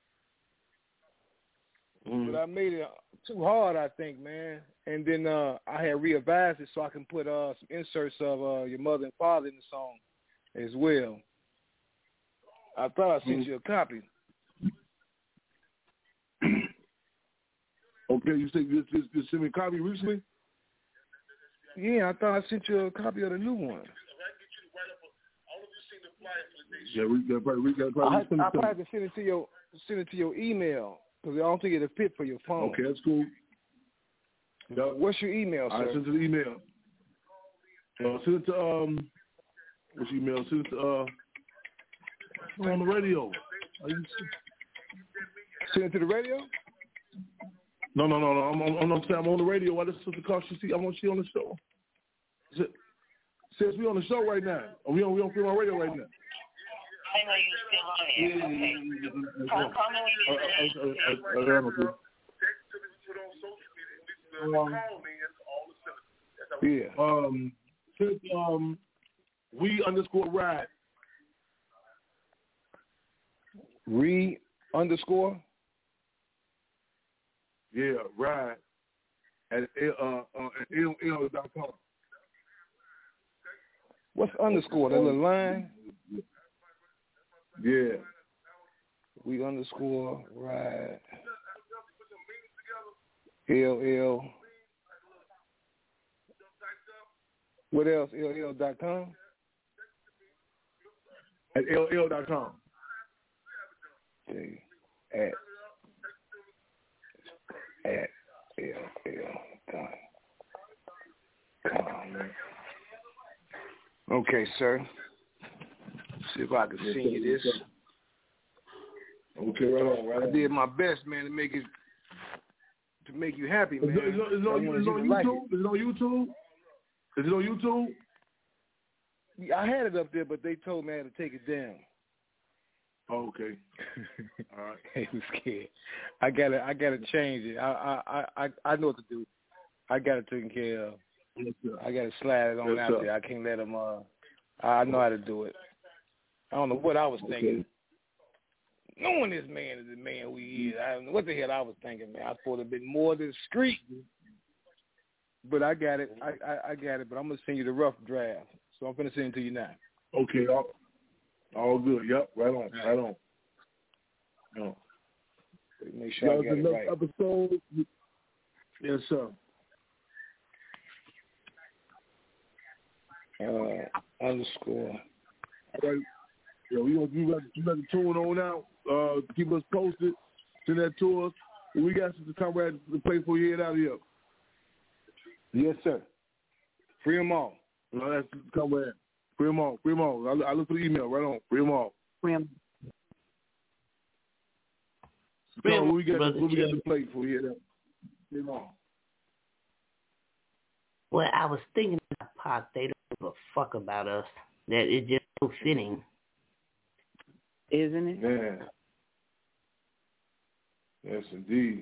Speaker 3: Mm. But I made it too hard, I think, man. And then uh, I had revised it so I can put uh, some inserts of uh, your mother and father in the song as well. I thought I sent mm. you a copy. Okay, you said you just, just sent me a copy recently? Yeah, I thought I sent you a copy of the new one. Yeah, we got probably we got probably. I, I probably have to send it to your send it to your email because I don't think it'll fit for your phone. Okay, that's cool. Yep. What's your email, sir? I send it to the email. Uh, send it to um. What's your email? Send it to uh. On the radio. Send it to the radio. No, no, no, no. I'm, I'm, I'm, I'm on the radio. I listen to the call. She see, I want you on the show. Since we on the show right now, or we on we on Free My Radio right now.
Speaker 8: I know you're still on it. Okay. Call, call me when you're
Speaker 3: Yeah. Um. Since um, we underscore ride. Re underscore. Yeah, ride at uh, uh at L L dot com. What's underscore? That little line? Yeah. We underscore ride L L. What else? L L dot com? At L L dot com. Okay. At At L L dot com. Okay, sir. See if I can send you this. Okay, right on, right on. I did my best, man, to make it to make you happy, man. Is it, is it, is it on, is it on YouTube? Like it. Is it on YouTube? Is it on YouTube? Yeah, I had it up there, but they told me I had to take it down. Oh, okay. All right. He was scared. I gotta, I gotta change it. I, I, I, I know what to do. I got it taken care of. Yes, I gotta slide it on yes, out sir. there. I can't let him. Uh, I know how to do it. I don't know what I was okay. thinking. Knowing this man is the man who he is, I don't know what the hell I was thinking, man. I thought it'd been more discreet. But I got it. I, I, I got it. But I'm gonna send you the rough draft. So I'm gonna send it to you now. Okay. All, all good. Yep. Right on. Right on. No. Make sure I get it right. Episode. Yes, sir. Uh, underscore. All right. Yeah, we gonna you got you got to tune on out. Uh, keep us posted. Send that to us. We got some comrades to play for you. Head out of here. Yes, sir. Free them all. No, that's comrade. Free them all. Free them all. I, I look for the email right on. Free them all.
Speaker 1: Free them.
Speaker 3: So, what we got? What we got to play for you? Free them all.
Speaker 5: Well, I was thinking Pac, they don't give a fuck about us. That it's just so fitting.
Speaker 1: Isn't it?
Speaker 3: Yeah. Yes, indeed.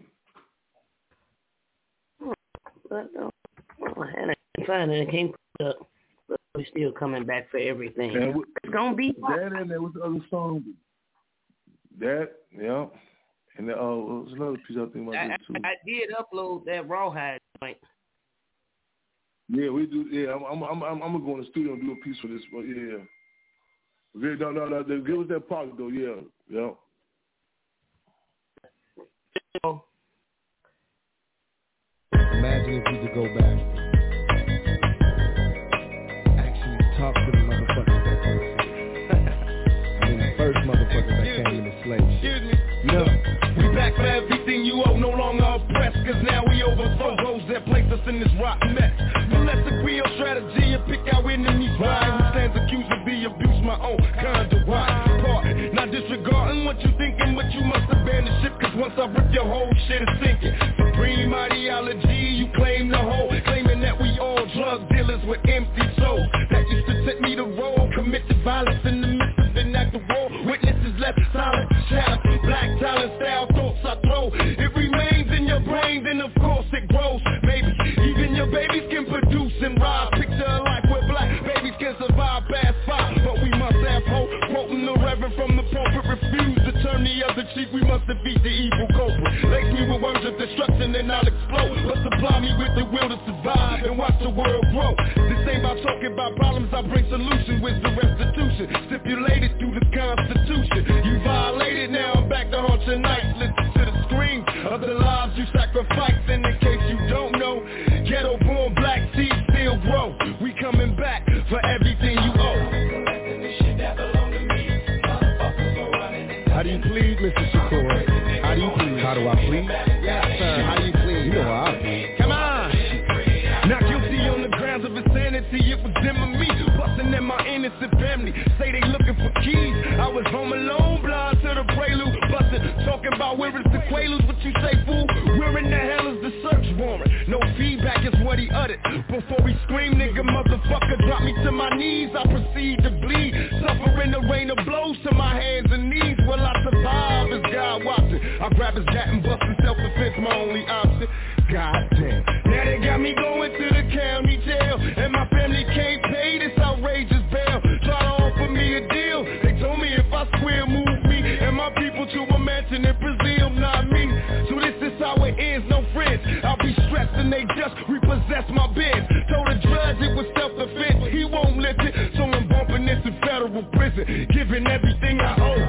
Speaker 5: But no, oh, and I can't find it. I can't put it up. But we're still coming back for everything.
Speaker 3: What,
Speaker 5: it's gonna be
Speaker 3: that and there was the other song. That, yeah. And uh, there was another piece I think about
Speaker 5: I,
Speaker 3: that too.
Speaker 5: I, I did upload that Rawhide joint.
Speaker 3: Yeah, we do. Yeah, I'm, I'm, I'm, I'm gonna go in the studio and do a piece for this. But yeah, yeah. No, no, no. Give us that part though. Yeah, yeah.
Speaker 9: Imagine if you could go back, actually talk to the motherfuckers that first. I mean, the first motherfuckers that came in the slave shit.
Speaker 2: Look, we back for everything you owe, no longer oppressed, cause now we overthrow those that place us in this rotten mess. So let's agree on strategy and pick our enemies right. Who stands accused of the abuse, my own kind of why. Part, not disregarding what you thinking, but you must abandon ship, cause once I rip your whole shit is sinking. Supreme ideology, you claim the whole, claiming that we all drug dealers with empty souls. That used to set me to roll, committed violence in the midst of an act of war. Witnesses left silent, shadow, black talent style thoughts I throw. It remains in your brain, then of course it grows. Maybe even your babies can produce and ride. Picture a life where black babies can survive past five. But we must have hope, quoting the reverend from the pulpit. Refuse to turn the other cheek, we must defeat the evil culprit. Lace me with words of destruction and I'll explode. But supply me with the will to survive and watch the world grow. This ain't about talking about problems, I bring solutions with the restitution stipulated through the Constitution. You violated, now I'm back to haunt your nights. Listen to the screams of the lives you sacrifice. And in case you don't know, ghetto born black seeds still grow. We coming back for everything you owe.
Speaker 9: How do you plead, Mister Shakur? How do you plead? How do I plead? Yes, sir. How do you plead? You know how I plead.
Speaker 2: Come on. Not guilty on the grounds of insanity. It was them and me, busting at my innocent family. Say they looking for keys. I was home alone, blind to the prelude. Busting, talking about where is the Quaaludes. What you say, fool? Where in the hell is the search warrant? No feedback is what he uttered. Before he screamed, nigga, motherfucker, drop me to my knees. I proceed to bleed, suffering the rain of blows to my hands and knees. Will I survive? Is God watching? I grab his gat and bust in self-defense, my only option. God damn. Now they got me going to the county jail, and my family can't pay this outrageous bail. Try to offer me a deal. They told me if I square, move me and my people to a mansion in Brazil, not me. So this is how it ends, no friends. I'll be stressed and they just repossess my bed. Told the judge it was self-defense, he won't listen. So I'm bumping this in federal prison, giving everything I owe.